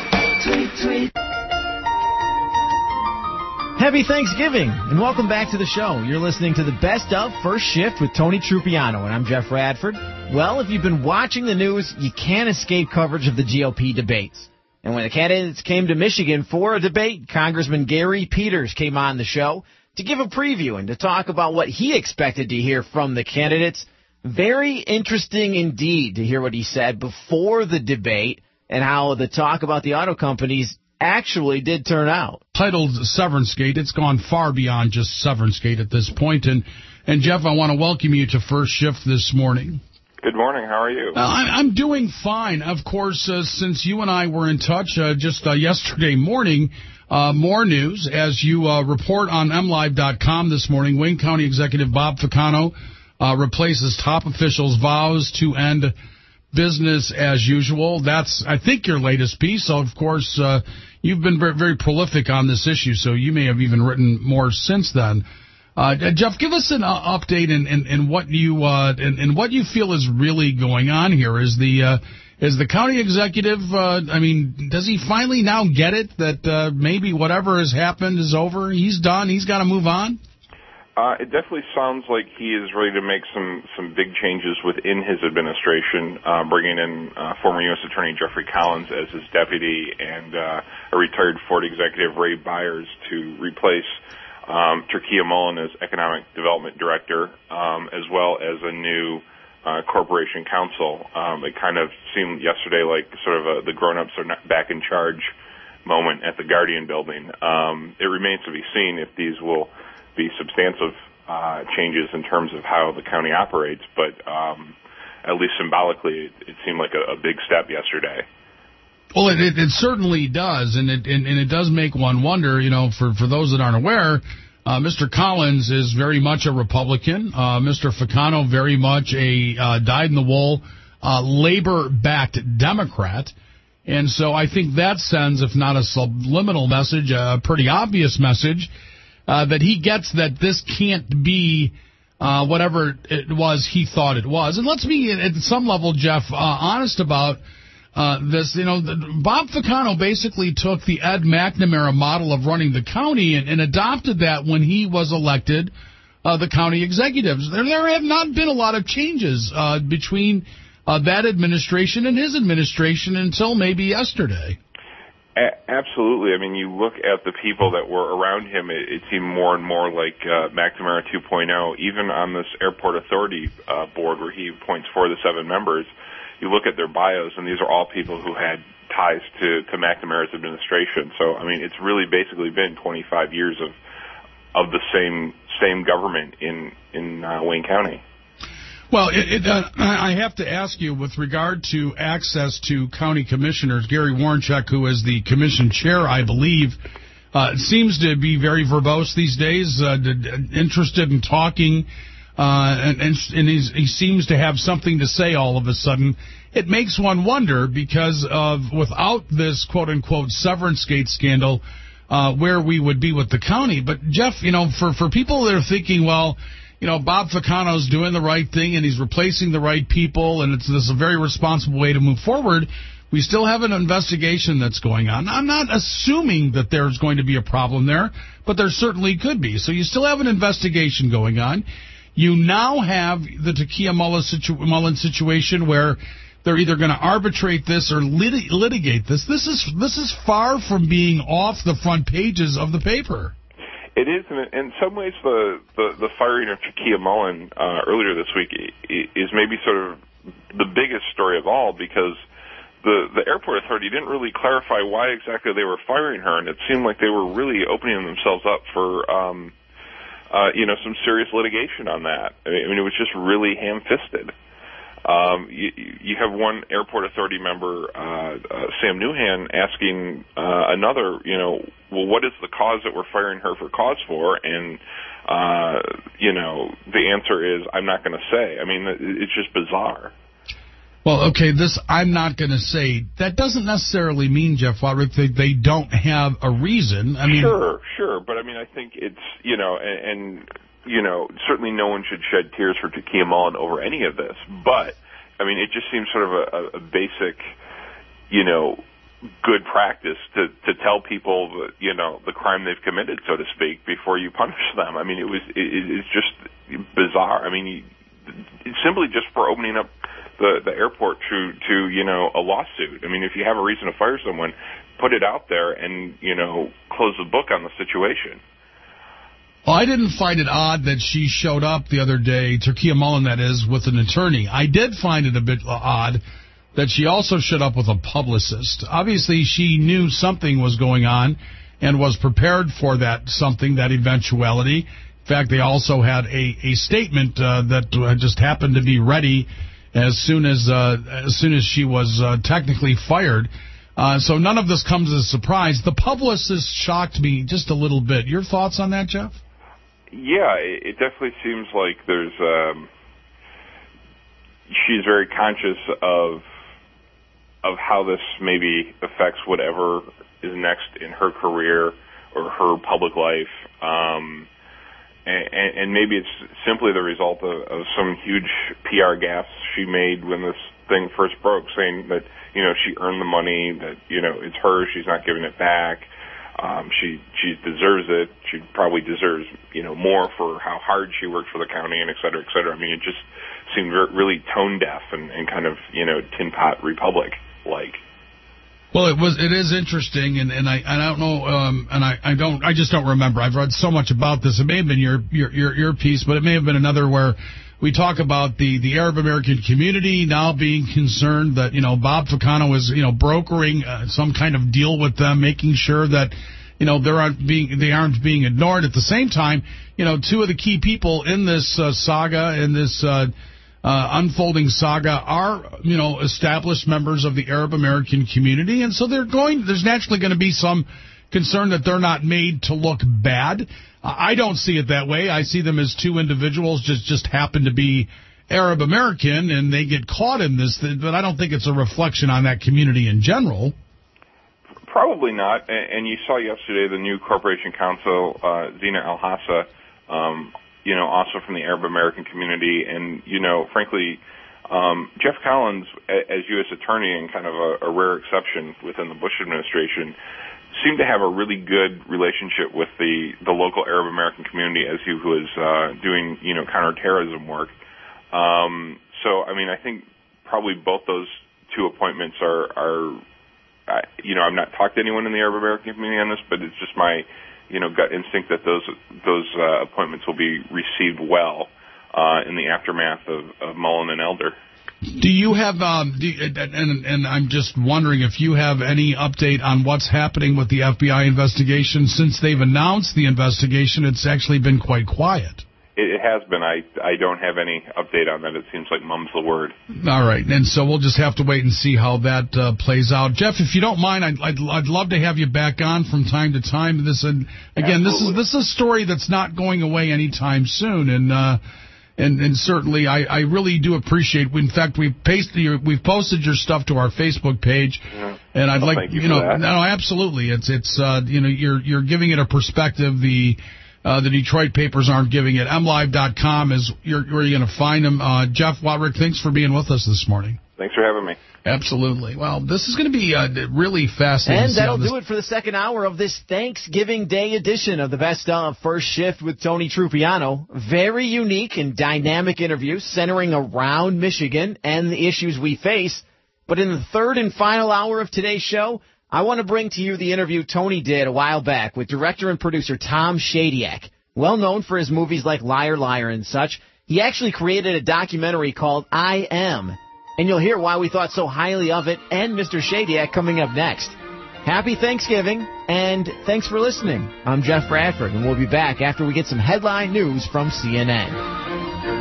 Happy Thanksgiving, and welcome back to the show. You're listening to the Best of First Shift with Tony Trupiano, and I'm Jeff Radford. Well, if you've been watching the news, you can't escape coverage of the GOP debates. And when the candidates came to Michigan for a debate, Congressman Gary Peters came on the show to give a preview and to talk about what he expected to hear from the candidates. Very interesting indeed to hear what he said before the debate and how the talk about the auto companies actually did turn out. Titled Severance Gate, it's gone far beyond just Severance Gate at this point. And Jeff, I want to welcome you to First Shift this morning. Good morning. How are you? I'm doing fine. Of course, since you and I were in touch just yesterday morning, more news as you report on MLive.com this morning. Wayne County Executive Bob Ficano replaces top officials' vows to end business as usual. That's, I think, your latest piece. So, of course, you've been very, very prolific on this issue, so you may have even written more since then. Jeff, give us an update in what you and what you feel is really going on here. Is the county executive? Does he finally now get it that maybe whatever has happened is over? He's done. He's got to move on. It definitely sounds like he is ready to make some big changes within his administration, bringing in former U.S. Attorney Jeffrey Collins as his deputy and a retired Ford executive, Ray Byers, to replace Turkia Mullen as Economic Development Director, as well as a new corporation counsel. It kind of seemed yesterday like sort of the grown-ups are not back in charge moment at the Guardian building. It remains to be seen if these will be substantive changes in terms of how the county operates, but at least symbolically, it seemed like a big step yesterday. Well, it certainly does, and it does make one wonder. For those that aren't aware, Mr. Collins is very much a Republican. Mr. Ficano very much a dyed-in-the-wool labor-backed Democrat. And so I think that sends, if not a subliminal message, a pretty obvious message, that he gets that this can't be whatever it was he thought it was. And let's be, at some level, Jeff, honest about this. Bob Ficano basically took the Ed McNamara model of running the county and adopted that when he was elected the county executives. There have not been a lot of changes between that administration and his administration until maybe yesterday. Absolutely. I mean, you look at the people that were around him, it seemed more and more like McNamara 2.0. Even on this airport authority board where he appoints 4 of the 7 members, you look at their bios, and these are all people who had ties to McNamara's administration. So, I mean, it's really basically been 25 years of the same government in Wayne County. Well, I have to ask you, with regard to access to county commissioners, Gary Warrencheck, who is the commission chair, I believe, seems to be very verbose these days, interested in talking, and he seems to have something to say all of a sudden. It makes one wonder, because without this quote-unquote severance gate scandal, where we would be with the county. But, Jeff, for people that are thinking, well, Bob Ficano's doing the right thing and he's replacing the right people, and this is a very responsible way to move forward. We still have an investigation that's going on. I'm not assuming that there's going to be a problem there, but there certainly could be. So you still have an investigation going on. You now have the Turkia Mullen situation where they're either going to arbitrate this or litigate this. This is far from being off the front pages of the paper. It is, and in some ways, the firing of Turkia Mullen earlier this week is maybe sort of the biggest story of all, because the airport authority didn't really clarify why exactly they were firing her, and it seemed like they were really opening themselves up for some serious litigation on that. I mean, it was just really ham-fisted. You have one airport authority member, Sam Newhan, asking another, well, what is the cause that we're firing her for cause for? And, the answer is, I'm not going to say. I mean, it's just bizarre. Well, okay, this I'm not going to say, that doesn't necessarily mean, Jeff Wadrick, that they don't have a reason. I mean, Sure, but I mean, I think it's, certainly no one should shed tears for Turkia Mullen over any of this. But, I mean, it just seems sort of a basic, good practice to tell people that, the crime they've committed, so to speak, before you punish them. I mean, it's just bizarre. I mean, simply just for opening up the airport to a lawsuit. I mean, if you have a reason to fire someone, put it out there and, close the book on the situation. Well, I didn't find it odd that she showed up the other day, Turkia Mullen, that is, with an attorney. I did find it a bit odd that she also showed up with a publicist. Obviously, she knew something was going on and was prepared for that eventuality. In fact, they also had a statement that just happened to be ready as soon as she was technically fired. So none of this comes as a surprise. The publicist shocked me just a little bit. Your thoughts on that, Jeff? Yeah, it definitely seems like there's she's very conscious of how this maybe affects whatever is next in her career or her public life. And maybe it's simply the result of some huge PR gaffes she made when this thing first broke, saying that, she earned the money, that, it's hers, she's not giving it back. She deserves it. She probably deserves, more for how hard she worked for the county, and et cetera, et cetera. I mean, it just seemed really tone deaf and kind of, Tin Pot Republic-like. Well, it is interesting, and I don't know, I just don't remember. I've read so much about this. It may have been your piece, but it may have been another where we talk about the Arab American community now being concerned that, Bob Ficano is, brokering some kind of deal with them, making sure that, they aren't being ignored. At the same time, two of the key people in this saga, in this unfolding saga, are, established members of the Arab American community, and so there's naturally going to be some concern that they're not made to look bad. I don't see it that way. I see them as two individuals just happen to be Arab American, and they get caught in this, but I don't think it's a reflection on that community in general. Probably not. And you saw yesterday the new Corporation Counsel, Zina Al-Hassa, also from the Arab American community. And, frankly, Jeff Collins, as U.S. Attorney, and kind of a rare exception within the Bush administration, seemed to have a really good relationship with the local Arab American community as he was doing, counterterrorism work. So, I mean, I think probably both those two appointments are I've not talked to anyone in the Arab American community on this, but it's just my, gut instinct that those appointments will be received well in the aftermath of Mullen and Elder. Do you have, and I'm just wondering if you have any update on what's happening with the FBI investigation? Since they've announced the investigation, it's actually been quite quiet. It has been. I don't have any update on that. It seems like mum's the word. All right, and so we'll just have to wait and see how that plays out. Jeff, if you don't mind, I'd love to have you back on from time to time. This is a story that's not going away anytime soon, and certainly I really do appreciate. In fact, we've posted your stuff to our Facebook page, and I'd like no, absolutely. It's you're giving it a perspective. The Detroit papers aren't giving it. MLive.com is where you're going to find them. Jeff Wawrick, thanks for being with us this morning. Thanks for having me. Absolutely. Well, this is going to be really fascinating. And that'll do it for the second hour of this Thanksgiving Day edition of the Best of First Shift with Tony Trupiano. Very unique and dynamic interview centering around Michigan and the issues we face. But in the third and final hour of today's show, I want to bring to you the interview Tony did a while back with director and producer Tom Shadyac. Well known for his movies like Liar, Liar and such, he actually created a documentary called I Am. And you'll hear why we thought so highly of it and Mr. Shadyac coming up next. Happy Thanksgiving, and thanks for listening. I'm Jeff Bradford, and we'll be back after we get some headline news from CNN.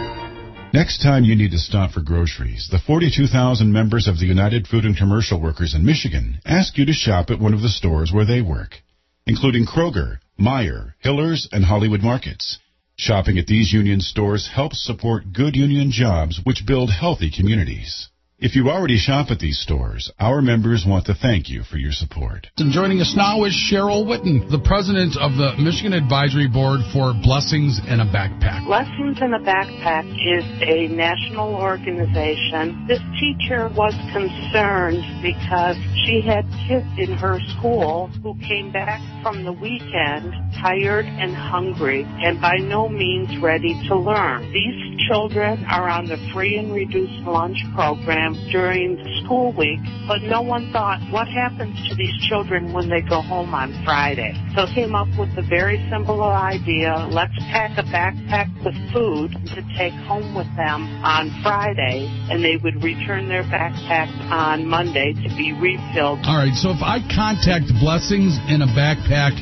Next time you need to stop for groceries, the 42,000 members of the United Food and Commercial Workers in Michigan ask you to shop at one of the stores where they work, including Kroger, Meijer, Hiller's, and Hollywood Markets. Shopping at these union stores helps support good union jobs which build healthy communities. If you already shop at these stores, our members want to thank you for your support. And joining us now is Cheryl Whitten, the president of the Michigan Advisory Board for Blessings in a Backpack. Blessings in a Backpack is a national organization. This teacher was concerned because she had kids in her school who came back from the weekend tired and hungry and by no means ready to learn. These children are on the free and reduced lunch program during the school week, but no one thought, what happens to these children when they go home on Friday? So came up with a very simple idea, let's pack a backpack with food to take home with them on Friday, and they would return their backpack on Monday to be refilled. All right, so if I contact Blessings in a Backpack,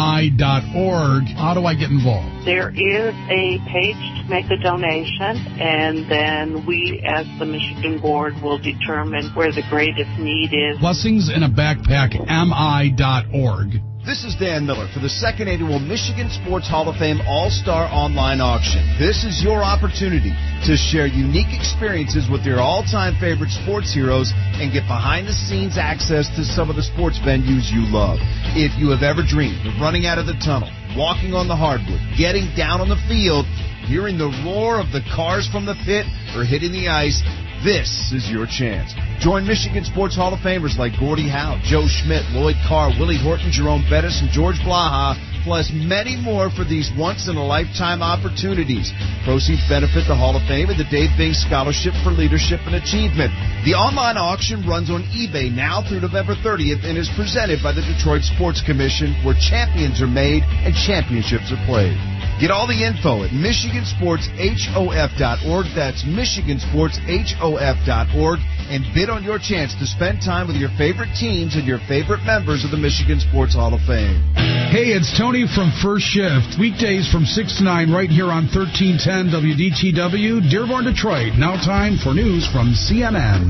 MI.org, how do I get involved? There is a page to make a donation, and then we, as the Michigan Board, will determine where the greatest need is. Blessings in a Backpack, MI.org. This is Dan Miller for the second annual Michigan Sports Hall of Fame All-Star Online Auction. This is your opportunity to share unique experiences with your all-time favorite sports heroes and get behind-the-scenes access to some of the sports venues you love. If you have ever dreamed of running out of the tunnel, walking on the hardwood, getting down on the field, hearing the roar of the cars from the pit, or hitting the ice, this is your chance. Join Michigan Sports Hall of Famers like Gordie Howe, Joe Schmidt, Lloyd Carr, Willie Horton, Jerome Bettis, and George Blaha, plus many more for these once-in-a-lifetime opportunities. Proceeds benefit the Hall of Fame and the Dave Bing Scholarship for Leadership and Achievement. The online auction runs on eBay now through November 30th and is presented by the Detroit Sports Commission, where champions are made and championships are played. Get all the info at MichiganSportsHOF.org. That's MichiganSportsHOF.org. And bid on your chance to spend time with your favorite teams and your favorite members of the Michigan Sports Hall of Fame. Hey, it's Tony from First Shift. Weekdays from 6 to 9 right here on 1310 WDTW, Dearborn, Detroit. Now time for news from CNN.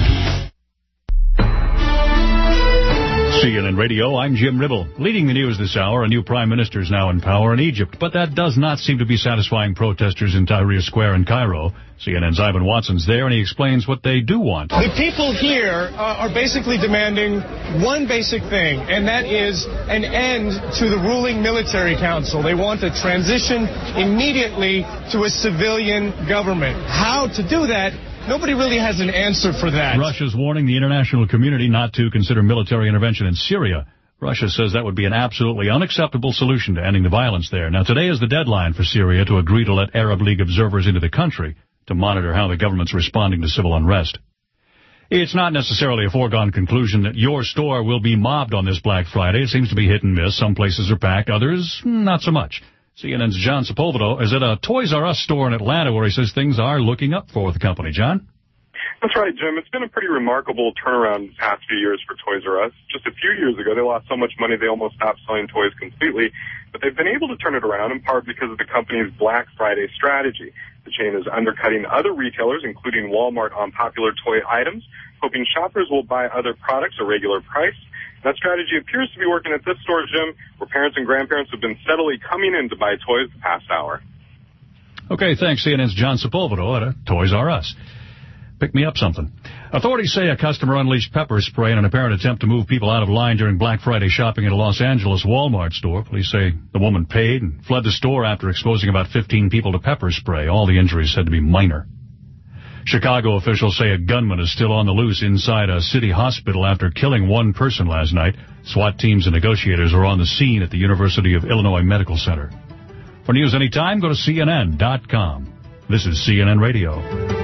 CNN Radio, I'm Jim Ribble. Leading the news this hour, a new prime minister is now in power in Egypt, but that does not seem to be satisfying protesters in Tahrir Square in Cairo. CNN's Ivan Watson's there, and he explains what they do want. The people here are basically demanding one basic thing, and that is an end to the ruling military council. They want a transition immediately to a civilian government. How to do that? Nobody really has an answer for that. Russia's warning the international community not to consider military intervention in Syria. Russia says that would be an absolutely unacceptable solution to ending the violence there. Now, today is the deadline for Syria to agree to let Arab League observers into the country to monitor how the government's responding to civil unrest. It's not necessarily a foregone conclusion that your store will be mobbed on this Black Friday. It seems to be hit and miss. Some places are packed, others not so much. CNN's John Sepulveda is at a Toys R Us store in Atlanta where he says things are looking up for the company. John? That's right, Jim. It's been a pretty remarkable turnaround the past few years for Toys R Us. Just a few years ago, they lost so much money they almost stopped selling toys completely. But they've been able to turn it around in part because of the company's Black Friday strategy. The chain is undercutting other retailers, including Walmart, on popular toy items, hoping shoppers will buy other products a regular price. That strategy appears to be working at this store, Jim, where parents and grandparents have been steadily coming in to buy toys the past hour. Okay, thanks. CNN's John Sepulveda at a Toys R Us. Pick me up something. Authorities say a customer unleashed pepper spray in an apparent attempt to move people out of line during Black Friday shopping at a Los Angeles Walmart store. Police say the woman paid and fled the store after exposing about 15 people to pepper spray. All the injuries said to be minor. Chicago officials say a gunman is still on the loose inside a city hospital after killing one person last night. SWAT teams and negotiators are on the scene at the University of Illinois Medical Center. For news anytime, go to CNN.com. This is CNN Radio.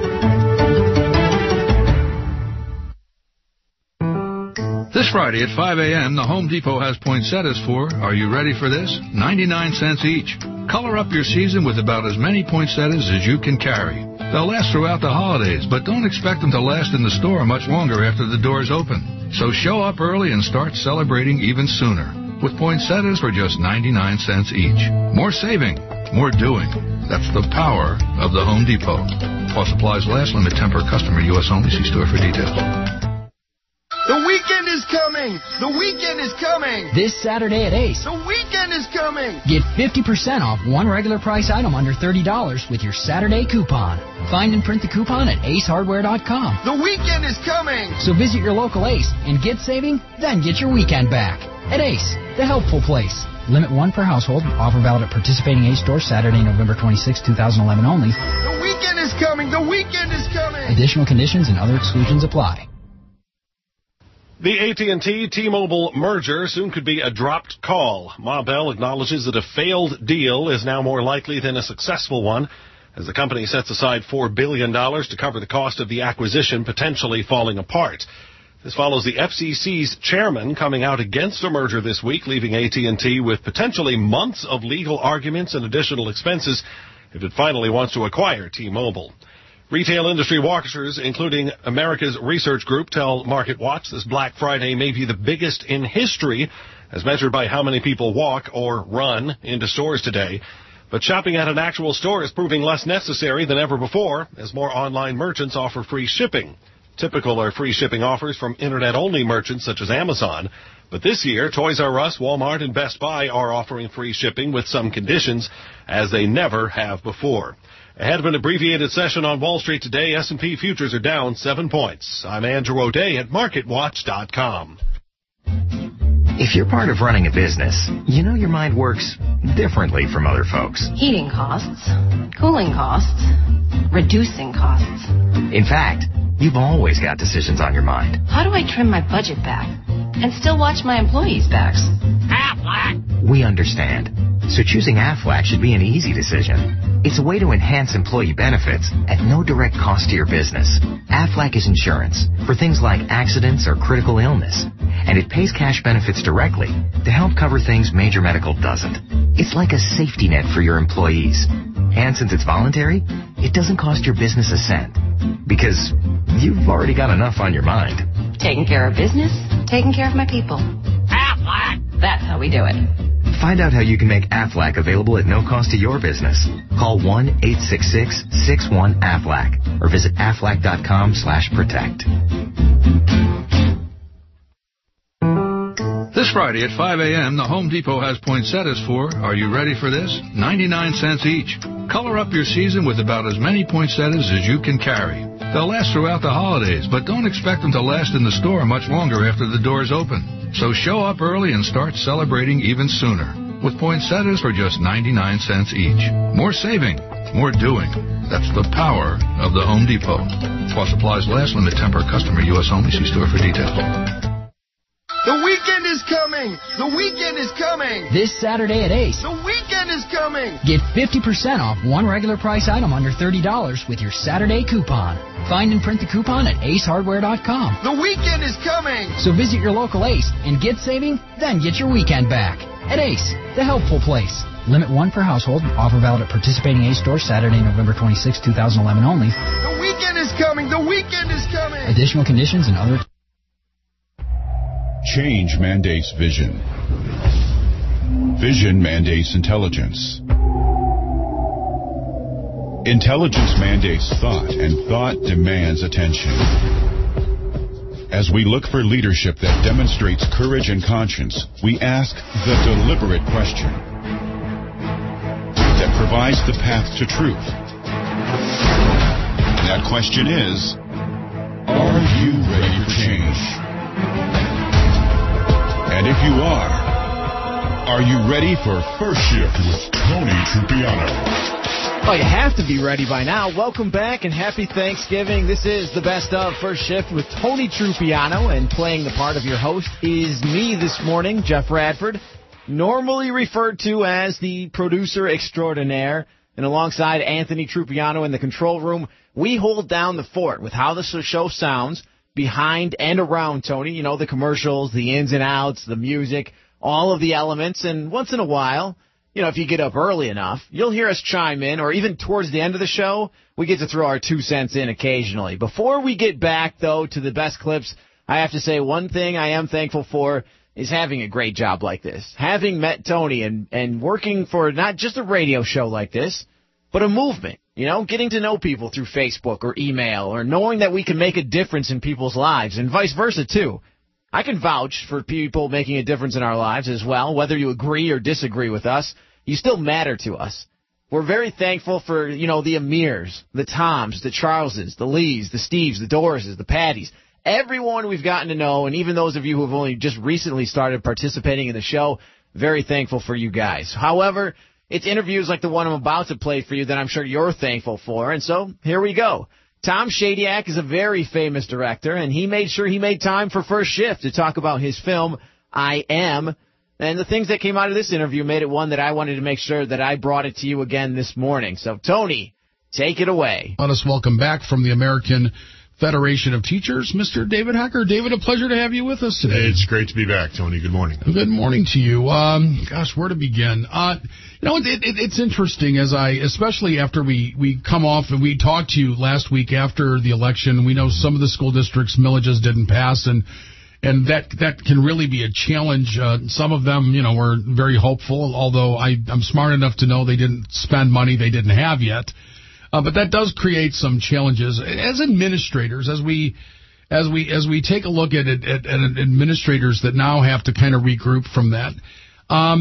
This Friday at 5 a.m., the Home Depot has poinsettias for, are you ready for this? 99 cents each. Color up your season with about as many poinsettias as you can carry. They'll last throughout the holidays, but don't expect them to last in the store much longer after the doors open. So show up early and start celebrating even sooner with poinsettias for just 99 cents each. More saving, more doing. That's the power of the Home Depot. While supplies last, limit temper customer, U.S. only. See store for details. The weekend is coming! The weekend is coming! This Saturday at Ace. The weekend is coming! Get 50% off one regular price item under $30 with your Saturday coupon. Find and print the coupon at acehardware.com. The weekend is coming! So visit your local Ace and get saving, then get your weekend back. At Ace, the helpful place. Limit 1 per household. Offer valid at participating Ace stores Saturday, November 26, 2011 only. The weekend is coming! The weekend is coming! Additional conditions and other exclusions apply. The AT&T T-Mobile merger soon could be a dropped call. Ma Bell acknowledges that a failed deal is now more likely than a successful one, as the company sets aside $4 billion to cover the cost of the acquisition potentially falling apart. This follows the FCC's chairman coming out against a merger this week, leaving AT&T with potentially months of legal arguments and additional expenses if it finally wants to acquire T-Mobile. Retail industry watchers, including America's Research Group, tell MarketWatch this Black Friday may be the biggest in history, as measured by how many people walk or run into stores today. But shopping at an actual store is proving less necessary than ever before, as more online merchants offer free shipping. Typical are free shipping offers from Internet-only merchants such as Amazon. But this year, Toys R Us, Walmart, and Best Buy are offering free shipping with some conditions, as they never have before. Ahead of an abbreviated session on Wall Street today, S&P futures are down 7 points. I'm Andrew O'Day at MarketWatch.com. If you're part of running a business, you know your mind works differently from other folks. Heating costs, cooling costs, reducing costs. In fact, you've always got decisions on your mind. How do I trim my budget back and still watch my employees' backs? Aflac! We understand. So choosing Aflac should be an easy decision. It's a way to enhance employee benefits at no direct cost to your business. Aflac is insurance for things like accidents or critical illness, and it pays cash benefits directly to help cover things major medical doesn't. It's like a safety net for your employees. And since it's voluntary, it doesn't cost your business a cent, because you've already got enough on your mind. Taking care of business, taking care of my people. Aflac! That's how we do it. Find out how you can make Aflac available at no cost to your business. Call 1-866-61-AFLAC or visit aflac.com/protect. This Friday at 5 a.m., the Home Depot has poinsettias for, are you ready for this? 99 cents each. Color up your season with about as many poinsettias as you can carry. They'll last throughout the holidays, but don't expect them to last in the store much longer after the doors open. So show up early and start celebrating even sooner with poinsettias for just 99 cents each. More saving, more doing. That's the power of the Home Depot. While supplies last, limit 10 per customer. U.S. only. See store for details. The weekend is coming! The weekend is coming! This Saturday at Ace. The weekend is coming! Get 50% off one regular price item under $30 with your Saturday coupon. Find and print the coupon at acehardware.com. The weekend is coming! So visit your local Ace and get saving, then get your weekend back. At Ace, the helpful place. Limit 1 per household. Offer valid at participating Ace stores Saturday, November 26, 2011 only. The weekend is coming! The weekend is coming! Additional conditions and other... Change mandates vision. Vision mandates intelligence. Intelligence mandates thought, and thought demands attention. As we look for leadership that demonstrates courage and conscience, we ask the deliberate question that provides the path to truth. That question is, are you ready for change? And if you are you ready for First Shift with Tony Trupiano? Oh, you have to be ready by now. Welcome back and happy Thanksgiving. This is the best of First Shift with Tony Trupiano, and playing the part of your host is me this morning, Jeff Radford, normally referred to as the producer extraordinaire, and alongside Anthony Trupiano in the control room, we hold down the fort with how the show sounds behind and around Tony. You know, the commercials, the ins and outs, the music, all of the elements. And once in a while, you know, if you get up early enough, you'll hear us chime in, or even towards the end of the show, we get to throw our 2 cents in occasionally. Before we get back, though, to the best clips, I have to say one thing I am thankful for is having a great job like this. Having met Tony and working for not just a radio show like this, but a movement. You know, getting to know people through Facebook or email, or knowing that we can make a difference in people's lives, and vice versa, too. I can vouch for people making a difference in our lives as well. Whether you agree or disagree with us, you still matter to us. We're very thankful for, the Amirs, the Toms, the Charleses, the Lees, the Steves, the Dorises, the Patties, everyone we've gotten to know, and even those of you who have only just recently started participating in the show, very thankful for you guys. However, it's interviews like the one I'm about to play for you that I'm sure you're thankful for, and so here we go. Tom Shadyac is a very famous director, and he made sure he made time for First Shift to talk about his film, I Am. And the things that came out of this interview made it one that I wanted to make sure that I brought it to you again this morning. So, Tony, take it away. Let us welcome back from the American Federation of Teachers, Mr. David Hecker. David, a pleasure to have you with us today. It's great to be back, Tony. Good morning. Good morning to you. Where to begin? It's interesting especially after we come off and we talked to you last week after the election. We know some of the school districts' millages didn't pass, and that can really be a challenge. Some of them, were very hopeful, although I'm smart enough to know they didn't spend money they didn't have yet. But that does create some challenges. As administrators, as we take a look at administrators that now have to kind of regroup from that, I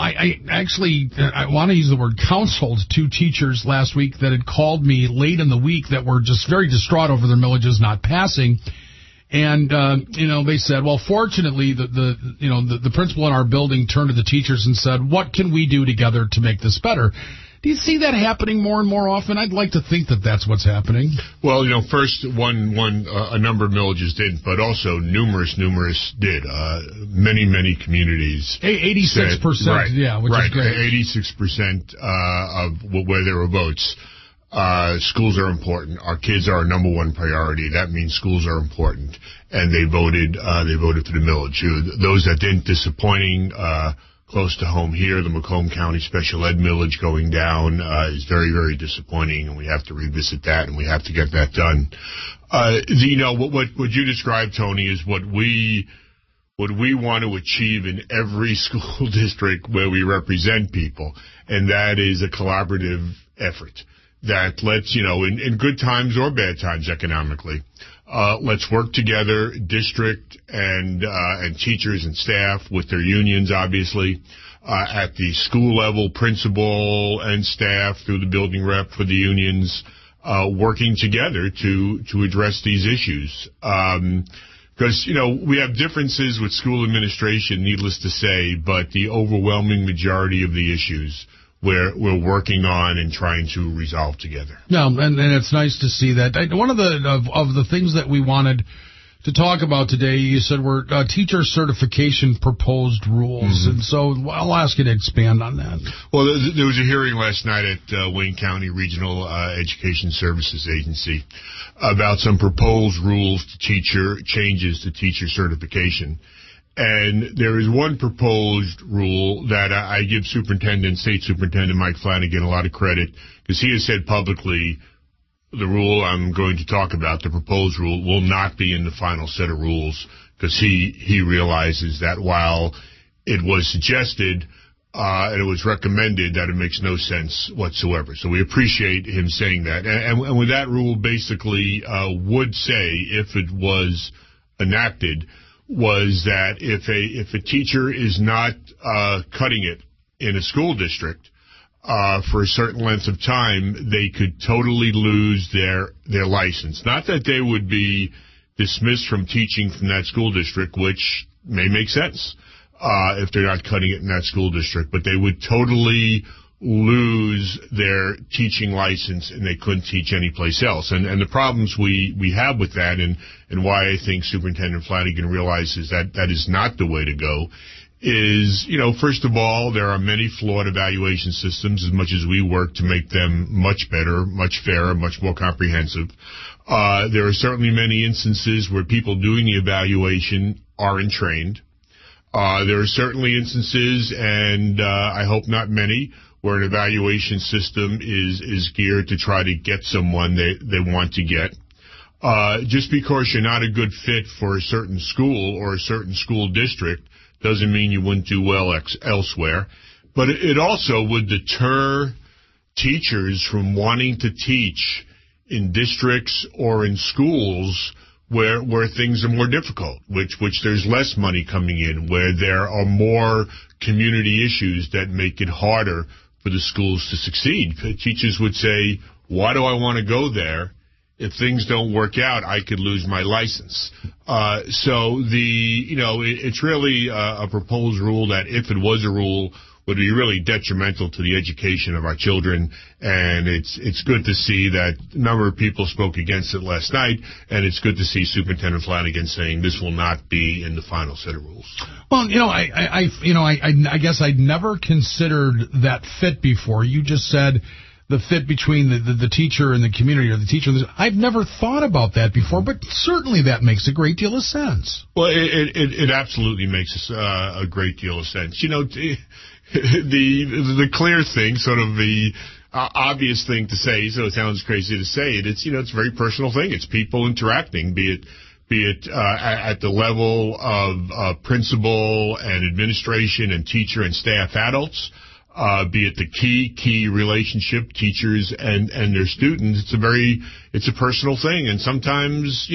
want to use the word counseled two teachers last week that had called me late in the week that were just very distraught over their millages not passing. And, they said, well, fortunately, the principal in our building turned to the teachers and said, what can we do together to make this better? Do you see that happening more and more often? I'd like to think that that's what's happening. Well, first, a number of villages didn't, but also numerous did. Many communities. 86%, right, which is great. 86% of where there were votes. Schools are important. Our kids are our number one priority. That means schools are important. And they voted for the millage. Those that didn't, disappointing. Close to home here, the Macomb County Special Ed millage going down is very, very disappointing, and we have to revisit that, and we have to get that done. What you described, Tony, is what we want to achieve in every school district where we represent people, and that is a collaborative effort that lets, in good times or bad times economically, let's work together, district and teachers and staff with their unions, obviously, at the school level, principal and staff through the building rep for the unions, working together to address these issues. Because, we have differences with school administration, needless to say, but the overwhelming majority of the issues we're working on and trying to resolve together. No, and it's nice to see that. One of the things that we wanted to talk about today, you said were teacher certification proposed rules, and so I'll ask you to expand on that. Well, there was a hearing last night at Wayne County Regional Education Services Agency about some proposed rules to changes to teacher certification. And there is one proposed rule that I give State Superintendent Mike Flanagan a lot of credit, because he has said publicly the rule I'm going to talk about, the proposed rule, will not be in the final set of rules, because he realizes that while it was suggested and it was recommended, that it makes no sense whatsoever. So we appreciate him saying that. And with that rule basically would say, if it was enacted, was that if a teacher is not cutting it in a school district for a certain length of time, they could totally lose their license. Not that they would be dismissed from teaching from that school district, which may make sense if they're not cutting it in that school district, but they would totally lose their teaching license and they couldn't teach anyplace else. And the problems we have with that and why I think Superintendent Flanagan realizes that is not the way to go is, first of all, there are many flawed evaluation systems, as much as we work to make them much better, much fairer, much more comprehensive. There are certainly many instances where people doing the evaluation aren't trained. There are certainly instances, and I hope not many, where an evaluation system is geared to try to get someone they want to get. Just because you're not a good fit for a certain school or a certain school district doesn't mean you wouldn't do well elsewhere. But it also would deter teachers from wanting to teach in districts or in schools where things are more difficult, which there's less money coming in, where there are more community issues that make it harder for the schools to succeed. Teachers would say, why do I want to go there? If things don't work out, I could lose my license. It's really a proposed rule that, if it was a rule, would be really detrimental to the education of our children. And it's good to see that a number of people spoke against it last night, and it's good to see Superintendent Flanagan saying this will not be in the final set of rules. Well, I guess I'd never considered that fit before. You just said the fit between the teacher and the community, or the teacher. I've never thought about that before, but certainly that makes a great deal of sense. Well, it absolutely makes a great deal of sense. The clear thing, sort of the obvious thing to say, so it sounds crazy to say it, it's a very personal thing. It's people interacting, be it at the level of principal and administration and teacher and staff adults, be it the key relationship, teachers and their students. It's a personal thing, and sometimes,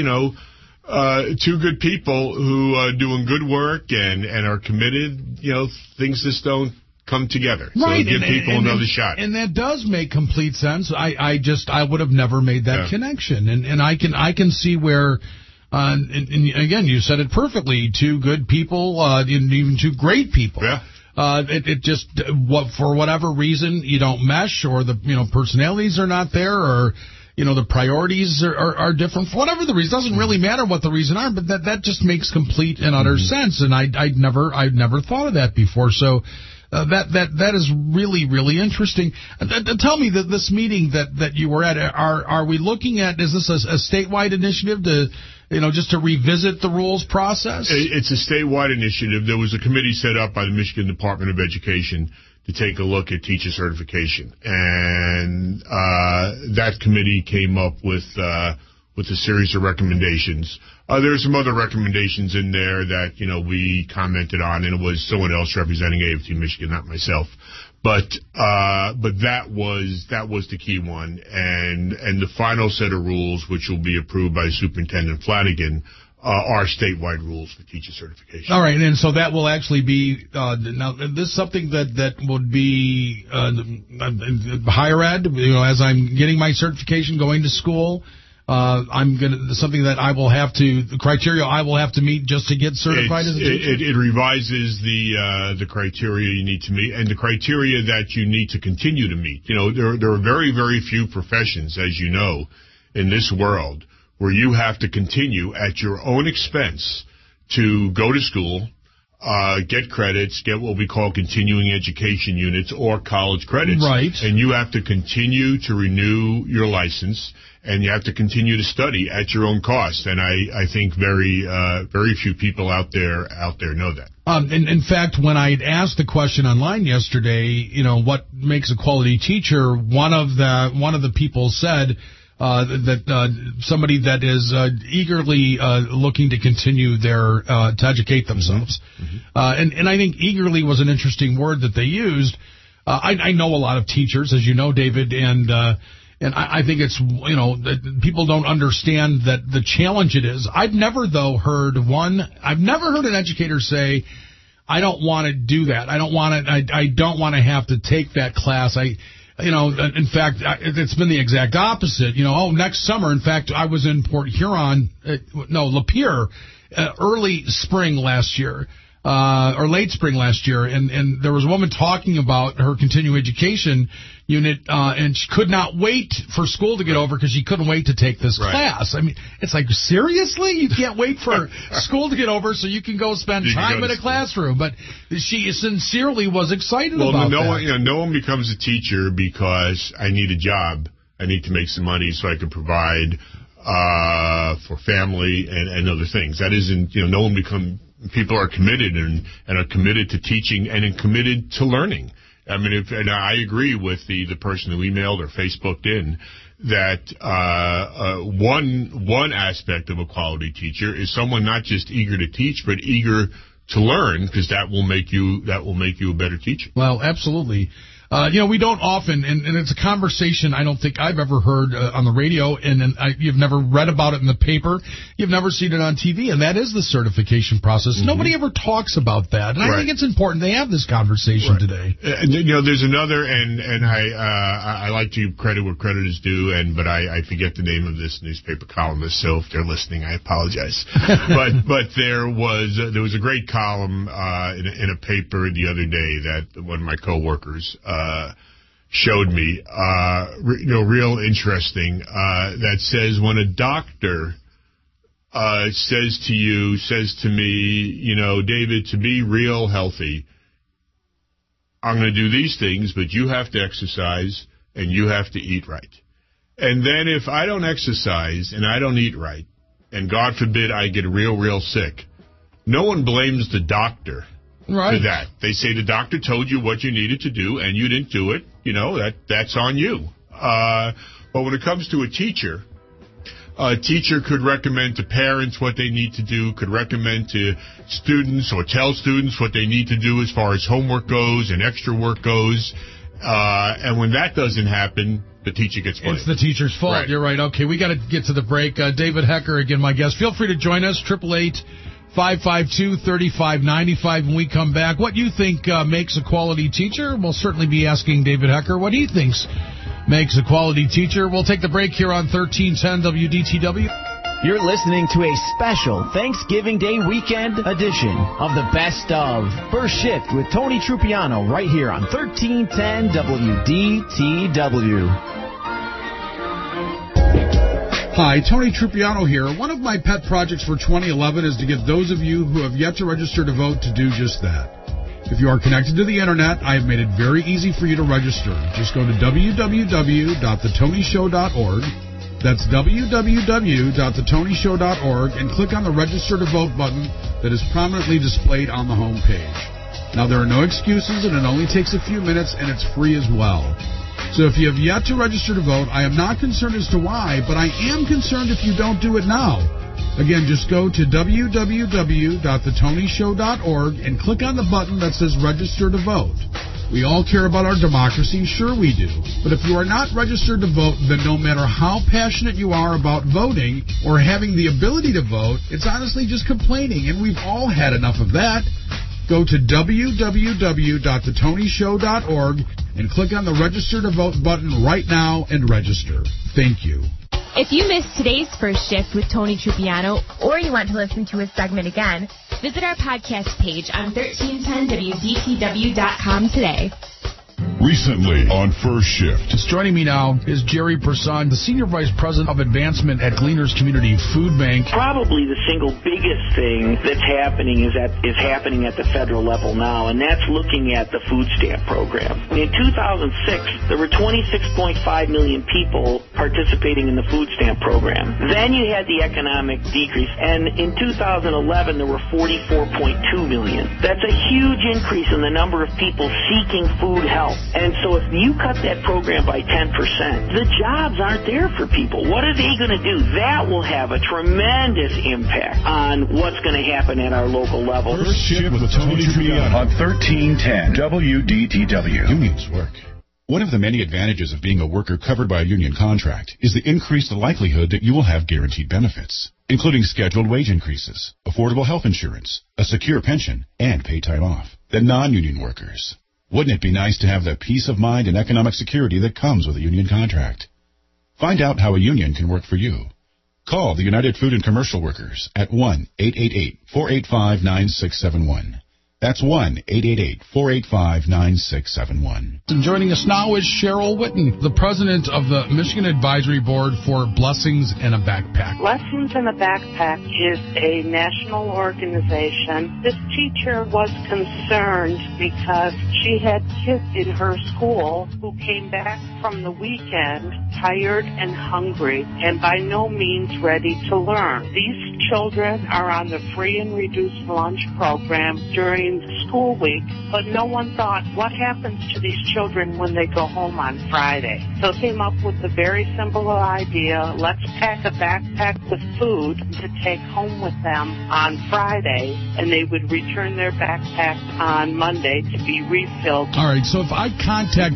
two good people who are doing good work and are committed, things just don't come together. So right. Give people another shot. And that does make complete sense. I would have never made that connection. And I can see where, and again, you said it perfectly, two good people, even two great people. Yeah. It just, for whatever reason, you don't mesh, or the, personalities are not there, or, the priorities are different. For whatever the reason, doesn't really matter what the reason are, but that just makes complete and utter sense. And I'd never thought of that before. So, that is really, really interesting. Tell me, this meeting that you were at, are we looking at, is this a statewide initiative to, just to revisit the rules process? It's a statewide initiative. There was a committee set up by the Michigan Department of Education to take a look at teacher certification. And that committee came up with a series of recommendations. There are some other recommendations in there that, we commented on, and it was someone else representing AFT Michigan, not myself. But that was the key one. And the final set of rules, which will be approved by Superintendent Flanagan, are statewide rules for teacher certification. All right, and so that will actually be now. This is something that would be higher ed. As I'm getting my certification, going to school, something that I will have to, the criteria I will have to meet just to get certified as a teacher. It revises the criteria you need to meet, and the criteria that you need to continue to meet. There are very, very few professions, as you know, in this world, where you have to continue at your own expense to go to school, get credits, get what we call continuing education units or college credits. Right. And you have to continue to renew your license, and you have to continue to study at your own cost. And I think very few people out there know that. In fact, when I asked the question online yesterday, what makes a quality teacher, one of the people said, that somebody that is eagerly looking to continue to educate themselves. Mm-hmm. And I think eagerly was an interesting word that they used. I know a lot of teachers, as you know, David, and I think it's, that people don't understand that the challenge it is. I've never heard an educator say, I don't want to do that. I don't want to have to take that class. In fact, it's been the exact opposite. Next summer, in fact, I was in Port Huron, Lapeer, early spring last year, or late spring last year, and there was a woman talking about her continuing education unit, and she could not wait for school to get over because she couldn't wait to take this class. I mean, it's like, seriously? You can't wait for school to get over so you can go spend time in a classroom? But she sincerely was excited about that. No one becomes a teacher because I need a job. I need to make some money so I can provide for family and other things. That isn't, people are committed and are committed to teaching and committed to learning. I mean, and I agree with the person who emailed or Facebooked in that one aspect of a quality teacher is someone not just eager to teach, but eager to learn, because that will make you a better teacher. Well, absolutely. We don't often, and it's a conversation I don't think I've ever heard on the radio, and you've never read about it in the paper, you've never seen it on TV, and that is the certification process. Nobody ever talks about that, and I think it's important they have this conversation today. There's another, and I like to credit where credit is due, but I forget the name of this newspaper columnist, so if they're listening, I apologize. but there was a great column in a paper the other day that one of my coworkers showed me, real interesting, that says when a doctor says to me, David, to be real healthy, I'm going to do these things, but you have to exercise and you have to eat right. And then if I don't exercise and I don't eat right, and God forbid I get real sick, no one blames the doctor. For that. They say the doctor told you what you needed to do and you didn't do it. That's on you. But when it comes to a teacher could recommend to parents what they need to do, could recommend to students or tell students what they need to do as far as homework goes and extra work goes. And when that doesn't happen, the teacher gets blamed. It's the teacher's fault. Right. You're right. Okay, we got to get to the break. David Hecker, again, my guest. Feel free to join us, 888-552-3595. When we come back, what you think makes a quality teacher? We'll certainly be asking David Hecker what he thinks makes a quality teacher. We'll take the break here on 1310 WDTW. You're listening to a special Thanksgiving Day weekend edition of the Best of First Shift with Tony Trupiano right here on 1310 WDTW. Hi, Tony Trupiano here. One of my pet projects for 2011 is to get those of you who have yet to register to vote to do just that. If you are connected to the Internet, I have made it very easy for you to register. Just go to www.thetonyshow.org. That's www.thetonyshow.org and click on the Register to Vote button that is prominently displayed on the home page. Now, there are no excuses, and it only takes a few minutes, and it's free as well. So if you have yet to register to vote, I am not concerned as to why, but I am concerned if you don't do it now. Again, just go to www.thetonyshow.org and click on the button that says Register to Vote. We all care about our democracy, sure we do. But if you are not registered to vote, then no matter how passionate you are about voting or having the ability to vote, it's honestly just complaining, and we've all had enough of that. Go to www.thetonyshow.org and click on the Register to Vote button right now and register. Thank you. If you missed today's First Shift with Tony Trupiano, or you want to listen to his segment again, visit our podcast page on 1310WDTW.com today. Recently on First Shift. Joining me now is Jerry Person, the Senior Vice President of Advancement at Gleaners Community Food Bank. Probably the single biggest thing that's happening is happening at the federal level now, and that's looking at the food stamp program. In 2006, there were 26.5 million people participating in the food stamp program. Then you had the economic decrease, and in 2011, there were 44.2 million. That's a huge increase in the number of people seeking food help. And so if you cut that program by 10%, the jobs aren't there for people. What are they going to do? That will have a tremendous impact on what's going to happen at our local level. First Shift with Tony Trupiano on 1310 WDTW. Unions work. One of the many advantages of being a worker covered by a union contract is the increased likelihood that you will have guaranteed benefits, including scheduled wage increases, affordable health insurance, a secure pension, and paid time off, than non-union workers. Wouldn't it be nice to have the peace of mind and economic security that comes with a union contract? Find out how a union can work for you. Call the United Food and Commercial Workers at 1-888-485-9671. That's 1-888-485-9671. And joining us now is Cheryl Whitten, the president of the Michigan Advisory Board for Blessings in a Backpack. Blessings in a Backpack is a national organization. This teacher was concerned because she had kids in her school who came back from the weekend tired and hungry and by no means ready to learn. These children are on the free and reduced lunch program during the school week, but no one thought, what happens to these children when they go home on Friday? So came up with the very simple idea, let's pack a backpack with food to take home with them on Friday, and they would return their backpack on Monday to be refilled. All right, so if I contact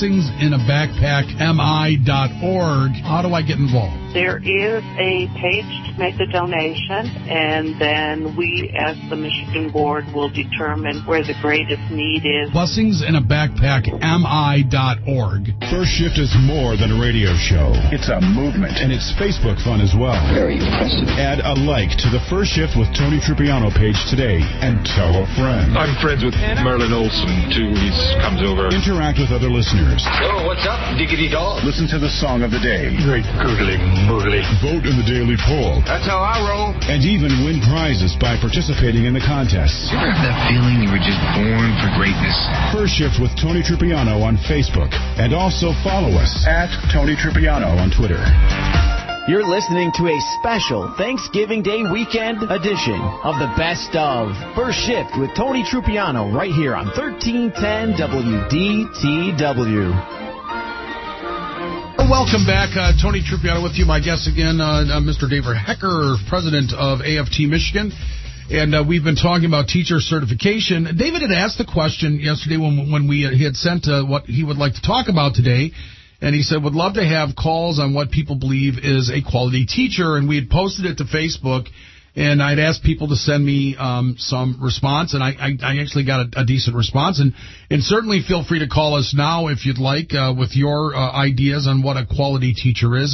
blessingsinabagpackmi.org, how do I get involved? There is a page to make a donation, and then we, as the Michigan Board, will determine where the greatest need is. blessingsinabagpackmi.org. First Shift is more than a radio show. It's a movement. And it's Facebook fun as well. Very impressive. Add a like to the First Shift with Tony Tripiano page today and tell a friend. I'm friends with Merlin Olsen, too. He comes over. Interact with other listeners. Oh, what's up, diggity dog? Listen to the song of the day. Great googling moogly. Vote in the daily poll. That's how I roll. And even win prizes by participating in the contests. You ever have that feeling you were just born for greatness? First Shift with Tony Tripiano on Facebook. And also follow us at Tony Tripiano on Twitter. You're listening to a special Thanksgiving Day weekend edition of the Best of First Shift with Tony Trupiano right here on 1310 WDTW. Welcome back. Tony Trupiano with you. My guest again, Mr. David Hecker, president of AFT Michigan. And we've been talking about teacher certification. David had asked the question yesterday when he had sent what he would like to talk about today. And he said, would love to have calls on what people believe is a quality teacher. And we had posted it to Facebook, and I'd asked people to send me some response, and I actually got a decent response. And certainly feel free to call us now if you'd like with your ideas on what a quality teacher is,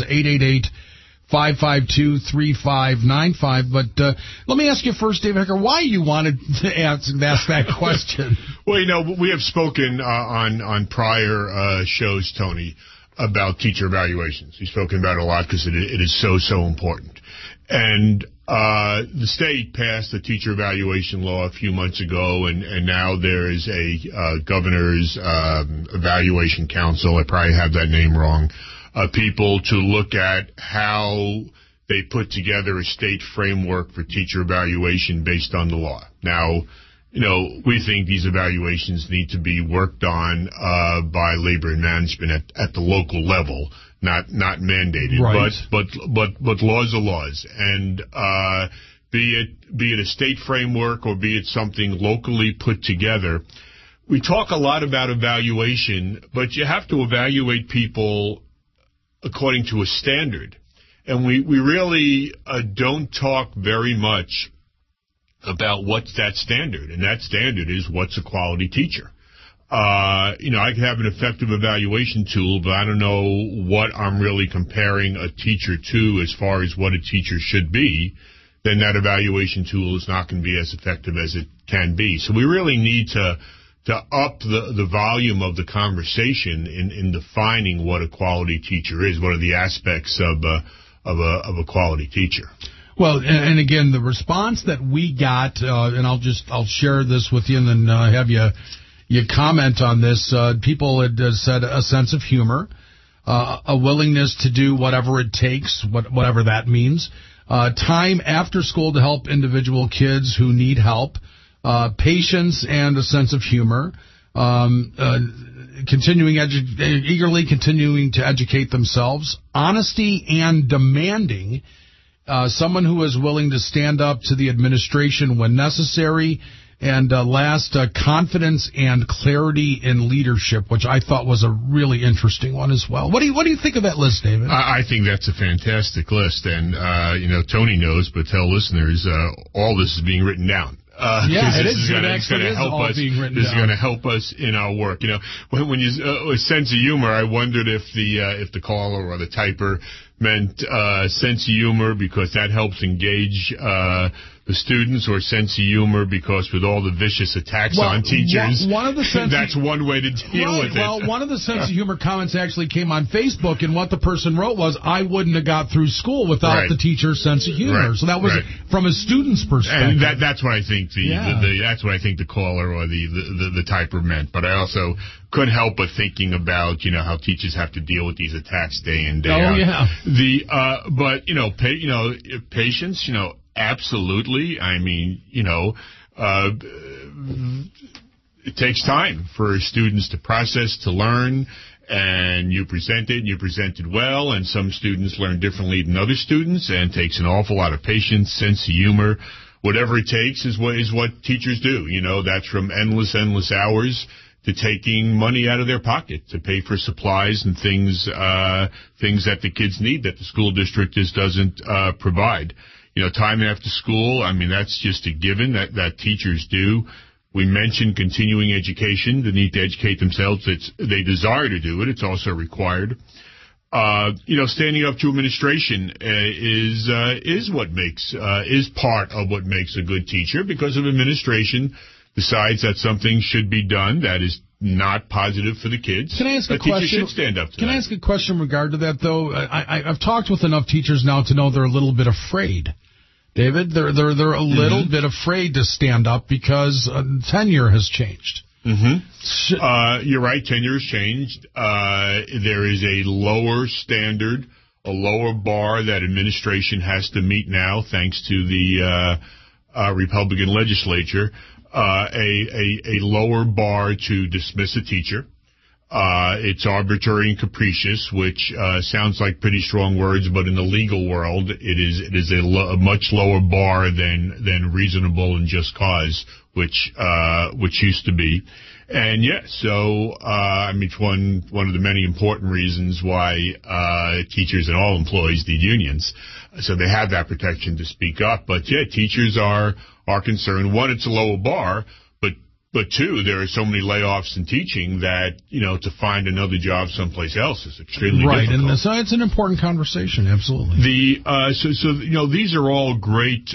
888-552-3595. But let me ask you first, Dave Hecker, why you wanted to ask that question. Well, we have spoken on prior shows, Tony, about teacher evaluations. We've spoken about it a lot because it is so important. And the state passed a teacher evaluation law a few months ago, and now there is a governor's evaluation council. I probably have that name wrong. People to look at how they put together a state framework for teacher evaluation based on the law. Now, we think these evaluations need to be worked on by labor and management at the local level, not mandated. Right. But laws are laws, and be it a state framework or be it something locally put together. We talk a lot about evaluation, but you have to evaluate people according to a standard, and we really don't talk very much about what's that standard, and that standard is what's a quality teacher. I can have an effective evaluation tool, but I don't know what I'm really comparing a teacher to as far as what a teacher should be. Then that evaluation tool is not going to be as effective as it can be. So we really need to up the volume of the conversation in defining what a quality teacher is. What are the aspects of a quality teacher? Well, and again, the response that we got, and I'll share this with you and then have you comment on this. People had said a sense of humor, a willingness to do whatever it takes, whatever that means, time after school to help individual kids who need help, patience and a sense of humor, eagerly continuing to educate themselves, honesty and demanding. Someone who is willing to stand up to the administration when necessary, and last, confidence and clarity in leadership, which I thought was a really interesting one as well. What do you think of that list, David? I think that's a fantastic list, and Tony knows, but tell listeners, all this is being written down. This is going to help us. This is going to help us in our work. When you a sense of humor, I wondered if the caller or the typer meant sense of humor, because that helps engage the students or sense of humor, because with all the vicious attacks on teachers, that's one way to deal with it. Well, one of the sense of humor comments actually came on Facebook, and what the person wrote was, I wouldn't have got through school without the teacher's sense of humor. So that was from a student's perspective. And that's what I think that's what I think the caller or the typer meant. But I also couldn't help but thinking about, how teachers have to deal with these attacks day in, day out. Yeah. But, patience, absolutely. I mean, it takes time for students to process, to learn, and you present it well, and some students learn differently than other students, and it takes an awful lot of patience, sense of humor. Whatever it takes is what teachers do. That's from endless hours to taking money out of their pocket to pay for supplies and things that the kids need that the school district just doesn't provide. Time after school, I mean, that's just a given that teachers do. We mentioned continuing education, the need to educate themselves. They desire to do it. It's also required. Standing up to administration is part of what makes a good teacher, because if administration decides that something should be done that is not positive for the kids, can I ask a question? Teachers should stand up to that. Can I ask a question in regard to that, though? I've talked with enough teachers now to know they're a little bit afraid. David, they're a little bit afraid to stand up because tenure has changed. You're right, tenure has changed. There is a lower standard, a lower bar that administration has to meet now, thanks to the Republican legislature. A lower bar to dismiss a teacher. It's arbitrary and capricious, which sounds like pretty strong words, but in the legal world, it is a much lower bar than reasonable and just cause, which used to be. And it's one of the many important reasons why teachers and all employees need unions, so they have that protection to speak up. But teachers are concerned. One, it's a lower bar, but two, there are so many layoffs in teaching that to find another job someplace else is extremely difficult. Right, and so it's an important conversation. Absolutely. These are all great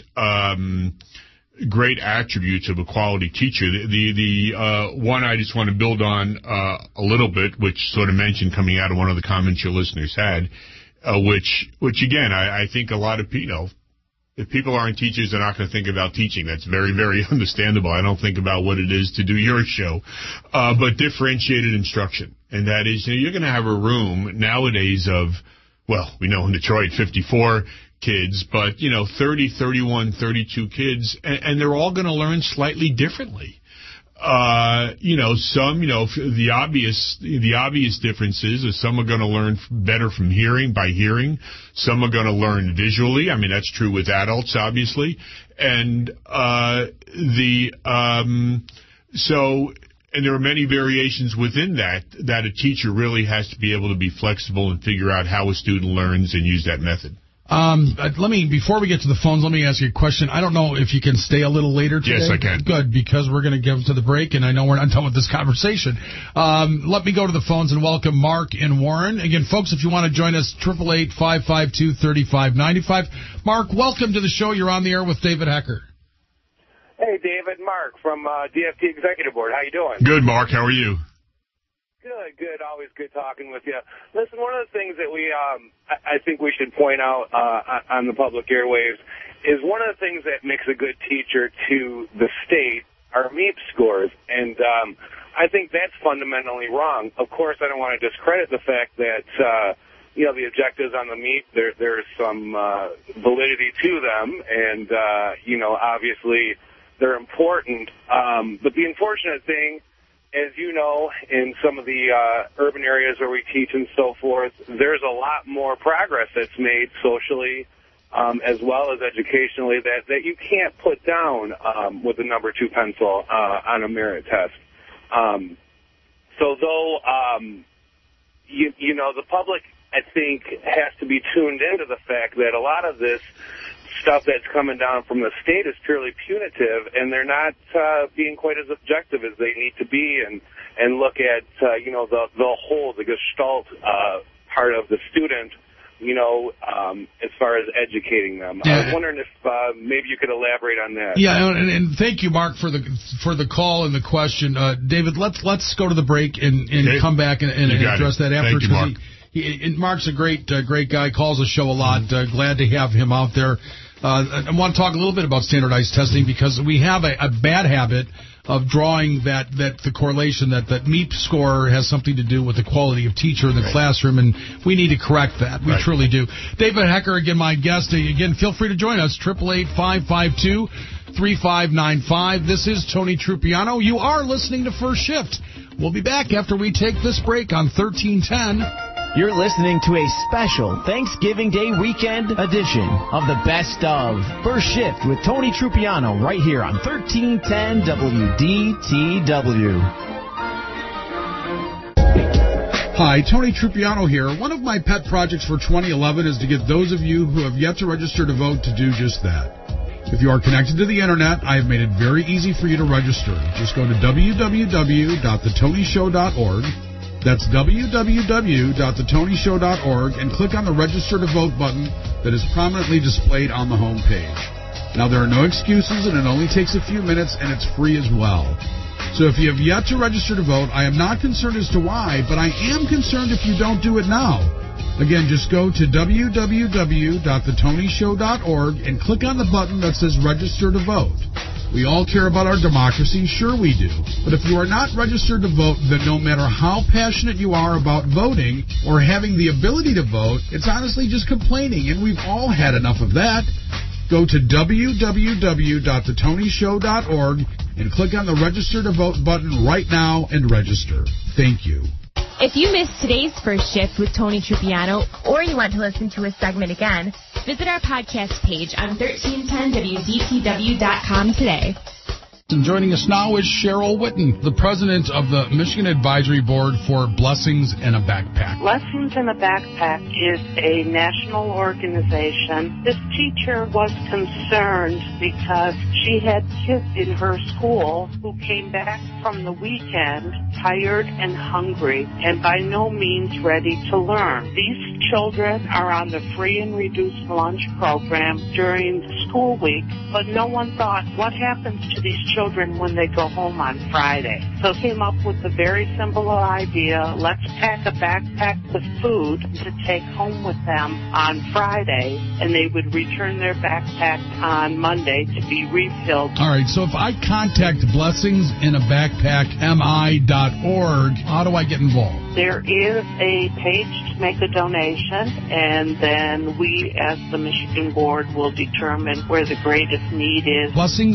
attributes of a quality teacher. The one I just want to build on a little bit, which sort of mentioned coming out of one of the comments your listeners had, which again, I think a lot of people, if people aren't teachers, they're not going to think about teaching. That's very, very understandable. I don't think about what it is to do your show, but differentiated instruction. And that is, you're going to have a room nowadays of, we know in Detroit, 54 kids, but 30, 31, 32 kids, and they're all going to learn slightly differently. Some, the obvious differences is some are going to learn better from by hearing. Some are going to learn visually. I mean, that's true with adults, obviously. And, and there are many variations within that a teacher really has to be able to be flexible and figure out how a student learns and use that method. Before we get to the phones, let me ask you a question. I don't know if you can stay a little later today. Yes, I can. Good, because we're going to give to the break, and I know we're not done with this conversation. Let me go to the phones and welcome Mark in Warren. Again, folks, if you want to join us, 888-552-3595. Mark, welcome to the show. You're on the air with David Hecker. Hey, David, Mark from DFT Executive Board. How you doing? Good, Mark. How are you? Good. Always good talking with you. Listen, one of the things that I think we should point out on the public airwaves is one of the things that makes a good teacher to the state are MEP scores. And I think that's fundamentally wrong. Of course, I don't want to discredit the fact that, the objectives on the MEP, there's some validity to them. And, obviously they're important. But the unfortunate thing, as you know, in some of the urban areas where we teach and so forth, there's a lot more progress that's made socially as well as educationally that you can't put down with a number 2 pencil on a merit test. So though, the public, I think, has to be tuned into the fact that a lot of this stuff that's coming down from the state is purely punitive, and they're not being quite as objective as they need to be and look at, the whole, the gestalt part of the student as far as educating them. I was wondering if maybe you could elaborate on that. Yeah, and thank you, Mark, for the call and the question. David, let's go to the break and come back and address that afterwards. Thank you, Mark. Mark's a great guy, calls the show a lot. Glad to have him out there. I want to talk a little bit about standardized testing because we have a bad habit of drawing that the correlation that MEP score has something to do with the quality of teacher in the classroom, and we need to correct that. We truly do. David Hecker, again, my guest. Again, feel free to join us, 888-552-3595. This is Tony Trupiano. You are listening to First Shift. We'll be back after we take this break on 1310. You're listening to a special Thanksgiving Day weekend edition of the Best of First Shift with Tony Trupiano right here on 1310 WDTW. Hi, Tony Trupiano here. One of my pet projects for 2011 is to get those of you who have yet to register to vote to do just that. If you are connected to the Internet, I have made it very easy for you to register. Just go to www.thetonyshow.org. That's www.thetonyshow.org and click on the Register to Vote button that is prominently displayed on the home page. Now, there are no excuses, and it only takes a few minutes, and it's free as well. So if you have yet to register to vote, I am not concerned as to why, but I am concerned if you don't do it now. Again, just go to www.thetonyshow.org and click on the button that says Register to Vote. We all care about our democracy, sure we do. But if you are not registered to vote, then no matter how passionate you are about voting or having the ability to vote, it's honestly just complaining, and we've all had enough of that. Go to www.thetonyshow.org and click on the Register to Vote button right now and register. Thank you. If you missed today's First Shift with Tony Trupiano, or you want to listen to a segment again, visit our podcast page on 1310WDTW.com today. And joining us now is Cheryl Whitten, the president of the Michigan Advisory Board for Blessings in a Backpack. Blessings in a Backpack is a national organization. This teacher was concerned because she had kids in her school who came back from the weekend tired and hungry and by no means ready to learn. These children are on the free and reduced lunch program during the school week, but no one thought, what happens to these children when they go home on Friday? So came up with a very simple idea, let's pack a backpack with food to take home with them on Friday, and they would return their backpack on Monday to be refilled. All right, so if I contact blessingsinabagpackmi.org, how do I get involved? There is a page to make a donation, and then we, as the Michigan Board, will determine where the greatest need is.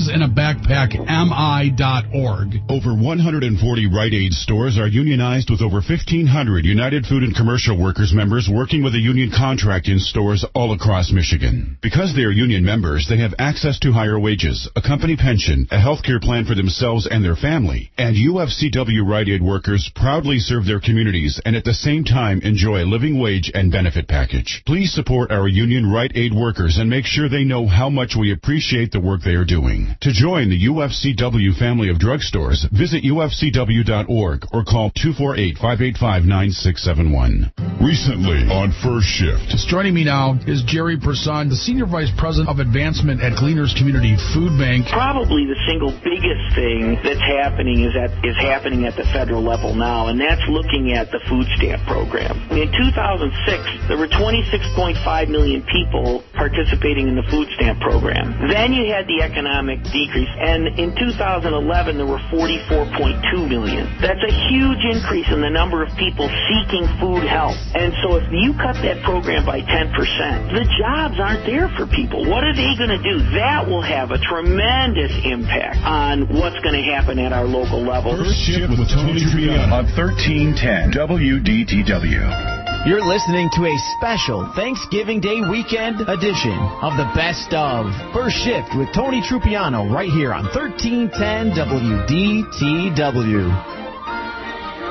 Blessingsinabagpackmi.org. Over 140 Rite Aid stores are unionized with over 1,500 United Food and Commercial Workers members working with a union contract in stores all across Michigan. Because they are union members, they have access to higher wages, a company pension, a health care plan for themselves and their family, and UFCW Rite Aid workers proudly serve their communities and at the same time enjoy a living wage and benefit package. Please support our union Rite Aid workers and make sure they know how much we appreciate the work they are doing. To join the UFCW family of drugstores, visit ufcw.org or call 248-585-9671. Recently on First Shift. Just joining me now is Jerry Person, the Senior Vice President of Advancement at Gleaners Community Food Bank. Probably the single biggest thing that's happening is happening at the federal level now, and that's looking at the food stamp program. In 2006, there were 26.5 million people participating in the food stamp program. Then you had the economic decrease, and in 2011, there were 44.2 million. That's a huge increase in the number of people seeking food help. And so if you cut that program by 10%, the jobs aren't there for people. What are they going to do? That will have a tremendous impact on what's going to happen at our local level. First Shift with Tony Triana on 1310 WDTW. You're listening to a special Thanksgiving Day weekend edition of the Best of First Shift with Tony Trupiano right here on 1310 WDTW.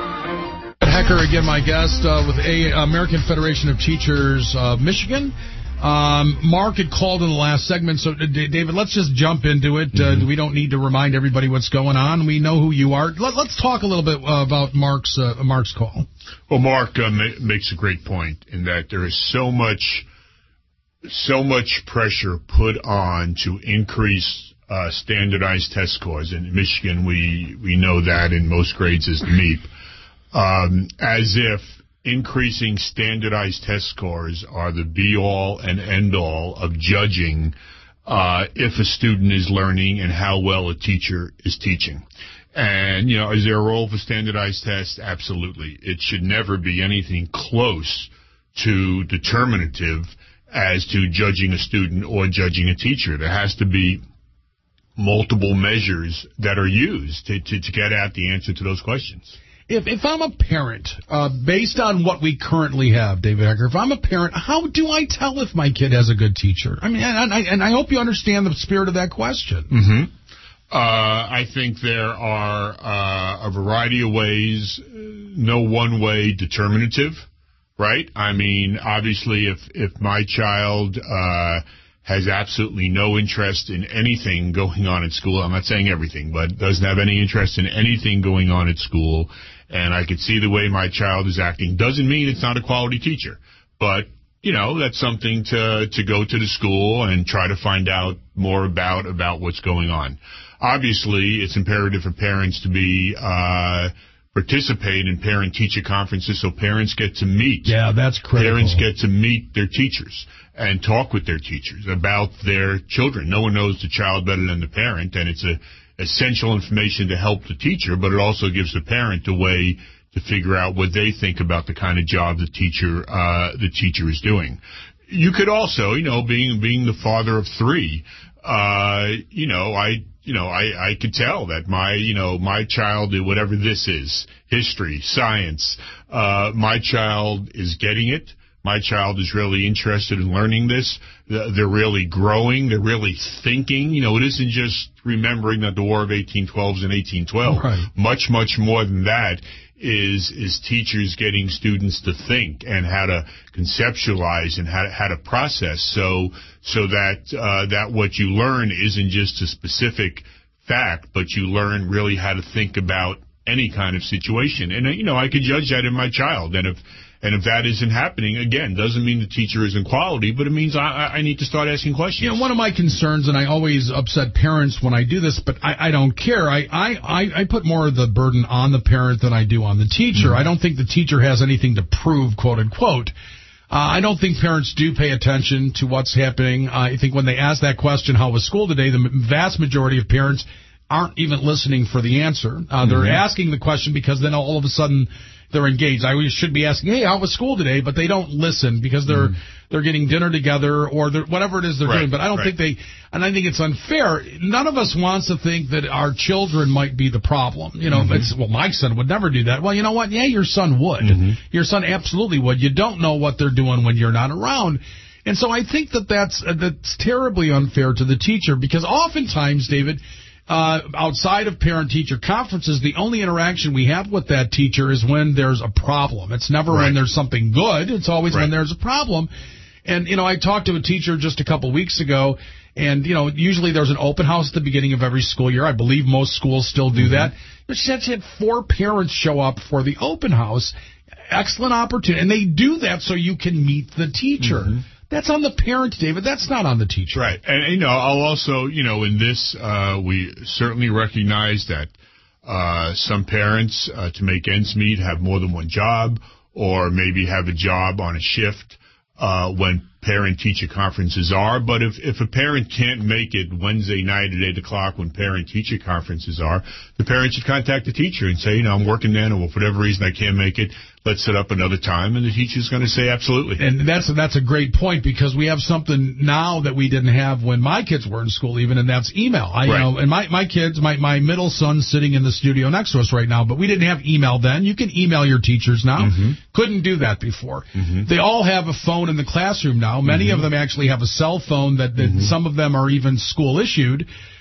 Hecker, again, my guest with American Federation of Teachers Michigan. Mark had called in the last segment, so David, let's just jump into it. We don't need to remind everybody what's going on. We know who you are. Let's talk a little bit about Mark's call. Well, Mark makes a great point in that there is so much pressure put on to increase standardized test scores. In Michigan, we know that in most grades is the MEP. As if increasing standardized test scores are the be-all and end-all of judging if a student is learning and how well a teacher is teaching. And, is there a role for standardized tests? Absolutely. It should never be anything close to determinative as to judging a student or judging a teacher. There has to be multiple measures that are used to get at the answer to those questions. If I'm a parent, based on what we currently have, David Ecker, if I'm a parent, how do I tell if my kid has a good teacher? I mean, and I hope you understand the spirit of that question. Mm-hmm. I think there are a variety of ways, no one way determinative, right? I mean, obviously, if my child has absolutely no interest in anything going on at school, I'm not saying everything, but doesn't have any interest in anything going on at school, and I could see the way my child is acting, doesn't mean it's not a quality teacher. But, that's something to go to the school and try to find out more about what's going on. Obviously, it's imperative for parents to be participate in parent-teacher conferences so parents get to meet. Yeah, that's critical. Parents get to meet their teachers and talk with their teachers about their children. No one knows the child better than the parent, and it's essential information to help the teacher, but it also gives the parent a way to figure out what they think about the kind of job the teacher is doing. You could also, being the father of three, I could tell that my child, whatever this is, history, science, my child is getting it. My child is really interested in learning this. They're really growing. They're really thinking. It isn't just remembering that the War of 1812 is in 1812. Right. Much, much more than that is teachers getting students to think and how to conceptualize and how to process so that what you learn isn't just a specific fact, but you learn really how to think about any kind of situation. And, I could judge that in my child. And if that isn't happening, again, doesn't mean the teacher isn't quality, but it means I need to start asking questions. One of my concerns, and I always upset parents when I do this, but I don't care. I put more of the burden on the parent than I do on the teacher. Mm-hmm. I don't think the teacher has anything to prove, quote unquote. I don't think parents do pay attention to what's happening. I think when they ask that question, how was school today, the vast majority of parents aren't even listening for the answer. They're asking the question because then all of a sudden they're engaged. I should be asking, hey, how was school today? But they don't listen because they're getting dinner together or whatever it is they're doing. But I don't think and I think it's unfair. None of us wants to think that our children might be the problem. My son would never do that. Well, you know what? Yeah, your son would. Mm-hmm. Your son absolutely would. You don't know what they're doing when you're not around. And so I think that's terribly unfair to the teacher because oftentimes, David, outside of parent-teacher conferences, the only interaction we have with that teacher is when there's a problem. It's never when there's something good. It's always when there's a problem. And, I talked to a teacher just a couple weeks ago, and, usually there's an open house at the beginning of every school year. I believe most schools still do that. But she had 4 parents show up for the open house. Excellent opportunity. And they do that so you can meet the teacher. Mm-hmm. That's on the parent, David. That's not on the teacher. Right. And, I'll also, in this, we certainly recognize that some parents, to make ends meet, have more than one job or maybe have a job on a shift when parent-teacher conferences are. But if a parent can't make it Wednesday night at 8 o'clock when parent-teacher conferences are, the parent should contact the teacher and say, I'm working then, or for whatever reason I can't make it. Let's set up another time, and the teacher's going to say absolutely. And that's a great point because we have something now that we didn't have when my kids were in school even, and that's email. And my kids, my middle son's sitting in the studio next to us right now, but we didn't have email then. You can email your teachers now. Mm-hmm. Couldn't do that before. Mm-hmm. They all have a phone in the classroom now. Many of them actually have a cell phone that some of them are even school issued.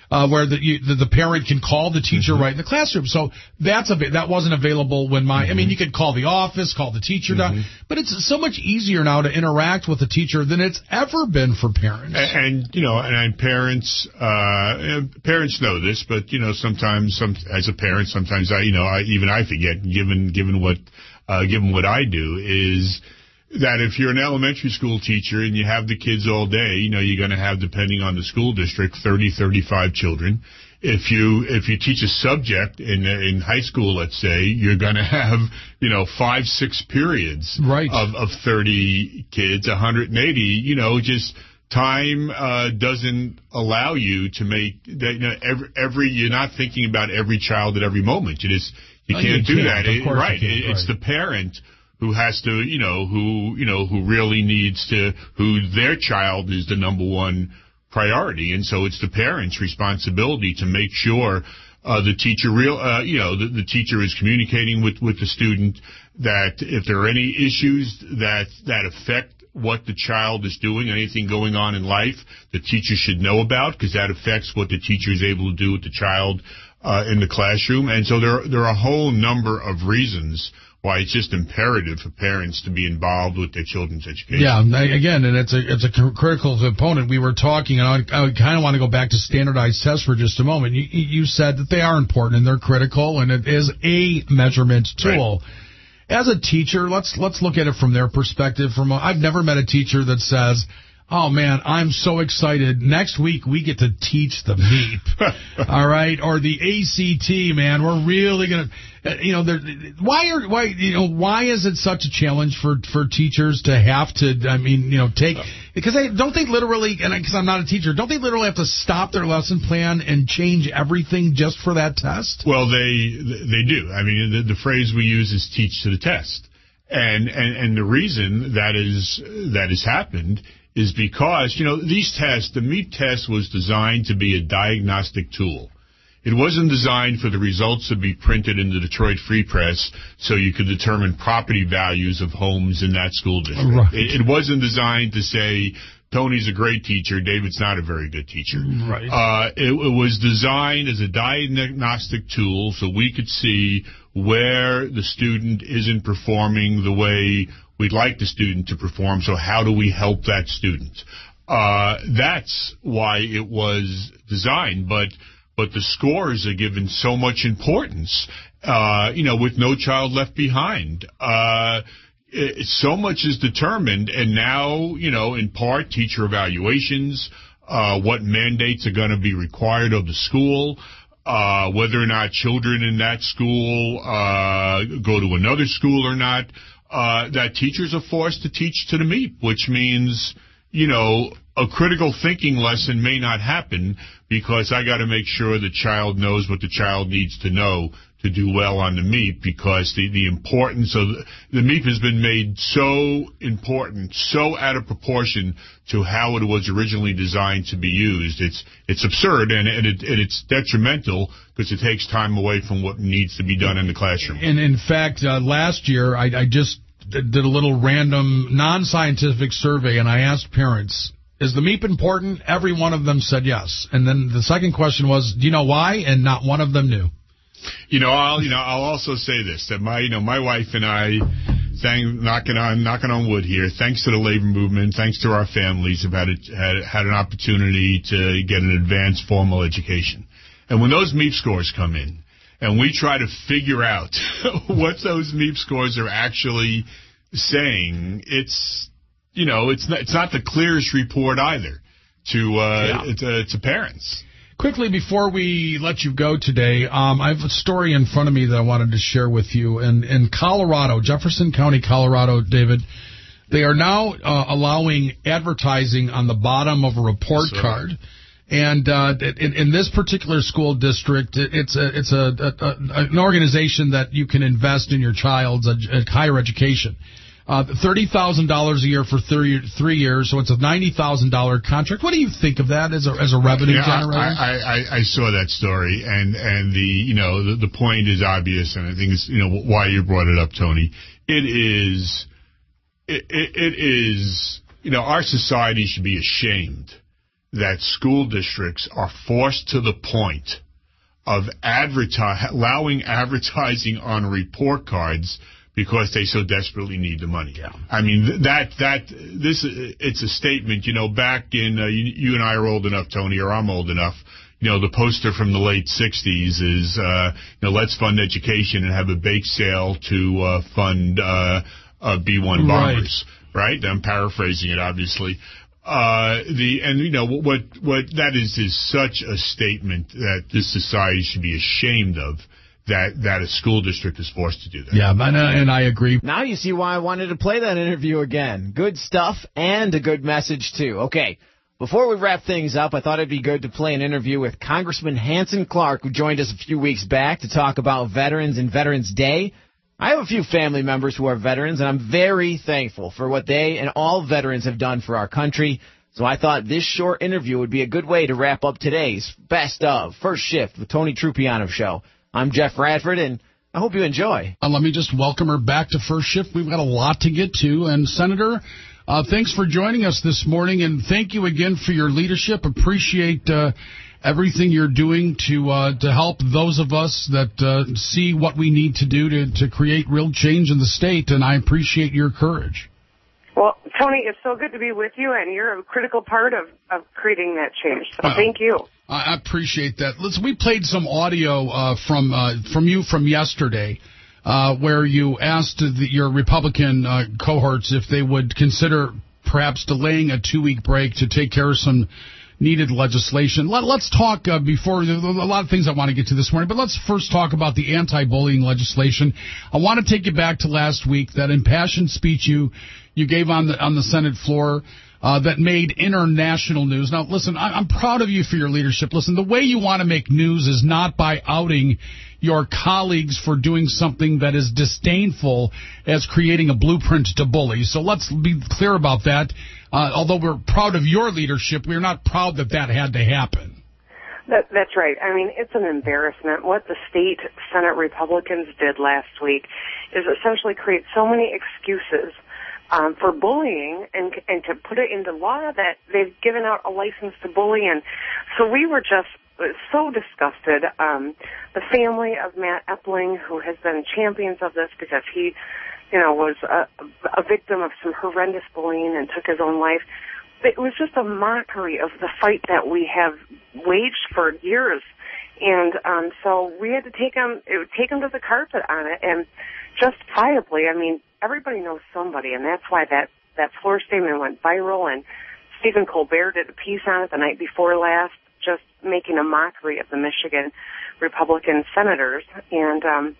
where the parent can call the teacher right in the classroom. So that wasn't available when I mean, you could call the office, call the teacher, but it's so much easier now to interact with the teacher than it's ever been for parents. And parents know this, but sometimes as a parent, sometimes I forget, given what I do, is that if you're an elementary school teacher and you have the kids all day, you're going to have, depending on the school district, 30, 35 children. If you teach a subject in high school, let's say, you're going to have, 5-6 periods of 30 kids, 180, just time doesn't allow you to make that, you're not thinking about every child at every moment. You can't do that. It's the parent who has to, who really needs to, who their child is the number one priority. And so it's the parent's responsibility to make sure the teacher the teacher is communicating with the student, that if there are any issues that affect what the child is doing, anything going on in life, the teacher should know about, because that affects what the teacher is able to do with the child in the classroom. And so there are a whole number of reasons why it's just imperative for parents to be involved with their children's education. Yeah, again, and it's a critical component. We were talking, and I kind of want to go back to standardized tests for just a moment. You said that they are important and they're critical, and it is a measurement tool. Right. As a teacher, let's look at it from their perspective. I've never met a teacher that says, "Oh, man, I'm so excited. Next week we get to teach the MEEP." All right? Or the ACT, man. We're really going to, why is it such a challenge for teachers to have to, take, because don't they literally, and because I'm not a teacher, don't they literally have to stop their lesson plan and change everything just for that test? Well, they do. I mean, the phrase we use is teach to the test. And the reason that has happened is because, these tests, the MEEP test was designed to be a diagnostic tool. It wasn't designed for the results to be printed in the Detroit Free Press so you could determine property values of homes in that school district. Right. It wasn't designed to say, Tony's a great teacher, David's not a very good teacher. Right. It was designed as a diagnostic tool so we could see where the student isn't performing the way we'd like the student to perform, so how do we help that student? That's why it was designed, but the scores are given so much importance, with No Child Left Behind. So much is determined, and now, in part, teacher evaluations, what mandates are going to be required of the school, whether or not children in that school go to another school or not, that teachers are forced to teach to the MEEP, which means, a critical thinking lesson may not happen because I got to make sure the child knows what the child needs to know to do well on the MEEP, because the importance of the MEEP has been made so important, so out of proportion to how it was originally designed to be used. It's absurd, and it's detrimental because it takes time away from what needs to be done in the classroom. And in fact, last year I just did a little random non-scientific survey, and I asked parents, is the MEEP important? Every one of them said yes. And then the second question was, do you know why? And not one of them knew. I'll also say this, that my wife and I, knocking on wood here, thanks to the labor movement, thanks to our families, have had an opportunity to get an advanced formal education. And when those MEEP scores come in, and we try to figure out what those MEEP scores are actually saying, it's not the clearest report either to parents. Quickly, before we let you go today, I have a story in front of me that I wanted to share with you. In Colorado, Jefferson County, Colorado, David, they are now allowing advertising on the bottom of a report card. And in this particular school district, it's an organization that you can invest in your child's higher education. $30,000 a year for 3 years, so it's a $90,000 contract. What do you think of that as a revenue generator? I saw that story, and the point is obvious, and I think it's why you brought it up, Tony. It is our society should be ashamed that school districts are forced to the point of allowing advertising on report cards because they so desperately need the money. Yeah. I mean, it's a statement, back in, you and I are old enough, Tony, or I'm old enough, the poster from the late 60s is, let's fund education and have a bake sale to fund B-1 bombers, right? I'm paraphrasing it, obviously. What that is such a statement that this society should be ashamed of, that a school district is forced to do that. Yeah, and I agree. Now you see why I wanted to play that interview again. Good stuff and a good message, too. Okay, before we wrap things up, I thought it'd be good to play an interview with Congressman Hanson Clark, who joined us a few weeks back to talk about veterans and Veterans Day. I have a few family members who are veterans, and I'm very thankful for what they and all veterans have done for our country. So I thought this short interview would be a good way to wrap up today's Best of First Shift with Tony Trupiano Show. I'm Jeff Radford, and I hope you enjoy. Let me just welcome her back to First Shift. We've got a lot to get to. And, Senator, thanks for joining us this morning, and thank you again for your leadership. Appreciate everything you're doing to help those of us that see what we need to do to create real change in the state, and I appreciate your courage. Well, Tony, it's so good to be with you, and you're a critical part of creating that change. So thank you. I appreciate that. Listen, we played some audio from you from yesterday, where you asked your Republican cohorts if they would consider perhaps delaying a 2-week break to take care of some needed legislation. Let's talk before a lot of things I want to get to this morning, but let's first talk about the anti-bullying legislation. I want to take you back to last week, that impassioned speech you gave on the Senate floor that made international news. Now, listen, I'm proud of you for your leadership. Listen, the way you want to make news is not by outing your colleagues for doing something that is disdainful as creating a blueprint to bully. So let's be clear about that. Although we're proud of your leadership, we're not proud that had to happen. That's right. I mean, it's an embarrassment. What the state Senate Republicans did last week is essentially create so many excuses for bullying and to put it into law that they've given out a license to bully. And so we were just so disgusted. The family of Matt Epling, who has been champions of this because he was a victim of some horrendous bullying and took his own life. It was just a mockery of the fight that we have waged for years. And so we had to take him to the carpet on it, and justifiably. I mean, everybody knows somebody, and that's why that floor statement went viral, and Stephen Colbert did a piece on it the night before last, just making a mockery of the Michigan Republican senators. And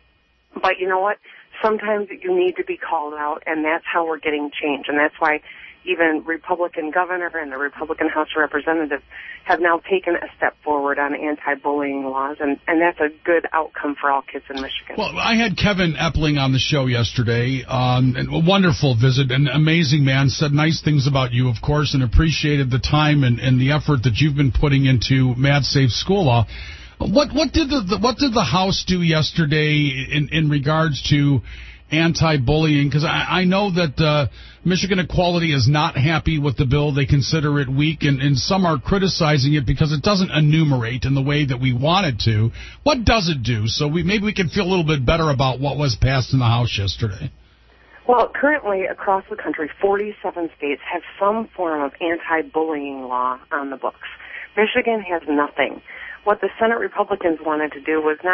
but you know what? Sometimes you need to be called out, and that's how we're getting change. And that's why even Republican governor and the Republican House of Representatives have now taken a step forward on anti-bullying laws, and that's a good outcome for all kids in Michigan. Well, I had Kevin Epling on the show yesterday, and a wonderful visit, an amazing man, said nice things about you, of course, and appreciated the time and the effort that you've been putting into MadSafe school law. What did the House do yesterday in regards to anti-bullying? Because I know that Michigan Equality is not happy with the bill. They consider it weak, and some are criticizing it because it doesn't enumerate in the way that we want it to. What does it do? So maybe we can feel a little bit better about what was passed in the House yesterday. Well, currently across the country, 47 states have some form of anti-bullying law on the books. Michigan has nothing. What the Senate Republicans wanted to do was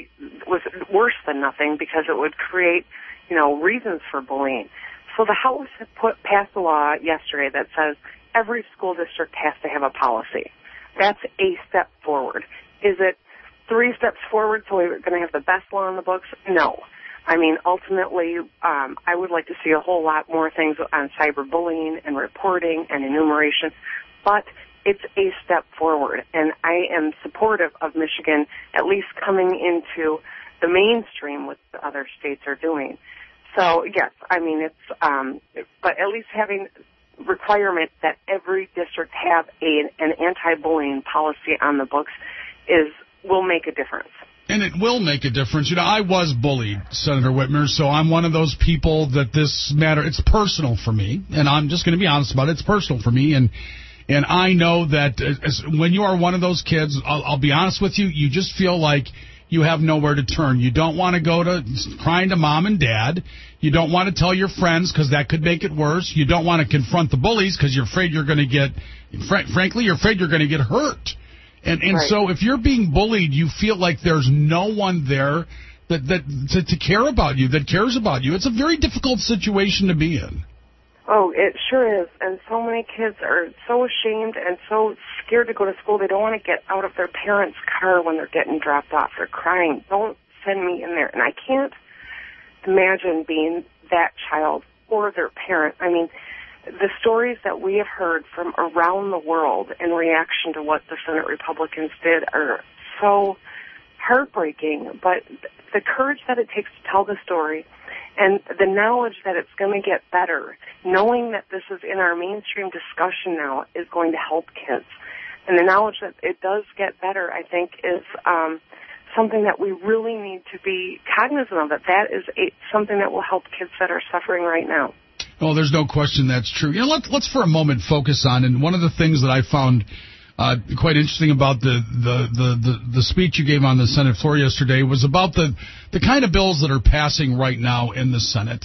worse than nothing, because it would create, reasons for bullying. So the House passed a law yesterday that says every school district has to have a policy. That's a step forward. Is it 3 steps forward so we're going to have the best law in the books? No. I mean, ultimately, I would like to see a whole lot more things on cyberbullying and reporting and enumeration, but it's a step forward, and I am supportive of Michigan at least coming into the mainstream what the other states are doing. So, yes, I mean, it's, but at least having requirement that every district have an anti-bullying policy on the books will make a difference. And it will make a difference. I was bullied, Senator Whitmer, so I'm one of those people that this matter, it's personal for me, and I'm just going to be honest about it. It's personal for me, and And I know that when you are one of those kids, I'll be honest with you, you just feel like you have nowhere to turn. You don't want to go to crying to mom and dad. You don't want to tell your friends because that could make it worse. You don't want to confront the bullies because you're afraid you're going to get, frankly, you're afraid you're going to get hurt. And right. So if you're being bullied, you feel like there's no one there to care about you, that cares about you. It's a very difficult situation to be in. Oh, it sure is. And so many kids are so ashamed and so scared to go to school. They don't want to get out of their parents' car when they're getting dropped off. They're crying, don't send me in there. And I can't imagine being that child or their parent. I mean, the stories that we have heard from around the world in reaction to what the Senate Republicans did are so heartbreaking. But the courage that it takes to tell the story and the knowledge that it's going to get better, knowing that this is in our mainstream discussion now, is going to help kids. And the knowledge that it does get better, I think, is something that we really need to be cognizant of, that is something that will help kids that are suffering right now. Well, there's no question that's true. You know, let's for a moment focus on, and one of the things that I found quite interesting about the speech you gave on the Senate floor yesterday was about the kind of bills that are passing right now in the Senate.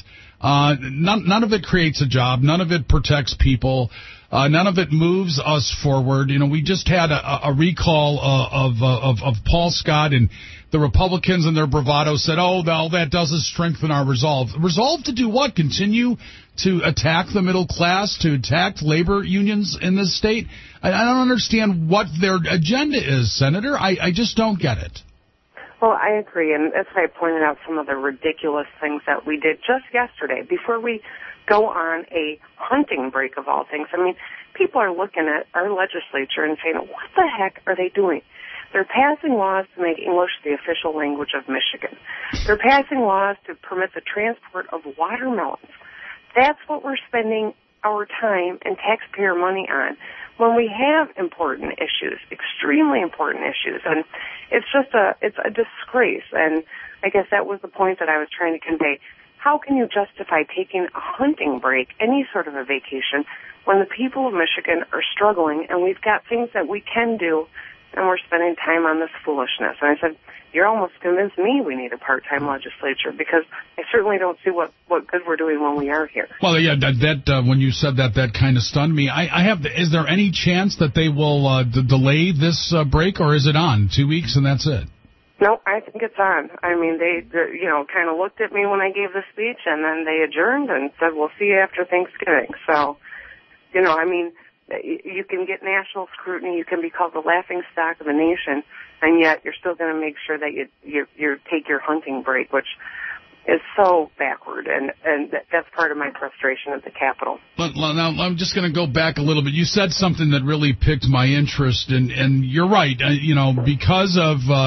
None of it creates a job. None of it protects people. None of it moves us forward. You know, we just had a recall of Paul Scott, and the Republicans and their bravado said, oh, all that does is strengthen our resolve. Resolve to do what? Continue to attack the middle class, to attack labor unions in this state? I don't understand what their agenda is, Senator. I just don't get it. Well, I agree, and that's why I pointed out some of the ridiculous things that we did just yesterday before we go on a hunting break of all things. I mean, people are looking at our legislature and saying, what the heck are they doing? They're passing laws to make English the official language of Michigan. They're passing laws to permit the transport of watermelons. That's what we're spending our time and taxpayer money on when we have important issues, extremely important issues. And it's a disgrace. And I guess that was the point that I was trying to convey. How can you justify taking a hunting break, any sort of a vacation, when the people of Michigan are struggling and we've got things that we can do and we're spending time on this foolishness? And I said, you're almost convinced me we need a part-time legislature, because I certainly don't see what good we're doing when we are here. Well, yeah, that when you said that kind of stunned me. Is there any chance that they will delay this break, or is it on 2 weeks and that's it? No, I think it's on. I mean, they kind of looked at me when I gave the speech, and then they adjourned and said, we'll see you after Thanksgiving. So, I mean, you can get national scrutiny, you can be called the laughingstock of the nation, and yet you're still going to make sure that you take your hunting break, which is so backward, and that's part of my frustration at the Capitol. Now, I'm just going to go back a little bit. You said something that really piqued my interest, and you're right. Because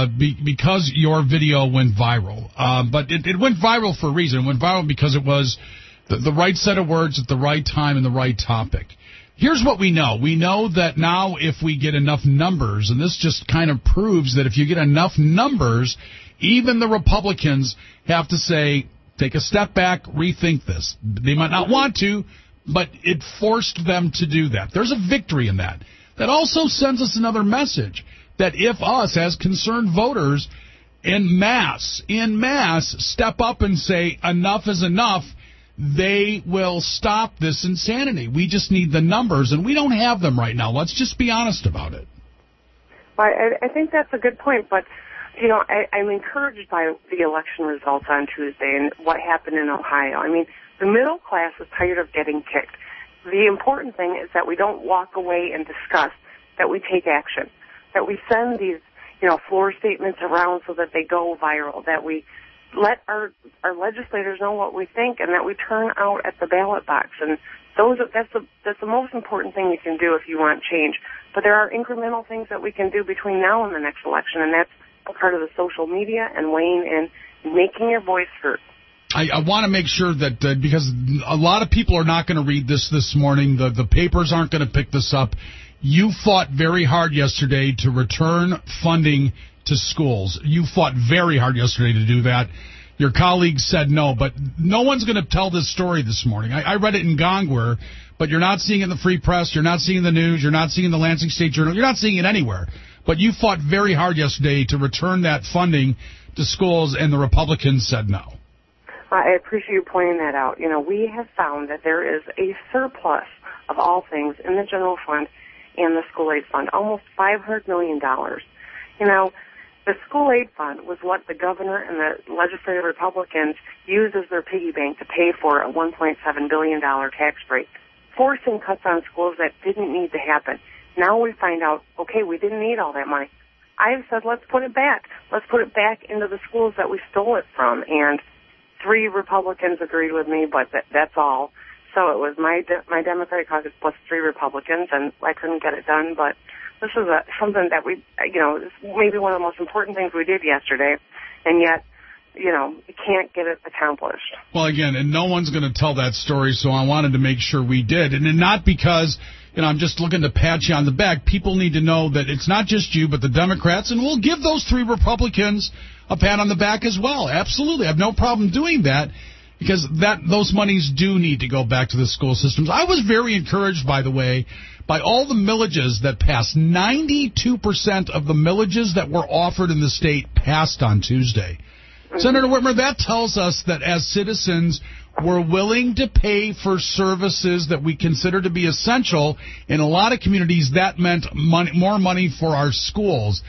your video went viral, but it went viral for a reason. It went viral because it was the right set of words at the right time and the right topic. Here's what we know. We know that now if we get enough numbers, and this just kind of proves that if you get enough numbers, even the Republicans have to say, take a step back, rethink this. They might not want to, but it forced them to do that. There's a victory in that. That also sends us another message, that if us, as concerned voters, en masse, step up and say enough is enough, they will stop this insanity. We just need the numbers, and we don't have them right now. Let's just be honest about it. Well, I think that's a good point, but I'm encouraged by the election results on Tuesday and what happened in Ohio. I mean, the middle class is tired of getting kicked. The important thing is that we don't walk away and discuss, that we take action, that we send these, floor statements around so that they go viral, that we let our legislators know what we think, and that we turn out at the ballot box. And that's the most important thing you can do if you want change. But there are incremental things that we can do between now and the next election, and that's a part of the social media and weighing in, making your voice heard. I want to make sure that, because a lot of people are not going to read this morning, the papers aren't going to pick this up. You fought very hard yesterday to return funding to schools. You fought very hard yesterday to do that. Your colleagues said no, but no one's going to tell this story this morning. I read it in Gongwer, but you're not seeing it in the Free Press, you're not seeing it in the news, you're not seeing it in the Lansing State Journal, you're not seeing it anywhere. But you fought very hard yesterday to return that funding to schools, and the Republicans said no. I appreciate you pointing that out. You know, we have found that there is a surplus of all things in the general fund and the school aid fund, almost $500 million. You know, the school aid fund was what the governor and the legislative Republicans used as their piggy bank to pay for a $1.7 billion tax break, forcing cuts on schools that didn't need to happen. Now we find out, okay, we didn't need all that money. I've said, let's put it back. Let's put it back into the schools that we stole it from. And 3 Republicans agreed with me, but that's all. So it was my Democratic caucus plus 3 Republicans, and I couldn't get it done. But this is something that we, this maybe one of the most important things we did yesterday, and yet, you can't get it accomplished. Well, again, and no one's going to tell that story, so I wanted to make sure we did. And not because, I'm just looking to pat you on the back. People need to know that it's not just you, but the Democrats, and we'll give those 3 Republicans a pat on the back as well. Absolutely. I have no problem doing that, because those monies do need to go back to the school systems. I was very encouraged, by the way, by all the millages that passed. 92% of the millages that were offered in the state passed on Tuesday. Senator Whitmer, that tells us that as citizens, we're willing to pay for services that we consider to be essential. In a lot of communities, that meant more money for our schools.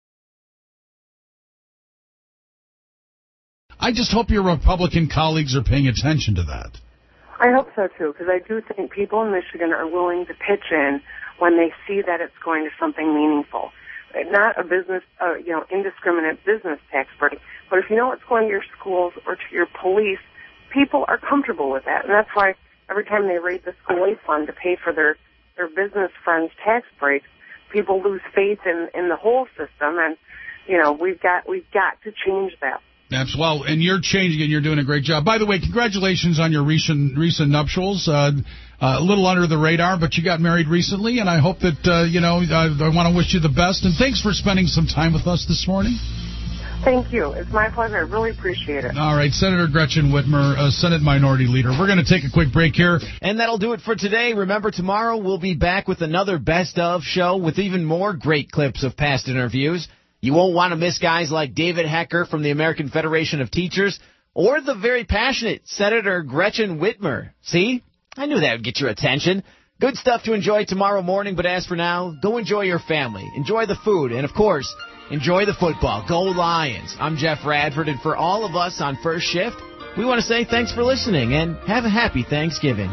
I just hope your Republican colleagues are paying attention to that. I hope so, too, because I do think people in Michigan are willing to pitch in when they see that it's going to something meaningful. Not a business, indiscriminate business tax break, but if you know it's going to your schools or to your police, people are comfortable with that. And that's why every time they raid the school aid fund to pay for their business friends' tax breaks, people lose faith in the whole system. And, we've got to change that. That's well, and you're changing it. You're doing a great job. By the way, congratulations on your recent nuptials. A little under the radar, but you got married recently, and I hope that I want to wish you the best. And thanks for spending some time with us this morning. Thank you. It's my pleasure. I really appreciate it. All right, Senator Gretchen Whitmer, Senate Minority Leader. We're going to take a quick break here. And that'll do it for today. Remember, tomorrow we'll be back with another Best Of show with even more great clips of past interviews. You won't want to miss guys like David Hecker from the American Federation of Teachers or the very passionate Senator Gretchen Whitmer. See? I knew that would get your attention. Good stuff to enjoy tomorrow morning, but as for now, go enjoy your family, enjoy the food, and, of course, enjoy the football. Go Lions. I'm Jeff Radford, and for all of us on First Shift, we want to say thanks for listening and have a happy Thanksgiving.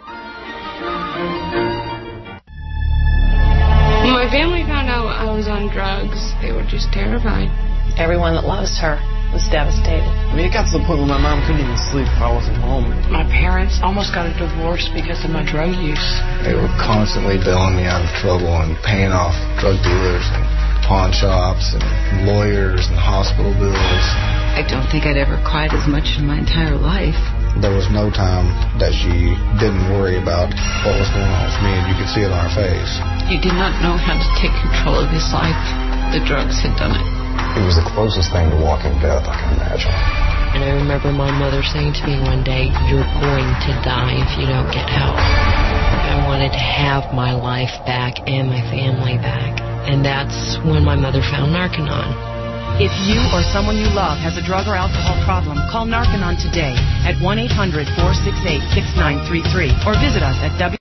When my family found out I was on drugs, they were just terrified. Everyone that loves her was devastated. I mean, it got to the point where my mom couldn't even sleep if I wasn't home. My parents almost got a divorce because of my drug use. They were constantly bailing me out of trouble and paying off drug dealers and pawn shops and lawyers and hospital bills. I don't think I'd ever cried as much in my entire life. There was no time that she didn't worry about what was going on with me, and you could see it on her face. He did not know how to take control of his life. The drugs had done it. It was the closest thing to walking death I can imagine. And I remember my mother saying to me one day, "You're going to die if you don't get help." I wanted to have my life back and my family back. And that's when my mother found Narconon. If you or someone you love has a drug or alcohol problem, call Narconon today at 1-800-468-6933 or visit us at